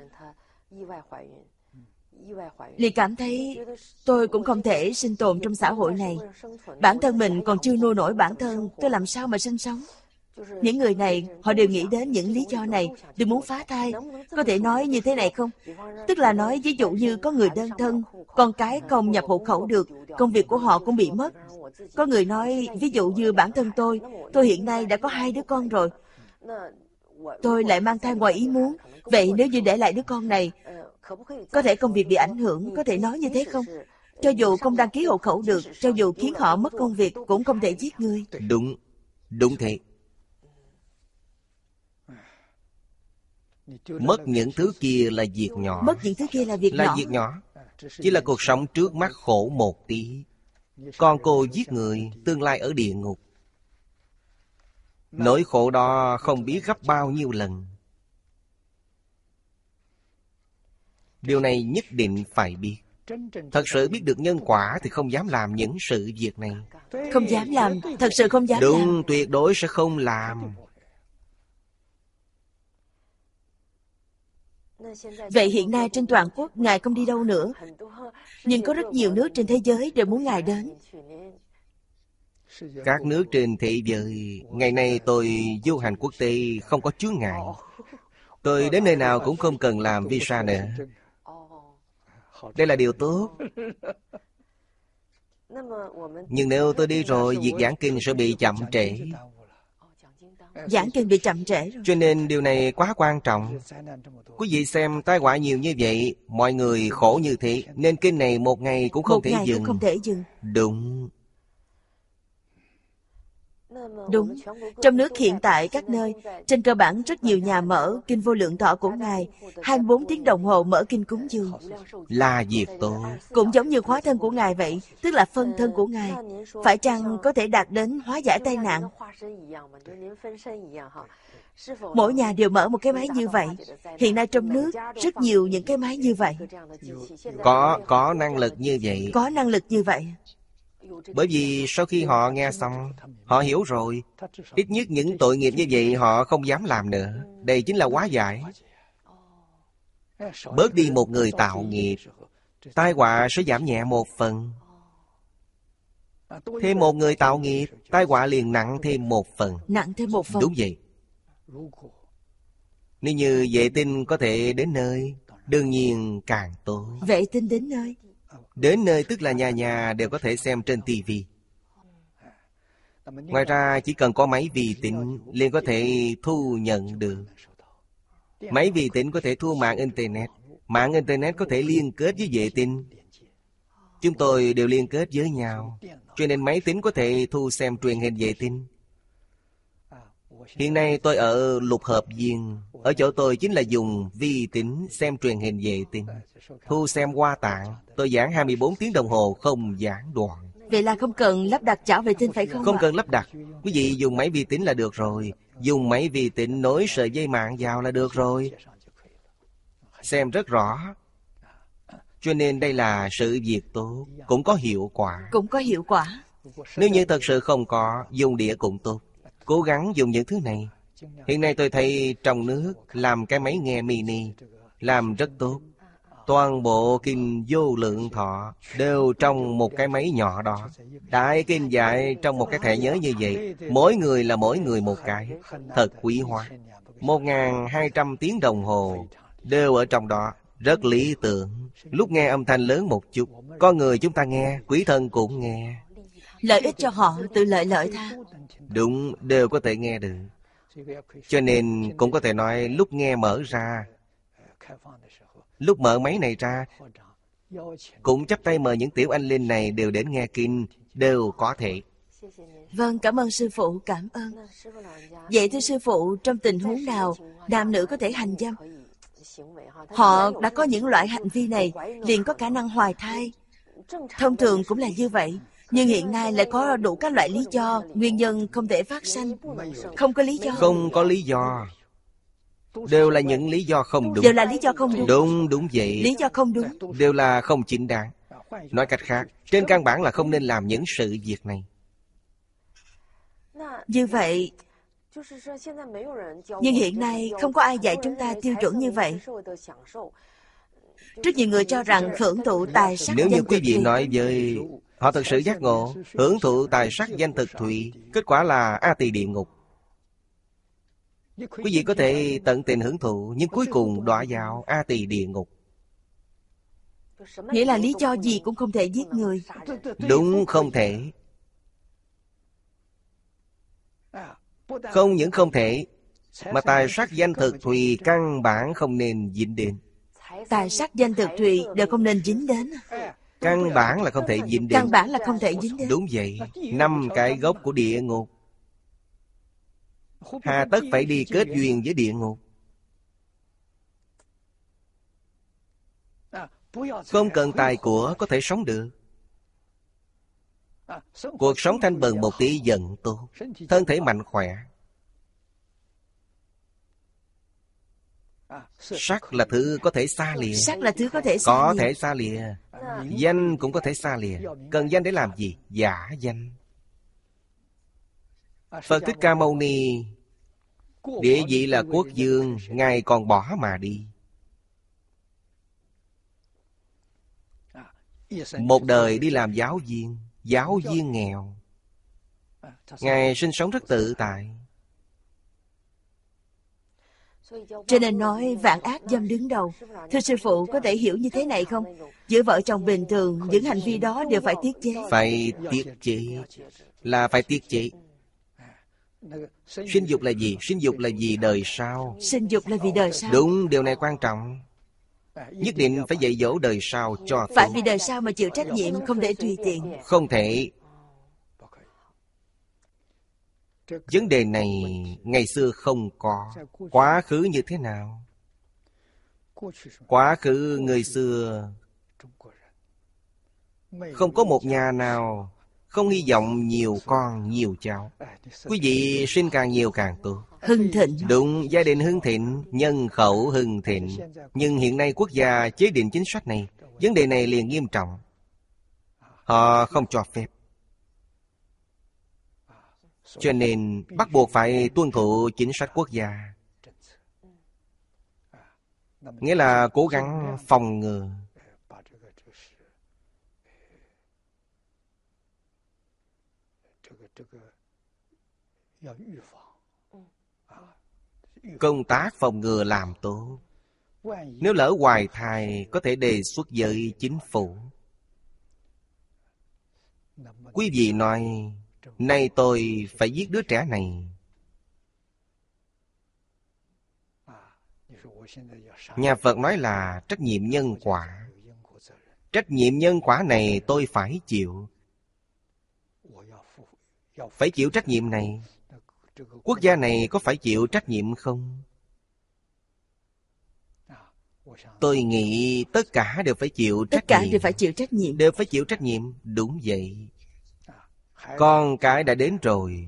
liền cảm thấy tôi cũng không thể sinh tồn trong xã hội này. Bản thân mình còn chưa nuôi nổi bản thân, tôi làm sao mà sinh sống? Những người này, họ đều nghĩ đến những lý do này, đều muốn phá thai. Có thể nói như thế này không? Tức là nói ví dụ như có người đơn thân, Con cái không nhập hộ khẩu được, công việc của họ cũng bị mất. Có người nói, ví dụ như bản thân tôi hiện nay đã có 2 đứa con rồi. Tôi lại mang thai ngoài ý muốn. Vậy nếu như để lại đứa con này, có thể công việc bị ảnh hưởng, có thể nói như thế không? Cho dù không đăng ký hộ khẩu được, cho dù khiến họ mất công việc, cũng không thể giết ngươi. Đúng, đúng thế. Mất những thứ kia là việc nhỏ. Mất những thứ kia là việc nhỏ. Việc nhỏ. Chỉ là cuộc sống trước mắt khổ một tí. Con cô giết người, tương lai ở địa ngục. Nỗi khổ đó không biết gấp bao nhiêu lần. Điều này nhất định phải biết. Thật sự biết được nhân quả thì không dám làm những sự việc này. Không dám làm, thật sự không dám làm. Đúng, tuyệt đối sẽ không làm. Vậy hiện nay trên toàn quốc Ngài không đi đâu nữa, nhưng có rất nhiều nước trên thế giới đều muốn Ngài đến. Các nước trên thế giới, ngày nay tôi du hành quốc tế không có chướng ngại. Tôi đến nơi nào cũng không cần làm visa nữa. Đây là điều tốt. Nhưng nếu tôi đi rồi, việc giảng kinh sẽ bị chậm trễ. Giảng kinh bị chậm trễ rồi. Cho nên điều này quá quan trọng. Quý vị xem tai họa nhiều như vậy, mọi người khổ như thế, nên kinh này một ngày cũng không thể dừng. Không thể dừng. Đúng. Đúng. Trong nước hiện tại các nơi, trên cơ bản rất nhiều nhà mở kinh Vô Lượng Thọ của Ngài, 24 tiếng đồng hồ mở kinh cúng dường. Là việc tốt. Cũng giống như hóa thân của Ngài vậy, tức là phân thân của Ngài. Phải chăng có thể đạt đến hóa giải tai nạn? Mỗi nhà đều mở một cái máy như vậy. Hiện nay trong nước rất nhiều những cái máy như vậy. Có năng lực như vậy. Có năng lực như vậy. Bởi vì sau khi họ nghe xong, họ hiểu rồi. Ít nhất những tội nghiệp như vậy họ không dám làm nữa. Đây chính là hóa giải. Bớt đi một người tạo nghiệp, tai họa sẽ giảm nhẹ một phần. Thêm một người tạo nghiệp, tai họa liền nặng thêm một phần. Nặng thêm một phần. Đúng vậy. Nếu như vệ tinh có thể đến nơi, đương nhiên càng tốt. Vệ tinh đến nơi. Đến nơi tức là nhà nhà đều có thể xem trên tivi. Ngoài ra chỉ cần có máy vi tính liền có thể thu nhận được. Máy vi tính có thể thu mạng Internet. Mạng Internet có thể liên kết với vệ tinh. Chúng tôi đều liên kết với nhau, cho nên máy tính có thể thu xem truyền hình vệ tinh. Hiện nay tôi ở Lục Hợp Viên. Ở chỗ tôi chính là dùng vi tính xem truyền hình vệ tinh, thu xem Hoa Tạng. Tôi giảng 24 tiếng đồng hồ không gián đoạn. Vậy là không cần lắp đặt chảo vệ tinh phải không? Không cần lắp đặt. Quý vị dùng máy vi tính là được rồi. Dùng máy vi tính nối sợi dây mạng vào là được rồi. Xem rất rõ. Cho nên đây là sự việc tốt, cũng có hiệu quả. Cũng có hiệu quả. Nếu như thật sự không có, dùng đĩa cũng tốt. Cố gắng dùng những thứ này. Hiện nay tôi thấy trong nước làm cái máy nghe mini làm rất tốt. Toàn bộ kinh Vô Lượng Thọ đều trong một cái máy nhỏ đó. Đại kinh dạy trong một cái thẻ nhớ như vậy. Mỗi người là mỗi người một cái. Thật quý hóa. 1200 tiếng đồng hồ đều ở trong đó. Rất lý tưởng. Lúc nghe âm thanh lớn một chút, có người chúng ta nghe, quỷ thần cũng nghe. Lợi ích cho họ, tự lợi tha. Đúng, đều có thể nghe được. Cho nên cũng có thể nói lúc nghe mở ra, lúc mở máy này ra, cũng chắp tay mời những tiểu anh linh này đều đến nghe kinh, đều có thể. Vâng, cảm ơn sư phụ, cảm ơn. Vậy thưa sư phụ, trong tình huống nào nam nữ có thể hành dâm? Họ đã có những loại hành vi này, liền có khả năng hoài thai. Thông thường cũng là như vậy. Nhưng hiện nay lại có đủ các loại lý do, nguyên nhân không thể phát sanh. Không có lý do. Không có lý do. Đều là những lý do không đúng. Đều là lý do không đúng. Đúng, đúng vậy. Lý do không đúng. Đều là không chính đáng. Nói cách khác, trên căn bản là không nên làm những sự việc này. Như vậy, nhưng hiện nay không có ai dạy chúng ta tiêu chuẩn như vậy. Rất nhiều người cho rằng hưởng thụ tài sắc Nếu như danh quý thực vị thùy. nói với họ thật sự giác ngộ, hưởng thụ tài sắc danh thực thùy, kết quả là A Tỳ địa ngục. Quý vị có thể tận tình hưởng thụ, nhưng cuối cùng đọa vào A Tỳ địa ngục. Nghĩa là lý do gì cũng không thể giết người. Đúng, không thể. Không những không thể, mà tài sắc danh thực thùy căn bản không nên dính đến. Tài sắc danh thực thùy đều không nên dính đến. Căn bản là không thể dính đến. Căn bản là không thể dính đến. Đúng vậy. 5 cái gốc của địa ngục, hà tất phải đi kết duyên với địa ngục. Không cần tài của có thể sống được. Cuộc sống thanh bần một tí dần tốt, thân thể mạnh khỏe. Sắc là thứ có thể xa lìa. Sắc là thứ có thể xa Có lìa. thể xa lìa. Danh cũng có thể xa lìa. Cần danh để làm gì? Giả danh. Phật Thích Ca Mâu Ni địa vị là quốc vương, Ngài còn bỏ mà đi. Một đời đi làm giáo viên, giáo viên nghèo. Ngài sinh sống rất tự tại. Cho nên nói vạn ác dâm đứng đầu. Thưa sư phụ, có thể hiểu như thế này không? Giữa vợ chồng bình thường, những hành vi đó đều phải tiết chế. Phải tiết chế. Là phải tiết chế. Sinh dục là gì? Sinh dục là vì đời sau. Sinh dục là vì đời sau. Đúng, điều này quan trọng. Nhất định phải dạy dỗ đời sau cho Phải tốt. vì đời sau mà chịu trách nhiệm, không để tùy tiện. Không thể. Vấn đề này ngày xưa không có. Quá khứ như thế nào? Quá khứ người xưa không có một nhà nào không hy vọng nhiều con nhiều cháu. Quý vị sinh càng nhiều càng tốt. Hưng thịnh. Đúng, gia đình hưng thịnh, nhân khẩu hưng thịnh. Nhưng hiện nay quốc gia chế định chính sách này, vấn đề này liền nghiêm trọng. Họ không cho phép. Cho nên bắt buộc phải tuân thủ chính sách quốc gia. Nghĩa là cố gắng phòng ngừa. Công tác phòng ngừa làm tốt. Nếu lỡ hoài thai, có thể đề xuất với chính phủ. Quý vị nói, nay tôi phải giết đứa trẻ này. Nhà Phật nói là trách nhiệm nhân quả. Trách nhiệm nhân quả này tôi phải chịu. Phải chịu trách nhiệm này. Quốc gia này có phải chịu trách nhiệm không? Tôi nghĩ tất cả đều phải chịu trách nhiệm. Tất cả đều phải chịu trách nhiệm. Đều phải chịu trách nhiệm. Đúng vậy. Con cái đã đến rồi,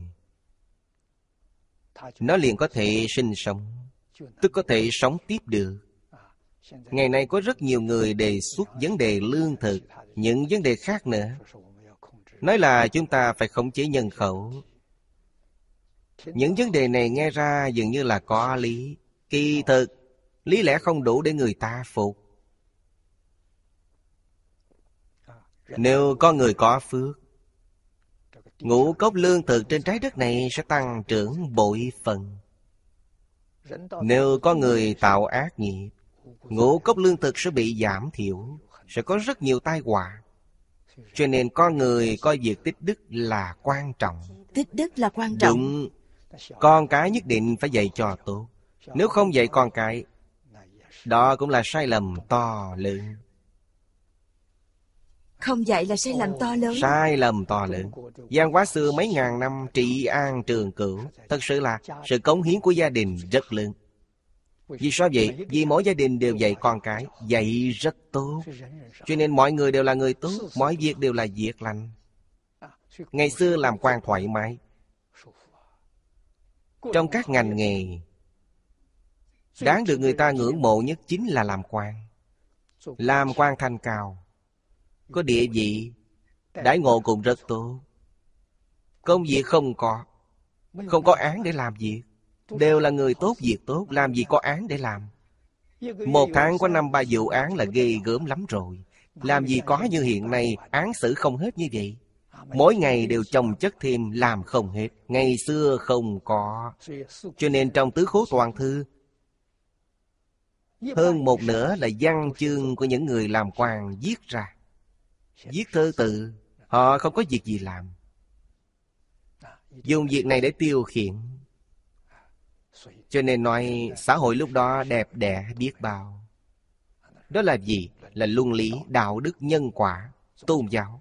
nó liền có thể sinh sống, tức có thể sống tiếp được. Ngày nay có rất nhiều người đề xuất vấn đề lương thực, những vấn đề khác nữa. Nói là chúng ta phải khống chế nhân khẩu. Những vấn đề này nghe ra dường như là có lý. Kỳ thực, lý lẽ không đủ để người ta phục. Nếu có người có phước, ngũ cốc lương thực trên trái đất này sẽ tăng trưởng bội phần. Nếu có người tạo ác nghiệp, ngũ cốc lương thực sẽ bị giảm thiểu, sẽ có rất nhiều tai họa. Cho nên con người coi việc tích đức là quan trọng. Tích đức là quan trọng. Đúng. Con cái nhất định phải dạy cho tốt. Nếu không dạy con cái, đó cũng là sai lầm to lớn. Không dạy là sai lầm to lớn. Sai lầm to lớn. Văn hóa xưa mấy ngàn năm trị an trường cửu, thật sự là sự cống hiến của gia đình rất lớn. Vì sao vậy? Vì mỗi gia đình đều dạy con cái, dạy rất tốt. Cho nên mọi người đều là người tốt, mọi việc đều là việc lành. Ngày xưa làm quan thoải mái. Trong các ngành nghề, đáng được người ta ngưỡng mộ nhất chính là làm quan. Làm quan thanh cao, có địa vị, đãi ngộ cũng rất tốt. Công việc không có án để làm việc. Đều là người tốt, việc tốt, làm gì có án để làm. Một tháng có 5-3 vụ án là ghê gớm lắm rồi. Làm gì có như hiện nay, án xử không hết như vậy. Mỗi ngày đều chồng chất thêm, làm không hết. Ngày xưa không có. Cho nên trong Tứ Khố Toàn Thư, hơn một nửa là văn chương của những người làm quan viết ra. Viết thơ tự, họ không có việc gì làm, dùng việc này để tiêu khiển. Cho nên nói xã hội lúc đó đẹp đẽ biết bao. Đó là gì? Là luân lý, đạo đức, nhân quả, tôn giáo.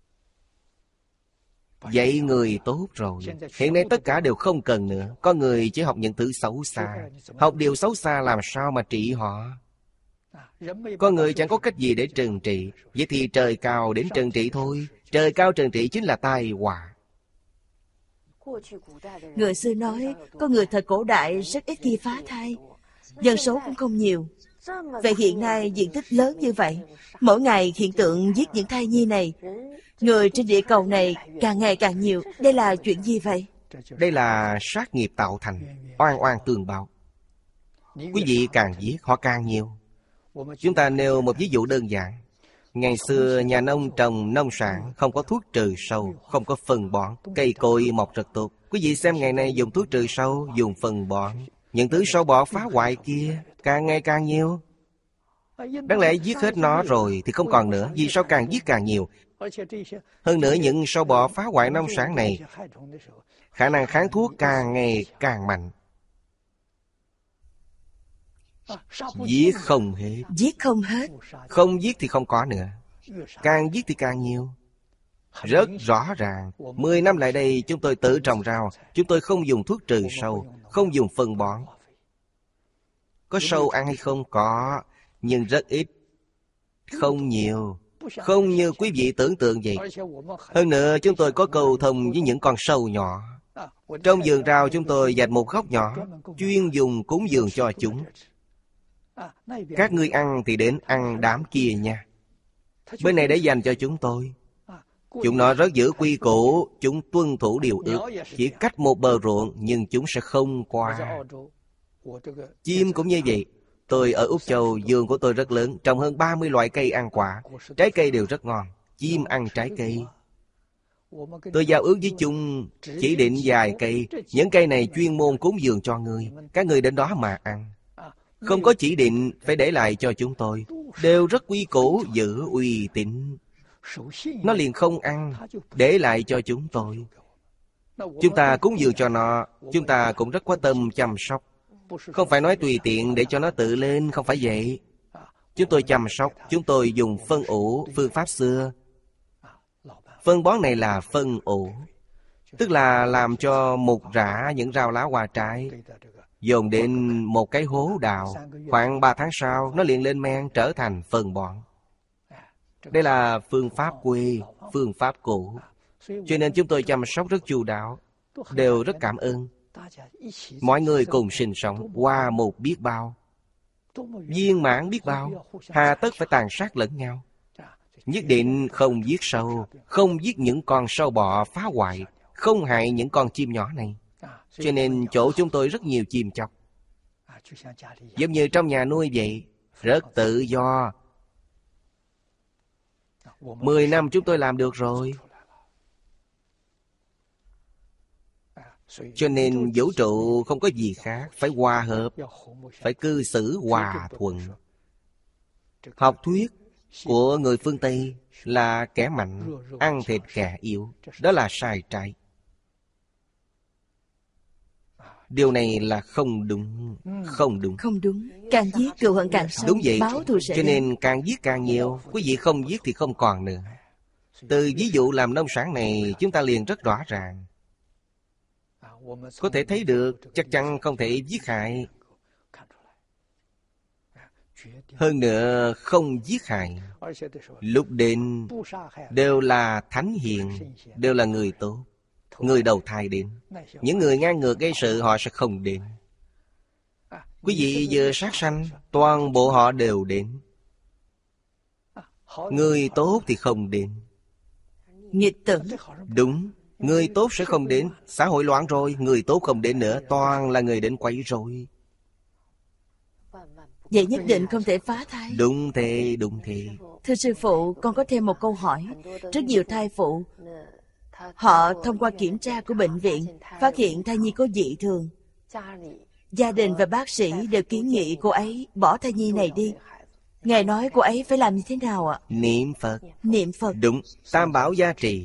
Dạy người tốt rồi. Hiện nay tất cả đều không cần nữa. Có người chỉ học những thứ xấu xa. Học điều xấu xa làm sao mà trị họ? Có người chẳng có cách gì để trừng trị. Vậy thì trời cao đến trừng trị thôi. Trời cao trừng trị chính là tai họa. Người xưa nói, có người thời cổ đại rất ít khi phá thai, dân số cũng không nhiều. Vậy hiện nay diện tích lớn như vậy, mỗi ngày hiện tượng giết những thai nhi này, người trên địa cầu này càng ngày càng nhiều. Đây là chuyện gì vậy? Đây là sát nghiệp tạo thành, oan oan tương báo. Quý vị càng giết họ càng nhiều. Chúng ta nêu một ví dụ đơn giản. Ngày xưa nhà nông trồng nông sản, không có thuốc trừ sâu, không có phân bón, cây cối mọc rất tốt. Quý vị xem ngày nay dùng thuốc trừ sâu, dùng phân bón, những thứ sâu bọ phá hoại kia càng ngày càng nhiều. Đáng lẽ giết hết nó rồi thì không còn nữa. Vì sao càng giết càng nhiều? Hơn nữa những sâu bọ phá hoại nông sản này, khả năng kháng thuốc càng ngày càng mạnh. Giết không hết. Giết không hết. Không giết thì không có nữa. Càng giết thì càng nhiều. Rất rõ ràng. 10 năm lại đây chúng tôi tự trồng rau. Chúng tôi không dùng thuốc trừ sâu, không dùng phân bón. Có sâu ăn hay không? Có, nhưng rất ít. Không nhiều. Không như quý vị tưởng tượng vậy. Hơn nữa chúng tôi có cầu thông với những con sâu nhỏ. Trong vườn rau chúng tôi dạch một góc nhỏ, chuyên dùng cúng dường cho chúng. Các ngươi ăn thì đến ăn đám kia nha. Bên này để dành cho chúng tôi. Chúng nó rất giữ quy củ, chúng tuân thủ điều ước. Chỉ cách một bờ ruộng nhưng chúng sẽ không qua. Chim cũng như vậy. Tôi ở Úc Châu, vườn của tôi rất lớn, trồng hơn 30 loại cây ăn quả. Trái cây đều rất ngon. Chim ăn trái cây. Tôi giao ước với chúng, chỉ định vài cây. Những cây này chuyên môn cúng dường cho ngươi. Các ngươi đến đó mà ăn. Không có chỉ định phải để lại cho chúng tôi. Đều rất quy củ, giữ uy tín. Nó liền không ăn, để lại cho chúng tôi. Chúng ta cúng dường cho nó, chúng ta cũng rất quan tâm chăm sóc. Không phải nói tùy tiện để cho nó tự lên, không phải vậy. Chúng tôi chăm sóc, chúng tôi dùng phân ủ, phương pháp xưa. Phân bón này là phân ủ, tức là làm cho mục rã những rau lá hoa trái, dồn đến một cái hố đào. Khoảng 3 tháng sau, nó liền lên men trở thành phân bón. Đây là phương pháp quê, phương pháp cũ. Cho nên chúng tôi chăm sóc rất chu đáo, đều rất cảm ơn. Mọi người cùng sinh sống, hòa một biết bao, viên mãn biết bao. Hà tất phải tàn sát lẫn nhau. Nhất định không giết sâu, không giết những con sâu bọ phá hoại, không hại những con chim nhỏ này. Cho nên chỗ chúng tôi rất nhiều chim chóc, giống như trong nhà nuôi vậy, rất tự do. 10 năm chúng tôi làm được rồi. Cho nên vũ trụ không có gì khác, phải hòa hợp, phải cư xử hòa thuận. Học thuyết của người phương Tây là kẻ mạnh ăn thịt kẻ yếu. Đó là sai trái. Điều này là không đúng. Không đúng. Không đúng. Càng giết cừu hận càng sâu. Đúng vậy. Báo thù sẽ cho nên càng giết càng nhiều. Quý vị không giết thì không còn nữa. Từ ví dụ làm nông sản này, chúng ta liền rất rõ ràng. Có thể thấy được, chắc chắn không thể giết hại. Hơn nữa không giết hại. Lúc đến đều là thánh hiền, đều là người tốt. Người đầu thai đến. Những người ngang ngược gây sự họ sẽ không đến. Quý vị vừa sát sanh, toàn bộ họ đều đến. Người tốt thì không đến. Nghịch tử. Đúng, người tốt sẽ không đến. Xã hội loạn rồi, người tốt không đến nữa. Toàn là người đến quấy rối. Vậy nhất định không thể phá thai. Đúng thế, đúng thế. Thưa sư phụ, con có thêm một câu hỏi. Rất nhiều thai phụ, họ thông qua kiểm tra của bệnh viện phát hiện thai nhi có dị thường. Gia đình và bác sĩ đều kiến nghị cô ấy bỏ thai nhi này đi. Ngài nói cô ấy phải làm như thế nào ạ? Niệm Phật. Niệm Phật. Đúng, Tam Bảo gia trì.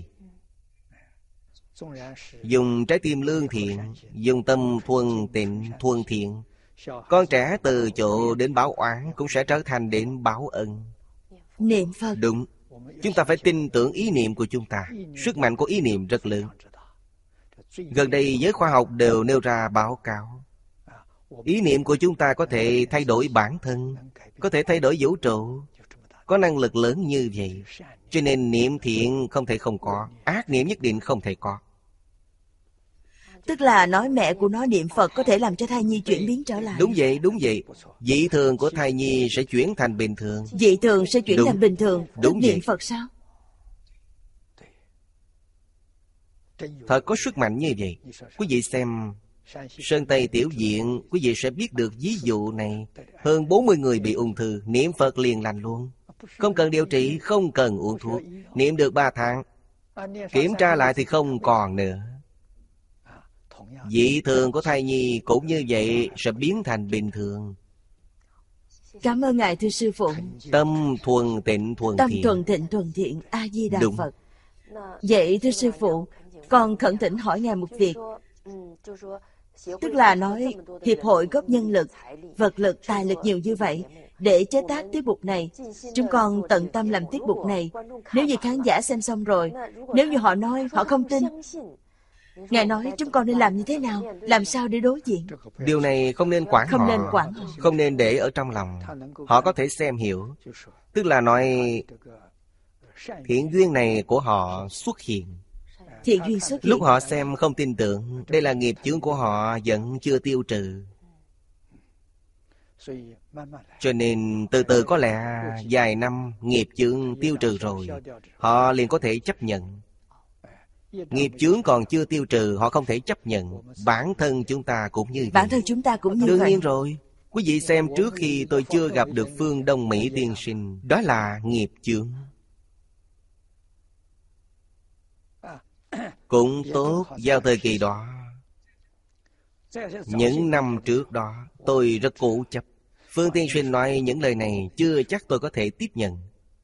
Dùng trái tim lương thiện, dùng tâm thuần tịnh thuần thiện. Con trẻ từ chỗ đến báo oán cũng sẽ trở thành đến báo ân. Niệm Phật. Đúng. Chúng ta phải tin tưởng ý niệm của chúng ta. Sức mạnh của ý niệm rất lớn. Gần đây giới khoa học đều nêu ra báo cáo. Ý niệm của chúng ta có thể thay đổi bản thân, có thể thay đổi vũ trụ. Có năng lực lớn như vậy. Cho nên niệm thiện không thể không có, ác niệm nhất định không thể có. Tức là nói mẹ của nó niệm Phật có thể làm cho thai nhi chuyển biến trở lại. Đúng vậy, đúng vậy. Dị thường của thai nhi sẽ chuyển thành bình thường. Dị thường sẽ chuyển thành bình thường. Đúng niệm vậy. Phật sao? Thật có sức mạnh như vậy. Quý vị xem Sơn Tây Tiểu Viện, quý vị sẽ biết được ví dụ này. Hơn 40 người bị ung thư, niệm Phật liền lành luôn. Không cần điều trị, không cần uống thuốc. Niệm được 3 tháng, kiểm tra lại thì không còn nữa. Dị thường của thai nhi cũng như vậy, sẽ biến thành bình thường. Cảm ơn Ngài thưa Sư Phụ. Tâm thuần tịnh thuần Tâm thiện. thuần tịnh thuần thiện. A-di-đà Đúng. Phật. Vậy thưa Sư Phụ, con khẩn thỉnh hỏi Ngài một việc. Tức là nói Hiệp hội góp nhân lực, vật lực, tài lực nhiều như vậy để chế tác tiết mục này. Chúng con tận tâm làm tiết mục này. Nếu như khán giả xem xong rồi, nếu như họ nói họ không tin, Ngài nói chúng con nên làm như thế nào? Làm sao để đối diện? Điều này không nên quản Không họ. nên quản họ. Không nên để ở trong lòng. Họ có thể xem hiểu. Tức là nói thiện duyên này của họ xuất hiện. Thiện duyên xuất hiện. Lúc họ xem không tin tưởng, đây là nghiệp chướng của họ vẫn chưa tiêu trừ. Cho nên từ từ có lẽ vài năm nghiệp chướng tiêu trừ rồi, họ liền có thể chấp nhận. Nghiệp chướng còn chưa tiêu trừ, họ không thể chấp nhận. Bản thân chúng ta cũng như vậy. Bản thân chúng ta cũng như Đương vậy. nhiên rồi. Quý vị xem trước khi tôi chưa gặp được Phương Đông Mỹ tiên sinh, đó là nghiệp chướng. Cũng tốt, vào thời kỳ đó, những năm trước đó, tôi rất cố chấp. Phương tiên sinh nói những lời này chưa chắc tôi có thể tiếp nhận.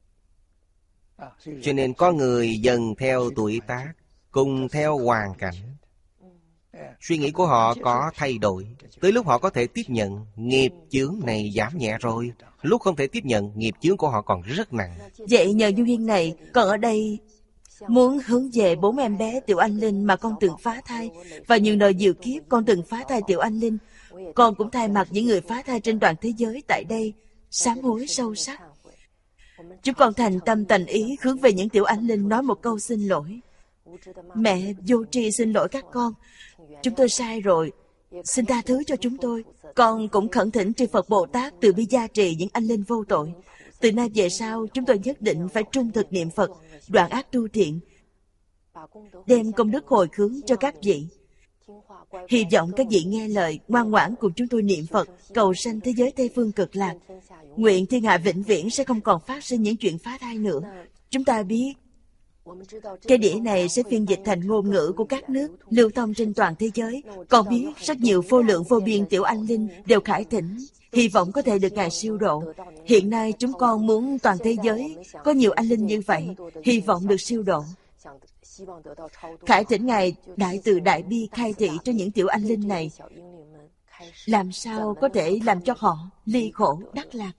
Cho nên có người dần theo tuổi tác, cùng theo hoàn cảnh. Suy nghĩ của họ có thay đổi. Tới lúc họ có thể tiếp nhận, nghiệp chướng này giảm nhẹ rồi. Lúc không thể tiếp nhận, nghiệp chướng của họ còn rất nặng. Vậy nhờ duyên này, con ở đây muốn hướng về 4 em bé Tiểu Anh Linh mà con từng phá thai. Và nhiều đời nhiều kiếp con từng phá thai Tiểu Anh Linh. Con cũng thay mặt những người phá thai trên toàn thế giới tại đây sám hối sâu sắc. Chúng con thành tâm thành ý hướng về những Tiểu Anh Linh nói một câu xin lỗi. Mẹ vô tri xin lỗi các con. Chúng tôi sai rồi, xin tha thứ cho chúng tôi. Con cũng khẩn thỉnh chư Phật Bồ Tát từ bi gia trì những anh linh vô tội. Từ nay về sau chúng tôi nhất định phải trung thực niệm Phật, đoạn ác tu thiện, đem công đức hồi hướng cho các vị. Hy vọng các vị nghe lời, ngoan ngoãn cùng chúng tôi niệm Phật, cầu sanh thế giới Tây Phương Cực Lạc. Nguyện thiên hạ vĩnh viễn sẽ không còn phát sinh những chuyện phá thai nữa. Chúng ta biết cái đĩa này sẽ phiên dịch thành ngôn ngữ của các nước, lưu thông trên toàn thế giới. Còn biết rất nhiều vô lượng vô biên Tiểu Anh Linh đều khải thỉnh, hy vọng có thể được Ngài siêu độ. Hiện nay chúng con muốn toàn thế giới có nhiều anh linh như vậy, hy vọng được siêu độ. Khải thỉnh Ngài đại từ đại bi khai thị cho những Tiểu Anh Linh này, làm sao có thể làm cho họ ly khổ đắc lạc.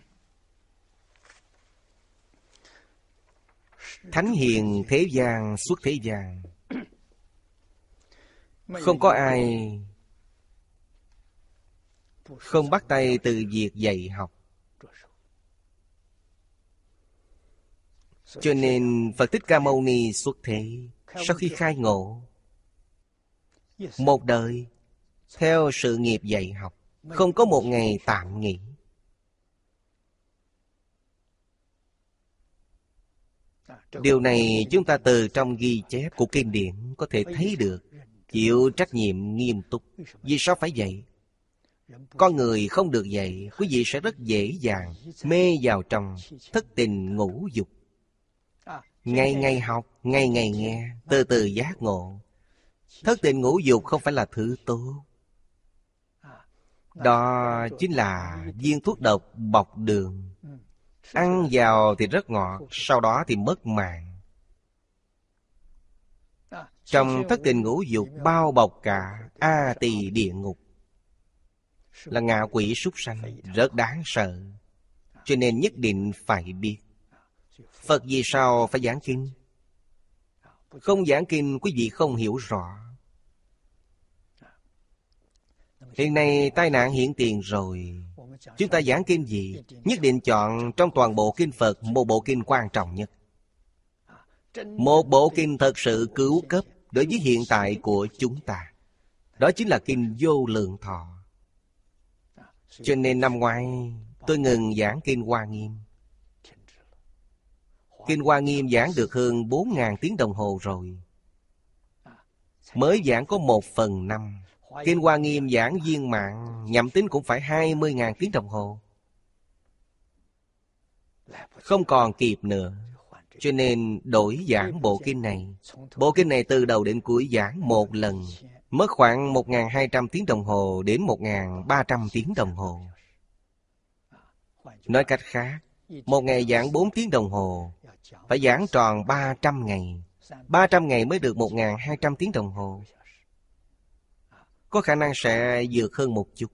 Thánh hiền thế gian xuất thế gian, không có ai không bắt tay từ việc dạy học. Cho nên Phật Thích Ca Mâu Ni xuất thế. Sau khi khai ngộ, một đời theo sự nghiệp dạy học, không có một ngày tạm nghỉ. Điều này chúng ta từ trong ghi chép của kinh điển có thể thấy được. Chịu trách nhiệm nghiêm túc. Vì sao phải vậy? Con người không được dạy, quý vị sẽ rất dễ dàng mê vào trong thất tình ngũ dục. Ngày ngày học, ngày ngày nghe, từ từ giác ngộ. Thất tình ngũ dục không phải là thứ tốt. Đó chính là viên thuốc độc bọc đường. Ăn vào thì rất ngọt, sau đó thì mất mạng. Trong thất tình ngũ dục bao bọc cả A Tỳ địa ngục, là ngạ quỷ súc sanh, rất đáng sợ. Cho nên nhất định phải biết. Phật vì sao phải giảng kinh? Không giảng kinh quý vị không hiểu rõ. Hiện nay tai nạn hiện tiền rồi, chúng ta giảng kinh gì? Nhất định chọn trong toàn bộ kinh Phật một bộ kinh quan trọng nhất. Một bộ kinh thật sự cứu cấp đối với hiện tại của chúng ta. Đó chính là kinh Vô Lượng Thọ. Cho nên năm ngoái tôi ngừng giảng kinh Hoa Nghiêm. Kinh Hoa Nghiêm giảng được hơn 4.000 tiếng đồng hồ rồi. Mới giảng có 1/5. Kinh Hoa Nghiêm giảng viên mãn, nhậm tính cũng phải 20.000 tiếng đồng hồ. Không còn kịp nữa. Cho nên đổi giảng bộ kinh này. Bộ kinh này từ đầu đến cuối giảng một lần, mất khoảng 1.200 tiếng đồng hồ đến 1.300 tiếng đồng hồ. Nói cách khác, một ngày giảng 4 tiếng đồng hồ, phải giảng tròn 300 ngày. 300 ngày mới được 1.200 tiếng đồng hồ. Có khả năng sẽ vượt hơn một chút.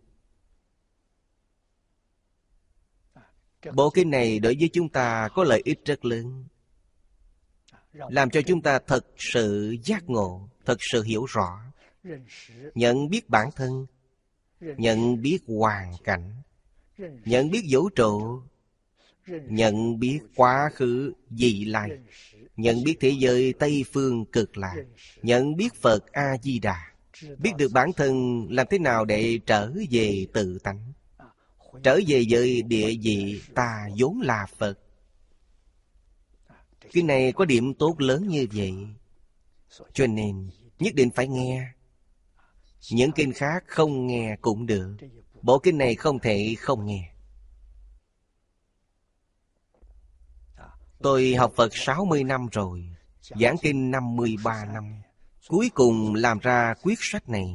Bộ kinh này đối với chúng ta có lợi ích rất lớn, làm cho chúng ta thật sự giác ngộ, thật sự hiểu rõ, nhận biết bản thân, nhận biết hoàn cảnh, nhận biết vũ trụ, nhận biết quá khứ vị lai, nhận biết thế giới Tây Phương Cực Lạc, nhận biết Phật A-di-đà, biết được bản thân làm thế nào để trở về tự tánh, trở về với địa vị ta vốn là Phật. Kinh này có điểm tốt lớn như vậy, cho nên nhất định phải nghe. Những kinh khác không nghe cũng được, bộ kinh này không thể không nghe. Tôi học Phật 60 năm rồi, giảng kinh 53 năm, cuối cùng làm ra quyết sách này.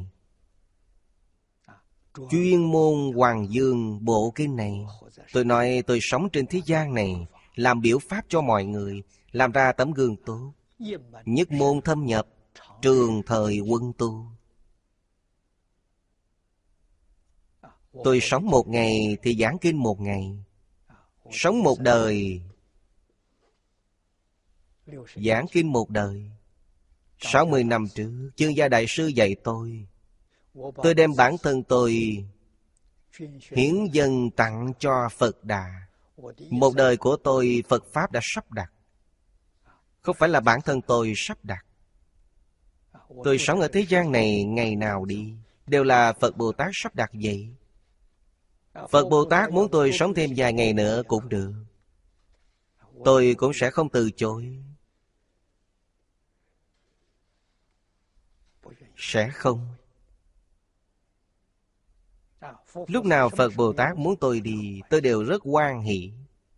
Chuyên môn Hoàng Dương bộ kinh này. Tôi nói tôi sống trên thế gian này, làm biểu pháp cho mọi người, làm ra tấm gương tốt, nhất môn thâm nhập, trường thời quân tu. Tôi sống một ngày thì giảng kinh một ngày, sống một đời giảng kinh một đời. 60 năm trước, Chương Gia Đại Sư dạy tôi đem bản thân tôi hiến dâng tặng cho Phật Đà. Một đời của tôi Phật Pháp đã sắp đặt, không phải là bản thân tôi sắp đặt. Tôi sống ở thế gian này ngày nào đi đều là Phật Bồ Tát sắp đặt vậy. Phật Bồ Tát muốn tôi sống thêm vài ngày nữa cũng được, tôi cũng sẽ không từ chối. Sẽ không. Lúc nào Phật Bồ Tát muốn tôi đi, tôi đều rất hoan hỷ.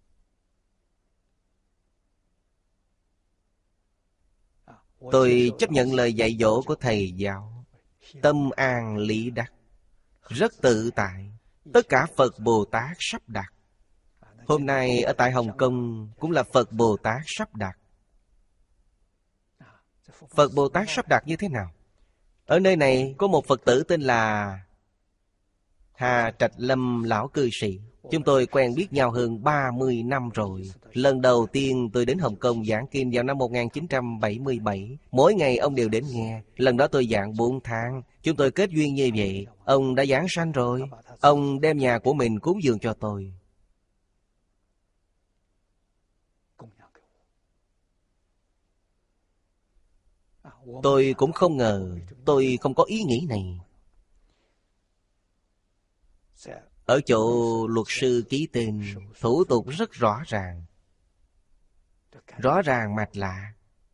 Tôi chấp nhận lời dạy dỗ của Thầy giáo, tâm an lý đắc, rất tự tại. Tất cả Phật Bồ Tát sắp đặt. Hôm nay ở tại Hồng Kông cũng là Phật Bồ Tát sắp đặt. Phật Bồ Tát sắp đặt như thế nào? Ở nơi này có một Phật tử tên là Hà Trạch Lâm Lão Cư Sĩ. Chúng tôi quen biết nhau hơn 30 năm rồi. Lần đầu tiên tôi đến Hồng Kông giảng kinh vào năm 1977. Mỗi ngày ông đều đến nghe. Lần đó tôi giảng 4 tháng. Chúng tôi kết duyên như vậy. Ông đã giảng sanh rồi. Ông đem nhà của mình cúng dường cho tôi. Tôi cũng không ngờ, tôi không có ý nghĩ này. Ở chỗ luật sư ký tên, thủ tục rất rõ ràng. Rõ ràng mạch lạc.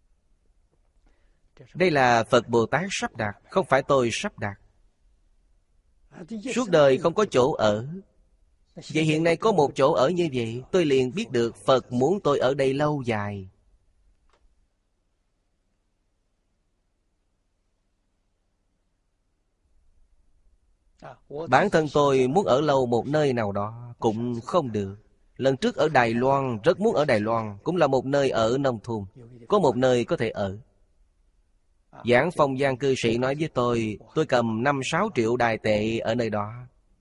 Đây là Phật Bồ Tát sắp đặt, không phải tôi sắp đặt. Suốt đời không có chỗ ở. Vậy hiện nay có một chỗ ở như vậy, tôi liền biết được Phật muốn tôi ở đây lâu dài. Bản thân tôi muốn ở lâu một nơi nào đó cũng không được. Lần trước ở Đài Loan, rất muốn ở Đài Loan, cũng là một nơi ở nông thôn, có một nơi có thể ở. Giảng Phong Giang cư sĩ nói với tôi cầm 5-6 triệu Đài tệ ở nơi đó,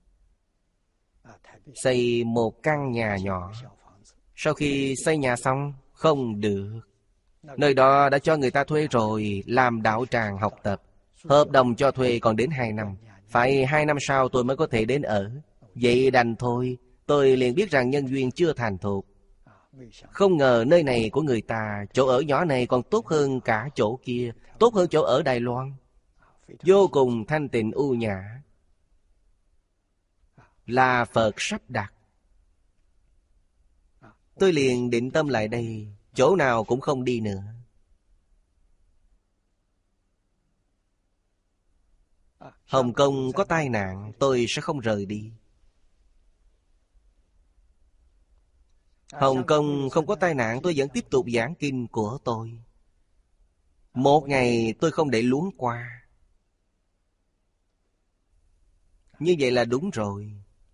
xây một căn nhà nhỏ. Sau khi xây nhà xong, không được. Nơi đó đã cho người ta thuê rồi, làm đạo tràng học tập. Hợp đồng cho thuê còn đến 2 năm. Phải 2 năm sau tôi mới có thể đến ở. Vậy đành thôi. Tôi liền biết rằng nhân duyên chưa thành thục. Không ngờ nơi này của người ta, chỗ ở nhỏ này còn tốt hơn cả chỗ kia, tốt hơn chỗ ở Đài Loan. Vô cùng thanh tịnh u nhã. Là Phật sắp đặt. Tôi liền định tâm lại đây, chỗ nào cũng không đi nữa. Hồng Kông có tai nạn, tôi sẽ không rời đi. Hồng Kông không có tai nạn, tôi vẫn tiếp tục giảng kinh của tôi. Một ngày tôi không để luống qua. Như vậy là đúng rồi.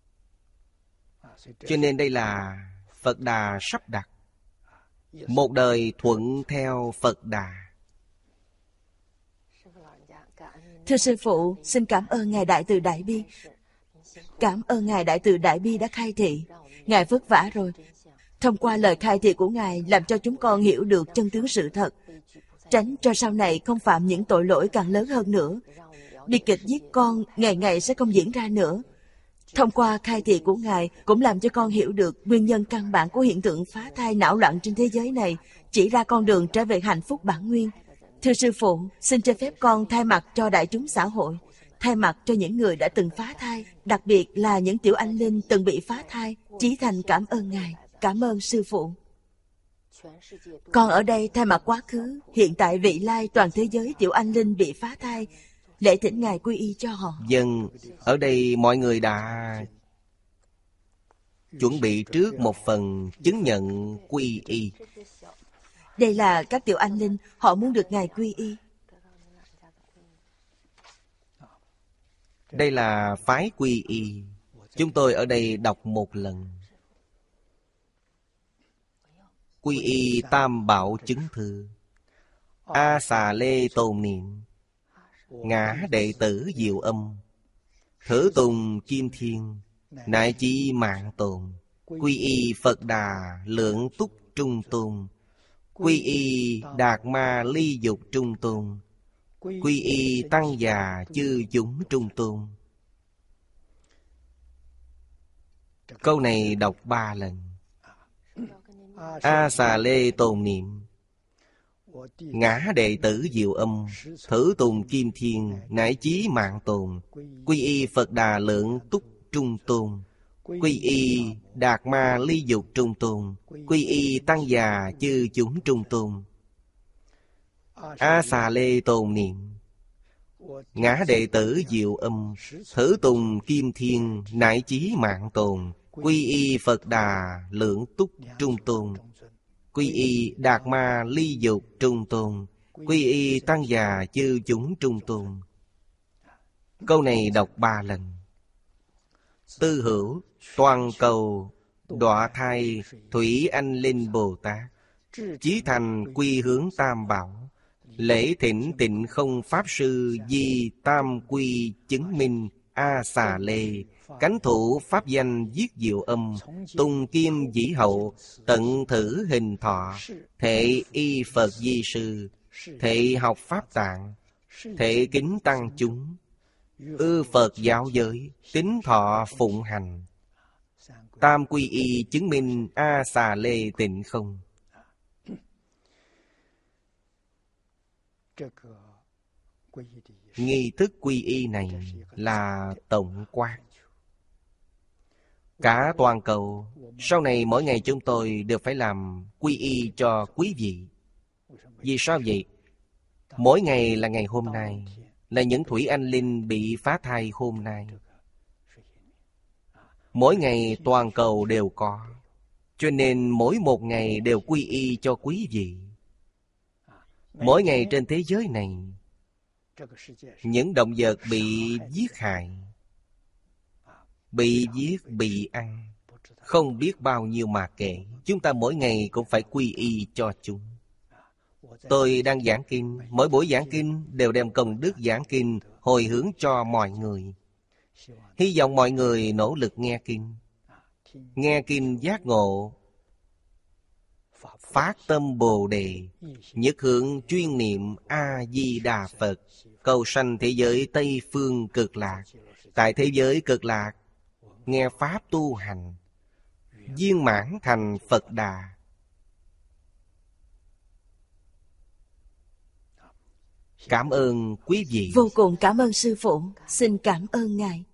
Cho nên đây là Phật Đà sắp đặt. Một đời thuận theo Phật Đà. Thưa Sư Phụ, xin cảm ơn Ngài Đại Từ Đại Bi. Cảm ơn Ngài Đại Từ Đại Bi đã khai thị. Ngài vất vả rồi. Thông qua lời khai thị của Ngài làm cho chúng con hiểu được chân tướng sự thật, tránh cho sau này không phạm những tội lỗi càng lớn hơn nữa. Bi kịch giết con ngày ngày sẽ không diễn ra nữa. Thông qua khai thị của Ngài cũng làm cho con hiểu được nguyên nhân căn bản của hiện tượng phá thai não loạn trên thế giới này, chỉ ra con đường trở về hạnh phúc bản nguyên. Thưa Sư Phụ, xin cho phép con thay mặt cho đại chúng xã hội, thay mặt cho những người đã từng phá thai, đặc biệt là những tiểu anh linh từng bị phá thai, chí thành cảm ơn Ngài, cảm ơn Sư Phụ. Con ở đây thay mặt quá khứ, hiện tại, vị lai toàn thế giới tiểu anh linh bị phá thai, lễ thỉnh Ngài quy y cho họ. Vâng, ở đây mọi người đã chuẩn bị trước một phần chứng nhận quy y. Đây là các tiểu anh linh, họ muốn được Ngài quy y. Đây là phái quy y. Chúng tôi ở đây đọc một lần. Quy y Tam Bảo chứng thư. A Xà Lê Tồn Niệm. Ngã đệ tử Diệu Âm. Thử Tùng Kim Thiên. Nại Chi Mạng Tồn. Quy y Phật Đà Lượng Túc Trung Tôn. Quy y Đạt Ma Ly Dục Trung Tôn. Quy y Tăng Già Chư Chúng Trung Tôn. Câu này đọc 3 lần. A Xà Lê Tồn Niệm. Ngã đệ tử Diệu Âm. Thử Tùng Kim Thiên. Nải Chí Mạng Tồn. Quy y Phật Đà Lượng Túc Trung Tôn. Quy y Đạt Ma Ly Dục Trung Tôn. Quy y Tăng Già Chư Chúng Trung Tôn. A Xà Lê Tồn Niệm. Ngã đệ tử Diệu Âm. Thử Tùng Kim Thiên. Nải Chí Mạng Tồn. Quy y Phật Đà Lượng Túc Trung Tôn. Quy y Đạt Ma Ly Dục Trung Tôn. Quy y Tăng Già Chư Chúng Trung Tôn. Câu này đọc 3 lần. Tư hữu toàn cầu đọa thai Thủy Anh Linh Bồ Tát, chí thành quy hướng Tam Bảo, lễ thỉnh Tịnh Không Pháp Sư Di Tam Quy chứng minh A Xà Lê, cánh thủ pháp danh giết Diệu Âm, Tùng Kim Dĩ Hậu, tận thử hình thọ, thệ y Phật Di Sư, thệ học Pháp Tạng, thệ kính tăng chúng, ư Phật giáo giới, tín thọ phụng hành. Tam quy y chứng minh A Xà Lê Tịnh Không. Nghi thức quy y này là tổng quát. Cả toàn cầu, sau này mỗi ngày chúng tôi đều phải làm quy y cho quý vị. Vì sao vậy? Mỗi ngày là ngày hôm nay, là những Thủy Anh Linh bị phá thai hôm nay. Mỗi ngày toàn cầu đều có, cho nên mỗi một ngày đều quy y cho quý vị. Mỗi ngày trên thế giới này, những động vật bị giết hại, bị giết, bị ăn, không biết bao nhiêu mà kể. Chúng ta mỗi ngày cũng phải quy y cho chúng. Tôi đang giảng kinh, mỗi buổi giảng kinh đều đem công đức giảng kinh hồi hướng cho mọi người. Hy vọng mọi người nỗ lực nghe kinh. Nghe kinh giác ngộ, phát tâm Bồ Đề, nhất hướng chuyên niệm A-di-đà Phật, cầu sanh thế giới Tây Phương Cực Lạc. Tại thế giới Cực Lạc, nghe Pháp tu hành, viên mãn thành Phật Đà. Cảm ơn quý vị. Vô cùng cảm ơn sư phụ. Xin cảm ơn Ngài.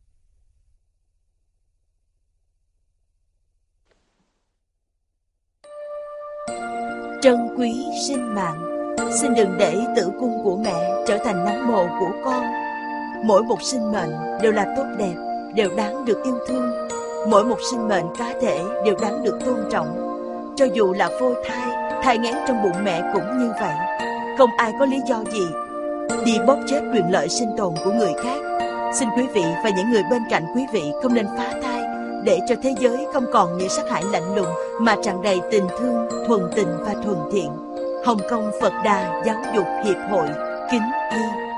Trân quý sinh mạng, xin đừng để tử cung của mẹ trở thành nấm mồ của con. Mỗi một sinh mệnh đều là tốt đẹp, đều đáng được yêu thương. Mỗi một sinh mệnh cá thể đều đáng được tôn trọng. Cho dù là phôi thai, thai nghén trong bụng mẹ cũng như vậy. Không ai có lý do gì đi bóp chết quyền lợi sinh tồn của người khác. Xin quý vị và những người bên cạnh quý vị không nên phá thai, để cho thế giới không còn những sát hại lạnh lùng, mà tràn đầy tình thương, thuần tình và thuần thiện. Hồng Kông Phật Đà Giáo dục Hiệp hội kính ghi.